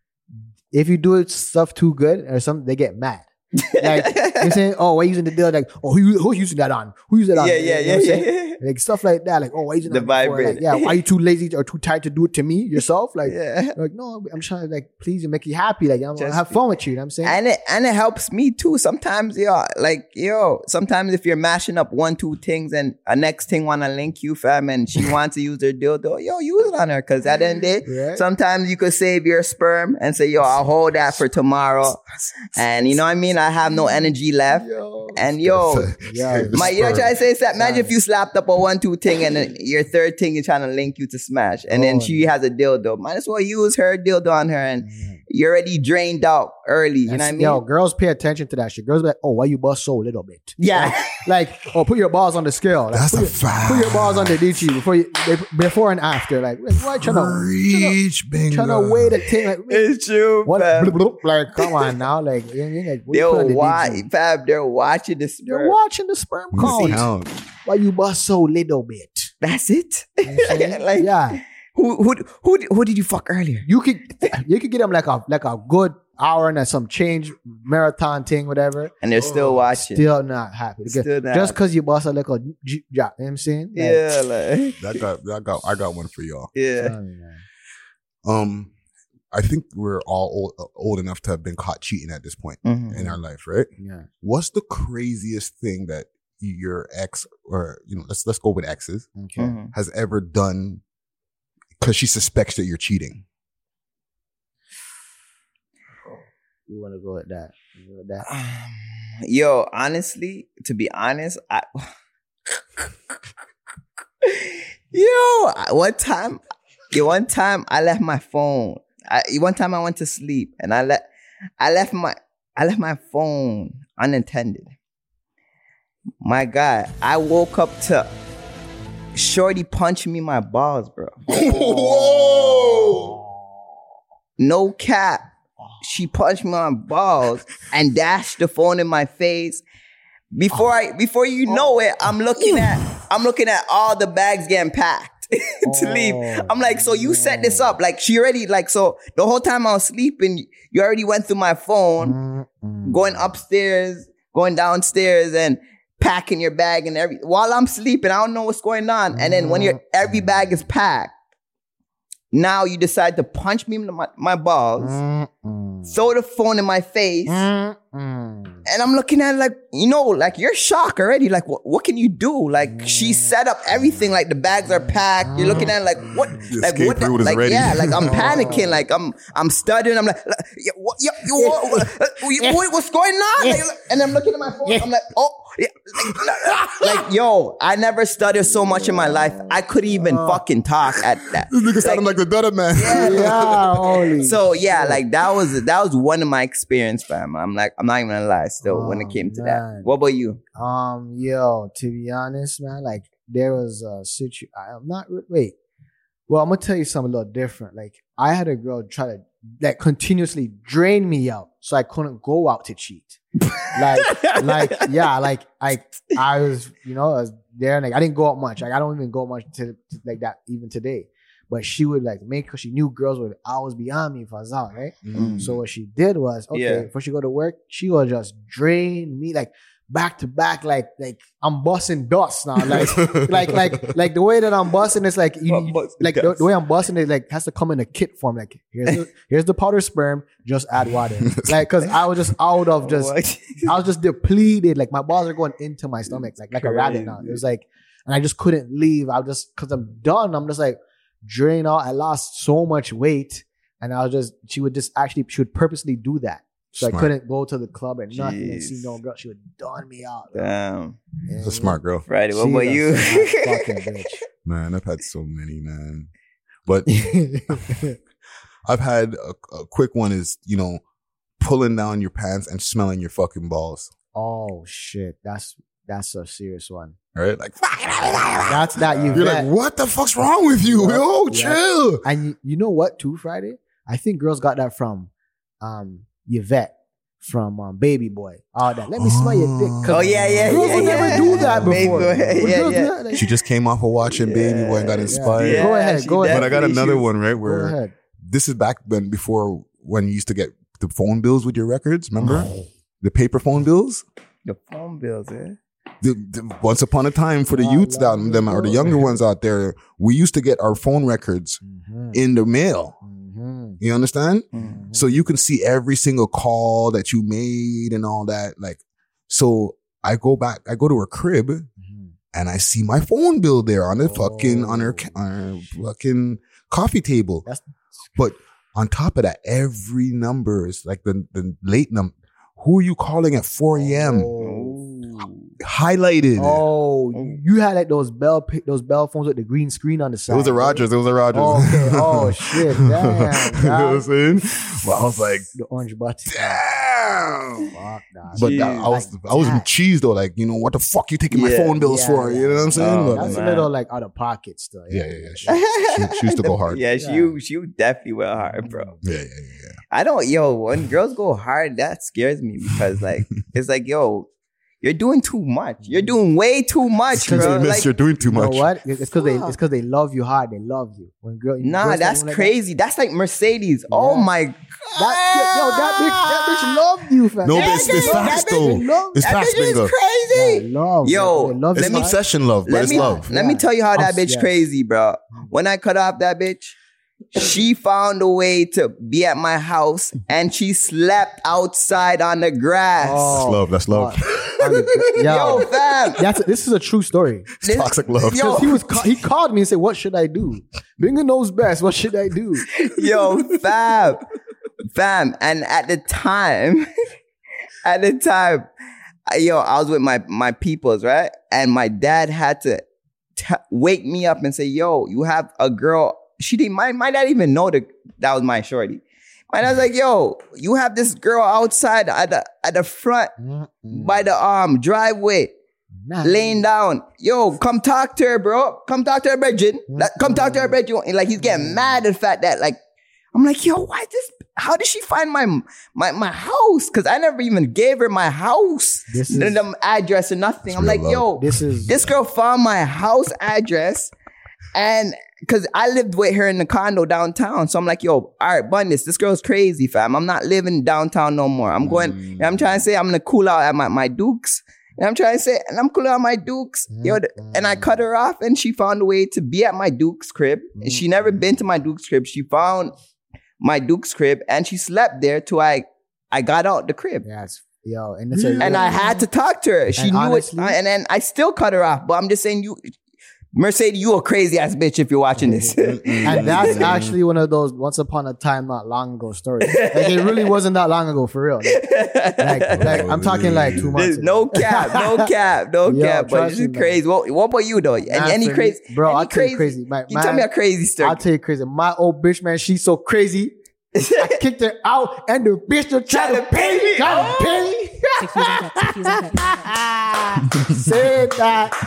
[SPEAKER 9] If you do it stuff too good or something, they get mad. Like you're saying, oh, why you using the deal? Like, oh, who who's using that on? Who using that on?
[SPEAKER 7] Yeah,
[SPEAKER 9] You
[SPEAKER 7] yeah,
[SPEAKER 9] know what
[SPEAKER 7] yeah,
[SPEAKER 9] I'm
[SPEAKER 7] yeah,
[SPEAKER 9] saying?
[SPEAKER 7] yeah.
[SPEAKER 9] Like stuff like that. Like, oh, why you using
[SPEAKER 7] The
[SPEAKER 9] that before? Like,
[SPEAKER 7] vibrator.
[SPEAKER 9] yeah, why you too lazy or too tired to do it to me yourself? Like,
[SPEAKER 7] Yeah.
[SPEAKER 9] like no, I'm trying to like please you, make you happy. Like, I'm gonna
[SPEAKER 7] Just-
[SPEAKER 9] have fun with you. You know what I'm saying?
[SPEAKER 7] and it and it helps me too. Sometimes, yo, like yo, sometimes if you're mashing up one, two things and a next thing wanna link you, fam, and she wants to use her dildo, yo, use it on her. Cause at the end of the day,
[SPEAKER 9] Right.
[SPEAKER 7] sometimes you could save your sperm and say, yo, I'll hold that for tomorrow. And you know what I mean? I have no energy left. And yo,
[SPEAKER 9] Yeah.
[SPEAKER 7] my, you know what I'm trying to say? Seth? Imagine if you slapped up a one, two thing and then your third thing is trying to link you to smash. And then
[SPEAKER 9] Oh,
[SPEAKER 7] she has a dildo. Might as well use her dildo on her and you're already drained out early. You know what I mean?
[SPEAKER 9] Yo, girls pay attention to that shit. Girls be like, oh, why you bust so little bit?
[SPEAKER 7] Yeah.
[SPEAKER 9] Like, oh, put your balls on the scale. Like,
[SPEAKER 8] That's
[SPEAKER 9] put
[SPEAKER 8] a
[SPEAKER 9] your,
[SPEAKER 8] fact.
[SPEAKER 9] Put your balls on the D G before you, they, before and after. Like, why trying to
[SPEAKER 8] Reach, bingo.
[SPEAKER 9] trying to weigh the thing? Like,
[SPEAKER 7] It's true,
[SPEAKER 9] what?
[SPEAKER 7] fam.
[SPEAKER 9] Bloop, bloop, like, come on now. Like, you know what I mean? Like, what you put on
[SPEAKER 7] They'll
[SPEAKER 9] the
[SPEAKER 7] watch,
[SPEAKER 9] D G?
[SPEAKER 7] fam, they're watching the
[SPEAKER 9] You're
[SPEAKER 7] sperm.
[SPEAKER 9] watching the sperm count.
[SPEAKER 8] Count.
[SPEAKER 9] Why you bust so little bit?
[SPEAKER 7] That's it.
[SPEAKER 9] You know what I'm saying?
[SPEAKER 7] Like,
[SPEAKER 9] yeah,
[SPEAKER 7] who, who, who, who did you fuck earlier?
[SPEAKER 9] you could you could get them like a like a good hour and some change marathon thing, whatever.
[SPEAKER 7] And they're still watching.
[SPEAKER 9] Still not happy.
[SPEAKER 7] Still not
[SPEAKER 9] Just because you bust a little, j- j- you know what I'm saying? Like,
[SPEAKER 7] Yeah, like,
[SPEAKER 8] That got that got I got one for y'all.
[SPEAKER 7] yeah.
[SPEAKER 9] tell me, man.
[SPEAKER 8] Um, I think we're all old, old enough to have been caught cheating at this point
[SPEAKER 7] Mhm.
[SPEAKER 8] in our life, right?
[SPEAKER 9] Yeah.
[SPEAKER 8] What's the craziest thing that your ex, or you know, let's let's go with exes,
[SPEAKER 9] Okay.
[SPEAKER 7] Mhm.
[SPEAKER 8] has ever done because she suspects that you're cheating?
[SPEAKER 9] You want to go with that? You go with that?
[SPEAKER 7] Um, Yo, honestly, to be honest, I yo, I- one time, yo, one time I left my phone. I one time I went to sleep and I let I left my I left my phone unattended. My God, I woke up to Shorty punching me in my balls, bro.
[SPEAKER 8] Whoa!
[SPEAKER 7] No cap. She punched me on my balls and dashed the phone in my face. Before I, before you know it, I'm looking at, I'm looking at all the bags getting packed to leave. I'm like, so you set this up? Like she already, like, so the whole time I was sleeping, you already went through my phone, going upstairs, going downstairs, and packing your bag and every. While I'm sleeping, I don't know what's going on. And then when your every bag is packed, now you decide to punch me in my, my balls, throw the phone in my face, and I'm looking at it like, you know, like you're shocked already. Like, what, what can you do? Like, she set up everything. Like, the bags are packed. You're looking at it like, what?
[SPEAKER 8] The
[SPEAKER 7] Like,
[SPEAKER 8] escape
[SPEAKER 7] what? the-
[SPEAKER 8] route is
[SPEAKER 7] like,
[SPEAKER 8] ready.
[SPEAKER 7] yeah, like I'm panicking. Like, I'm, I'm studying. I'm like, like, yeah, what, yeah, you, what, what, uh, you- what- what's going on? Like, and I'm looking at my phone. I'm like, oh. Yeah, like, like, yo, I never stuttered so much in my life. I couldn't even fucking talk at that.
[SPEAKER 8] This nigga sounded like the Dutta man.
[SPEAKER 9] Yeah, holy.
[SPEAKER 7] So yeah, like that was that was one of my experience, fam. I'm like, I'm not even gonna lie. Still, when it
[SPEAKER 9] Oh,
[SPEAKER 7] came to
[SPEAKER 9] man.
[SPEAKER 7] that, what about you?
[SPEAKER 9] Um, yo, to be honest, man, like there was a situ. I'm not. Wait. Well, I'm gonna tell you something a little different. Like I had a girl try to like continuously drain me out, so I couldn't go out to cheat. like, like, yeah, like, like I was, you know, I was there, and like I didn't go out much. Like I don't even go much to, to like that even today. But she would like make, cause she knew girls were hours beyond me if I was out, right?
[SPEAKER 7] Mm.
[SPEAKER 9] So what she did was, okay,
[SPEAKER 7] Yeah.
[SPEAKER 9] before she go to work, she would just drain me like back to back, like like I'm busting dust now, like like like like the way that I'm busting is like you, you- like the, the way I'm busting it like has to come in a kit form. Like here's the, here's the powder sperm, just add water, like because I was just out of just I was just depleted. Like my balls are going into my stomach, like like a rabbit now. It was like, and I just couldn't leave. I was just because I'm done. I'm just like drain out. I lost so much weight, and I was just she would just actually she would purposely do that. So
[SPEAKER 8] Smart.
[SPEAKER 9] I couldn't go to the club and nothing and
[SPEAKER 7] Jeez.
[SPEAKER 9] see no girl. She would done me out.
[SPEAKER 7] Damn.
[SPEAKER 8] It's a smart girl.
[SPEAKER 7] Friday, what
[SPEAKER 9] She's
[SPEAKER 7] about
[SPEAKER 9] a
[SPEAKER 7] you?
[SPEAKER 9] smart fucking bitch.
[SPEAKER 8] Man, I've had so many, man. But I've had a, a quick one is, you know, pulling down your pants and smelling your fucking balls.
[SPEAKER 9] Oh shit, that's that's a serious one.
[SPEAKER 8] Right? Like,
[SPEAKER 9] That's that you.
[SPEAKER 8] you're like, what the fuck's wrong with you?
[SPEAKER 9] Yeah,
[SPEAKER 8] Yo,
[SPEAKER 9] yeah.
[SPEAKER 8] chill.
[SPEAKER 9] And you, you know what, too, Friday? I think girls got that from um Yvette from um, Baby Boy. All that. Let me smell your dick. 'Cause
[SPEAKER 7] Oh, yeah, yeah,
[SPEAKER 9] girls
[SPEAKER 7] yeah,
[SPEAKER 9] would
[SPEAKER 7] yeah.
[SPEAKER 9] never do that
[SPEAKER 7] Baby
[SPEAKER 9] before.
[SPEAKER 7] Boy,
[SPEAKER 9] Would
[SPEAKER 7] yeah,
[SPEAKER 9] girls do
[SPEAKER 7] yeah.
[SPEAKER 9] that? Like,
[SPEAKER 8] She just came off of watching Baby Boy and got inspired.
[SPEAKER 9] Go ahead,
[SPEAKER 7] she
[SPEAKER 9] go ahead.
[SPEAKER 8] But I got
[SPEAKER 7] definitely
[SPEAKER 8] another
[SPEAKER 7] should.
[SPEAKER 8] one, right?
[SPEAKER 9] Go
[SPEAKER 8] Where
[SPEAKER 9] ahead.
[SPEAKER 8] this is back when before when you used to get the phone bills with your records, remember? The paper phone bills?
[SPEAKER 7] The phone bills, eh?
[SPEAKER 8] The, the, once upon a time for the
[SPEAKER 9] Wow,
[SPEAKER 8] youths
[SPEAKER 9] wow,
[SPEAKER 8] down them or the
[SPEAKER 9] wow.
[SPEAKER 8] younger ones out there, we used to get our phone records
[SPEAKER 9] Mhm,
[SPEAKER 8] in the mail.
[SPEAKER 9] mhm,
[SPEAKER 8] You understand?
[SPEAKER 9] mhm.
[SPEAKER 8] So you can see every single call that you made and all that. Like, so I go back, I go to her crib
[SPEAKER 9] Mhm.
[SPEAKER 8] and I see my phone bill there on the fucking, on her,
[SPEAKER 9] Oh.
[SPEAKER 8] ca- on her fucking coffee table.
[SPEAKER 9] That's
[SPEAKER 8] But on top of that, every number is like the, the late number. Who are you calling at four a.m.? Highlighted.
[SPEAKER 9] Oh, you had like those bell pi- those bell phones with the green screen on the side.
[SPEAKER 8] It was a Rogers. It was a Rogers.
[SPEAKER 9] Oh, okay. Oh shit! Damn.
[SPEAKER 8] You know what I'm saying? But I was like,
[SPEAKER 9] The orange button.
[SPEAKER 8] damn.
[SPEAKER 9] Fuck that.
[SPEAKER 8] But that, I was
[SPEAKER 9] Like
[SPEAKER 8] I was
[SPEAKER 9] that.
[SPEAKER 8] cheesed though. Like, you know, what the fuck you taking my
[SPEAKER 7] Yeah,
[SPEAKER 8] phone bills
[SPEAKER 9] yeah,
[SPEAKER 8] for?
[SPEAKER 9] yeah.
[SPEAKER 8] You know what I'm saying?
[SPEAKER 7] Oh,
[SPEAKER 8] But,
[SPEAKER 9] That's
[SPEAKER 8] like,
[SPEAKER 9] a little like out of pocket still.
[SPEAKER 8] yeah, yeah, yeah. She, she, she used to go hard.
[SPEAKER 7] Yeah,
[SPEAKER 9] Yeah.
[SPEAKER 7] she she definitely went hard, bro.
[SPEAKER 8] Yeah, yeah, yeah. yeah.
[SPEAKER 7] I don't, yo, when girls go hard, that scares me because, like, it's like, yo, you're doing too much. You're doing way too much,
[SPEAKER 8] Because
[SPEAKER 7] bro.
[SPEAKER 8] they miss
[SPEAKER 7] Like,
[SPEAKER 8] you're doing too
[SPEAKER 9] You know
[SPEAKER 8] much.
[SPEAKER 9] what? It's because they
[SPEAKER 7] Fuck.
[SPEAKER 9] it's because they love you hard. They love you. When girl,
[SPEAKER 7] nah,
[SPEAKER 9] girls
[SPEAKER 7] that's
[SPEAKER 9] don't like
[SPEAKER 7] crazy. That's like Mercedes. Oh
[SPEAKER 9] Yeah.
[SPEAKER 7] my god.
[SPEAKER 9] That, yo, that bitch, that bitch loved you, fam.
[SPEAKER 8] No,
[SPEAKER 9] That
[SPEAKER 8] but it's, it's
[SPEAKER 9] bitch-
[SPEAKER 8] facts
[SPEAKER 9] that
[SPEAKER 8] though.
[SPEAKER 9] bitch love-
[SPEAKER 8] It's
[SPEAKER 7] That
[SPEAKER 8] facts,
[SPEAKER 7] bitch
[SPEAKER 8] bingo.
[SPEAKER 7] is crazy.
[SPEAKER 9] Yeah, love.
[SPEAKER 7] Yo,
[SPEAKER 9] they love
[SPEAKER 8] It's
[SPEAKER 9] you hard.
[SPEAKER 8] obsession love, but
[SPEAKER 7] Let
[SPEAKER 8] it's
[SPEAKER 7] me,
[SPEAKER 8] love.
[SPEAKER 7] let me
[SPEAKER 9] Yeah.
[SPEAKER 7] tell you how that
[SPEAKER 9] Obs-
[SPEAKER 7] bitch
[SPEAKER 9] yes.
[SPEAKER 7] crazy, bro. When I cut off that bitch, she found a way to be at my house and she slept outside on the grass.
[SPEAKER 8] That's
[SPEAKER 9] Oh,
[SPEAKER 8] love. That's love.
[SPEAKER 9] Yo,
[SPEAKER 7] Yo, fam.
[SPEAKER 9] that's this is a true story.
[SPEAKER 7] This-
[SPEAKER 8] Toxic love.
[SPEAKER 7] Yo,
[SPEAKER 9] Because he was ca- he called me and said, "What should I do?" Bingo knows best. What should I do?
[SPEAKER 7] Yo, fam. Fam. And at the time, at the time, I- yo, I was with my, my peoples, right? And my dad had to t- wake me up and say, yo, you have a girl. She didn't, my, my dad even know that that was my shorty. My dad's like, yo, you have this girl outside at the, at the front by the um driveway.
[SPEAKER 9] Nah.
[SPEAKER 7] Laying down. Yo, come talk to her, bro. Come talk to her, Bridget. Like, come talk to her, Bridget. And like, he's getting mad at the fact that, like, I'm like, yo, why this? How did she find my my my house? Because I never even gave her my house,
[SPEAKER 9] This is-
[SPEAKER 7] the, the address or nothing. I'm
[SPEAKER 8] real
[SPEAKER 7] like,
[SPEAKER 8] love.
[SPEAKER 7] yo,
[SPEAKER 9] This is
[SPEAKER 7] this girl found my house address, and because I lived with her in the condo downtown. So I'm like, yo, all right, Bundes, this girl's crazy, fam. I'm not living downtown no more. I'm going, you know, I'm trying to say I'm gonna cool out at my, my Dukes. And I'm trying to say, and I'm cool out at my Dukes. Yo, th- and I cut her off and she found a way to be at my Duke's crib. And she never been to my Duke's crib. She found my Duke's crib and she slept there till I I got out the crib.
[SPEAKER 9] yes, yo, and it's a,
[SPEAKER 7] And I had to talk to her. She
[SPEAKER 9] And
[SPEAKER 7] knew
[SPEAKER 9] honestly-
[SPEAKER 7] it. And then I still cut her off. But I'm just saying, you, Mercedes, you a crazy ass bitch if you're watching this.
[SPEAKER 9] and that's actually one of those once upon a time not long ago stories. Like it really wasn't that long ago for real. Like, like, like, I'm talking like two months.
[SPEAKER 7] There's
[SPEAKER 9] ago.
[SPEAKER 7] no cap, no cap, no
[SPEAKER 9] Yo,
[SPEAKER 7] cap. But
[SPEAKER 9] trust
[SPEAKER 7] this
[SPEAKER 9] me,
[SPEAKER 7] is
[SPEAKER 9] man.
[SPEAKER 7] crazy. What, what about you though? And
[SPEAKER 9] Man,
[SPEAKER 7] any
[SPEAKER 9] for me-
[SPEAKER 7] crazy,
[SPEAKER 9] bro?
[SPEAKER 7] any
[SPEAKER 9] I'll tell you crazy. My,
[SPEAKER 7] you tell me a crazy story.
[SPEAKER 9] I'll tell you crazy. My old bitch, man, she's so crazy. I kicked her out, and the bitch still trying to pay me. Trying to pay me.
[SPEAKER 1] Six views uncut. Six views uncut.
[SPEAKER 9] Say that,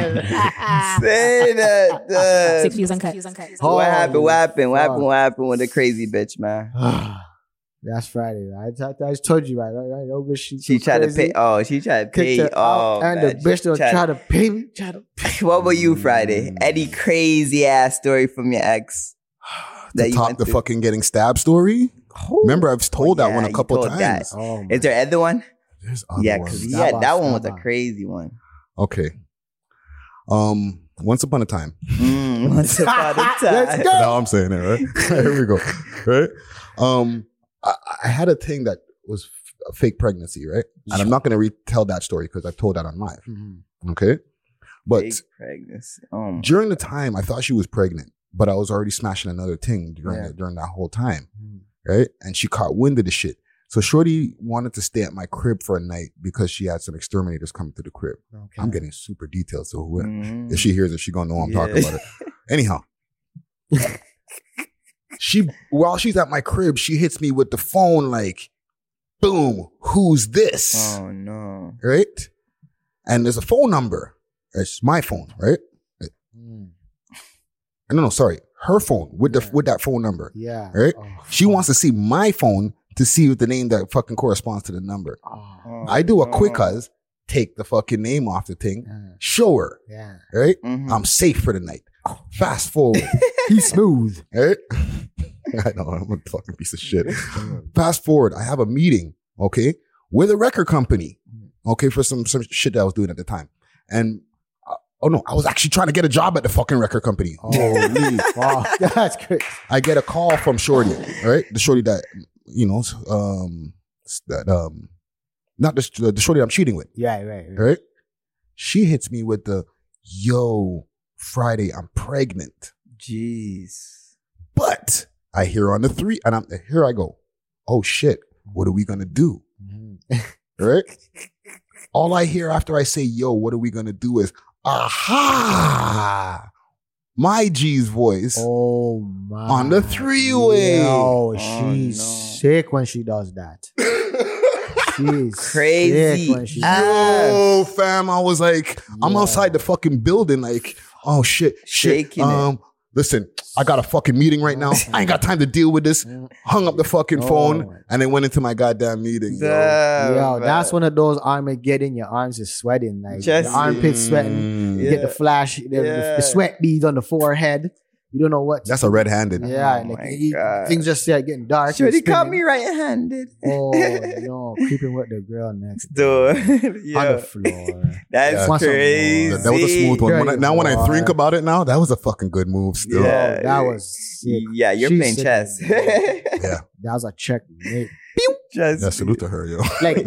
[SPEAKER 9] man.
[SPEAKER 7] Say that. uh,
[SPEAKER 1] Six views uncut.
[SPEAKER 7] what happened? What happened? What
[SPEAKER 9] fuck.
[SPEAKER 7] happened? What happened with the crazy bitch, man?
[SPEAKER 9] That's Friday. Right? I, I just told you right. Right? right? No bitch. She,
[SPEAKER 7] She tried to pay. Oh, she tried to pay.
[SPEAKER 9] Kicked her out,
[SPEAKER 7] Oh,
[SPEAKER 9] and
[SPEAKER 7] man.
[SPEAKER 9] the bitch don't
[SPEAKER 7] Tried-
[SPEAKER 9] try to pay me. Try to.
[SPEAKER 7] What about you, Friday? Any crazy ass story from your ex?
[SPEAKER 8] The top, the fucking getting stabbed story. Remember, I've told
[SPEAKER 7] Oh,
[SPEAKER 8] that one
[SPEAKER 7] yeah,
[SPEAKER 8] a
[SPEAKER 7] you
[SPEAKER 8] couple
[SPEAKER 7] told that.
[SPEAKER 8] times.
[SPEAKER 9] Oh,
[SPEAKER 7] Is there other one?
[SPEAKER 8] There's other
[SPEAKER 7] Yeah,
[SPEAKER 8] ones.
[SPEAKER 7] because yeah, that one was a crazy one.
[SPEAKER 8] Okay. Um, once upon a time.
[SPEAKER 7] Mm, once upon a time.
[SPEAKER 9] Let's go.
[SPEAKER 8] Now I'm saying it, right? Here we go. Right? Um, I, I had a thing that was f- a fake pregnancy, right? And I'm not going to retell that story because I've told that on live.
[SPEAKER 9] Mm-hmm.
[SPEAKER 8] Okay. But
[SPEAKER 7] Fake pregnancy. Oh, my-
[SPEAKER 8] during the time, I thought she was pregnant, but I was already smashing another thing during,
[SPEAKER 7] Yeah.
[SPEAKER 8] the, during that whole time. Right? And she caught wind of the shit. So Shorty wanted to stay at my crib for a night because she had some exterminators coming to the crib.
[SPEAKER 9] Okay.
[SPEAKER 8] I'm getting super detailed. So who,
[SPEAKER 7] Mhm.
[SPEAKER 8] if she hears it, she gonna know I'm
[SPEAKER 7] Yeah.
[SPEAKER 8] talking about it. Anyhow, she while she's at my crib, she hits me with the phone like, boom, who's this?
[SPEAKER 7] Oh no.
[SPEAKER 8] Right? And there's a phone number. It's my phone, right?
[SPEAKER 9] Mm.
[SPEAKER 8] No, no, sorry. Her phone with the with that phone number.
[SPEAKER 9] Yeah.
[SPEAKER 8] Right?
[SPEAKER 9] Oh,
[SPEAKER 8] She wants to see my phone to see what the name that fucking corresponds to the number.
[SPEAKER 7] Oh,
[SPEAKER 8] I do a
[SPEAKER 7] no.
[SPEAKER 8] quick as take the fucking name off the thing,
[SPEAKER 9] Yeah.
[SPEAKER 8] show her,
[SPEAKER 9] Yeah.
[SPEAKER 8] right?
[SPEAKER 7] Mhm.
[SPEAKER 8] I'm safe for the night. Fast forward,
[SPEAKER 9] He's smooth.
[SPEAKER 8] right? I know, I'm a fucking piece of shit. Fast forward, I have a meeting, okay, with a record company, okay, for some, some shit that I was doing at the time. And, uh, oh no, I was actually trying to get a job at the fucking record company.
[SPEAKER 9] Holy fuck. That's crazy.
[SPEAKER 8] I get a call from Shorty, right? The Shorty that, you know, um, that, um, not the, the Shorty I'm cheating with,
[SPEAKER 9] Yeah, right. right.
[SPEAKER 8] right? She hits me with the, yo, Friday, I'm pregnant.
[SPEAKER 7] Jeez.
[SPEAKER 8] But I hear on the three, and I'm here I go. Oh shit, what are we gonna do? Right? All I hear after I say, yo, what are we gonna do is, aha! My G's voice
[SPEAKER 9] Oh my.
[SPEAKER 8] on the three-way.
[SPEAKER 9] Yo,
[SPEAKER 7] Oh,
[SPEAKER 9] she's
[SPEAKER 7] no.
[SPEAKER 9] sick when she does that. She's
[SPEAKER 7] Crazy
[SPEAKER 9] sick when she
[SPEAKER 7] ass.
[SPEAKER 8] Oh, fam, I was like, I'm
[SPEAKER 9] Yeah.
[SPEAKER 8] outside the fucking building, like, oh shit, shit.
[SPEAKER 7] Shaking it.
[SPEAKER 8] Um, listen, I got a fucking meeting right now. I ain't got time to deal with this. Hung up the fucking
[SPEAKER 9] Oh.
[SPEAKER 8] phone and then went into my goddamn meeting. Yo.
[SPEAKER 7] Damn,
[SPEAKER 9] Yo,
[SPEAKER 7] man.
[SPEAKER 9] that's one of those Armageddon. Your arms is sweating, like
[SPEAKER 7] Just-
[SPEAKER 9] your armpits sweating.
[SPEAKER 8] Mm.
[SPEAKER 9] You get the
[SPEAKER 7] Yeah.
[SPEAKER 9] flash, the, the-
[SPEAKER 7] Yeah.
[SPEAKER 9] the sweat beads on the forehead. You don't know what. to
[SPEAKER 8] That's
[SPEAKER 9] do.
[SPEAKER 8] a red-handed.
[SPEAKER 9] Yeah,
[SPEAKER 7] Oh
[SPEAKER 9] and like,
[SPEAKER 7] my
[SPEAKER 9] you-
[SPEAKER 7] God.
[SPEAKER 9] things just start getting dark.
[SPEAKER 7] Shorty
[SPEAKER 9] and
[SPEAKER 7] caught
[SPEAKER 9] spinning.
[SPEAKER 7] me right-handed.
[SPEAKER 9] Oh no, creeping with the girl next
[SPEAKER 7] Dude.
[SPEAKER 9] door on the
[SPEAKER 7] Yo.
[SPEAKER 9] floor.
[SPEAKER 7] That's
[SPEAKER 8] Yeah.
[SPEAKER 9] Want some more?
[SPEAKER 7] crazy.
[SPEAKER 8] That, that was a smooth one.
[SPEAKER 9] Girl,
[SPEAKER 8] When I,
[SPEAKER 9] you
[SPEAKER 8] now, when I
[SPEAKER 9] are.
[SPEAKER 8] think about it now, that was a fucking good move still.
[SPEAKER 7] Yeah.
[SPEAKER 9] Oh, that was sick.
[SPEAKER 7] Yeah, you're
[SPEAKER 9] She's
[SPEAKER 7] playing
[SPEAKER 9] sick.
[SPEAKER 7] chess.
[SPEAKER 8] Yeah.
[SPEAKER 9] That was a checkmate.
[SPEAKER 7] Just
[SPEAKER 8] Yeah, salute to her, yo.
[SPEAKER 9] Like,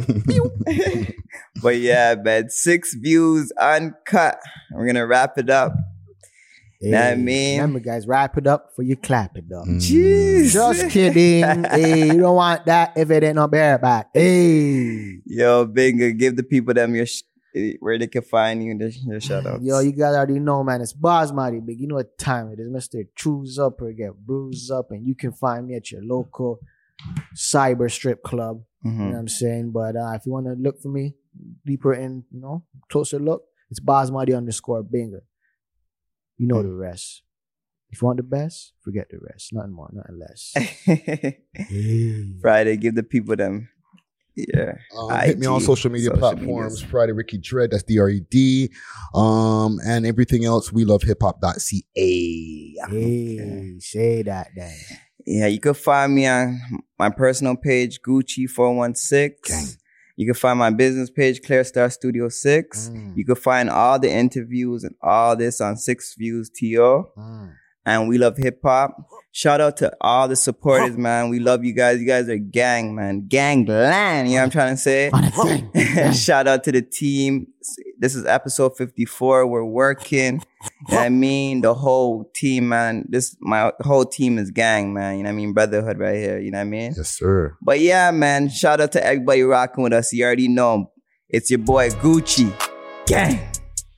[SPEAKER 7] But yeah, man, six views uncut. We're gonna wrap it up. Know what I mean?
[SPEAKER 9] Remember, guys, wrap it up for you clap it up.
[SPEAKER 7] Jeez.
[SPEAKER 9] Just kidding. Hey, you don't want that if it ain't no bareback. Hey.
[SPEAKER 7] Yo, Binga, give the people them your sh- where they can find you, their, their shout outs.
[SPEAKER 9] Yo, you guys already know, man. It's Basmati Big. You know what time it is. Mister Choose Up or Get Bruised Up. And you can find me at your local cyber strip club.
[SPEAKER 7] Mhm.
[SPEAKER 9] You know what I'm saying? But uh, if you want to look for me deeper in, you know, closer look, it's Basmati underscore Binga. You know the rest. If you want the best, forget the rest. Nothing more, nothing less.
[SPEAKER 7] Friday, give the people them. Yeah.
[SPEAKER 8] Um, hit me on
[SPEAKER 7] I G,
[SPEAKER 8] social media platforms.
[SPEAKER 7] medias.
[SPEAKER 8] Friday Ricky Dread, that's D R E D. Um, and everything else, we love hip hop dot C A.
[SPEAKER 9] Hey, say that then.
[SPEAKER 7] Yeah, you can find me on my personal page, Gucci four one six. You can find my business page, Clear Star Studio six.
[SPEAKER 9] Mm.
[SPEAKER 7] You can find all the interviews and all this on Six Views T O.
[SPEAKER 9] Mm.
[SPEAKER 7] And we love hip hop. Shout out to all the supporters, man. We love you guys. You guys are gang, man. Gangland. You know what I'm trying to say? Shout out to the team. This is episode fifty-four. We're working. You know what I mean? The whole team, man. This my whole team is gang, man. You know what I mean? Brotherhood right here. You know what I mean?
[SPEAKER 8] Yes, sir.
[SPEAKER 7] But yeah, man. Shout out to everybody rocking with us. You already know. It's your boy Gucci. Gang.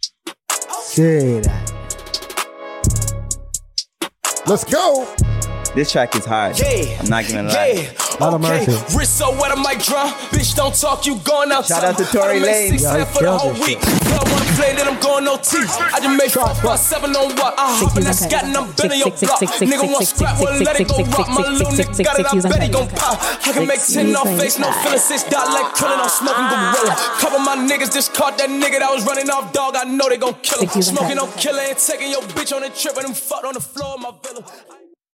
[SPEAKER 9] Say that.
[SPEAKER 8] Let's go.
[SPEAKER 7] this track is hard.
[SPEAKER 17] Yeah.
[SPEAKER 7] I'm not gonna lie.
[SPEAKER 17] Yeah. Okay. Wrist so wet, I might drum. Bitch, don't talk, you going out.
[SPEAKER 7] Shout out to Tory Lanez.
[SPEAKER 17] Yeah, for the whole week. Girl wanna play, then I'm going no T. I just made four plus seven on what? I hop in that scat and I'm bending your block. Nigga want scrap, well let it go rock. My little nigga got it, I bet he gon' pop. I can make ten off face, no feeling six dot like killing. I'm smoking gorilla. Couple my niggas just caught that nigga that was running off dog. I know they gon' kill him. Smoking on killer and taking your bitch on a trip and them fucked on the floor of my villa.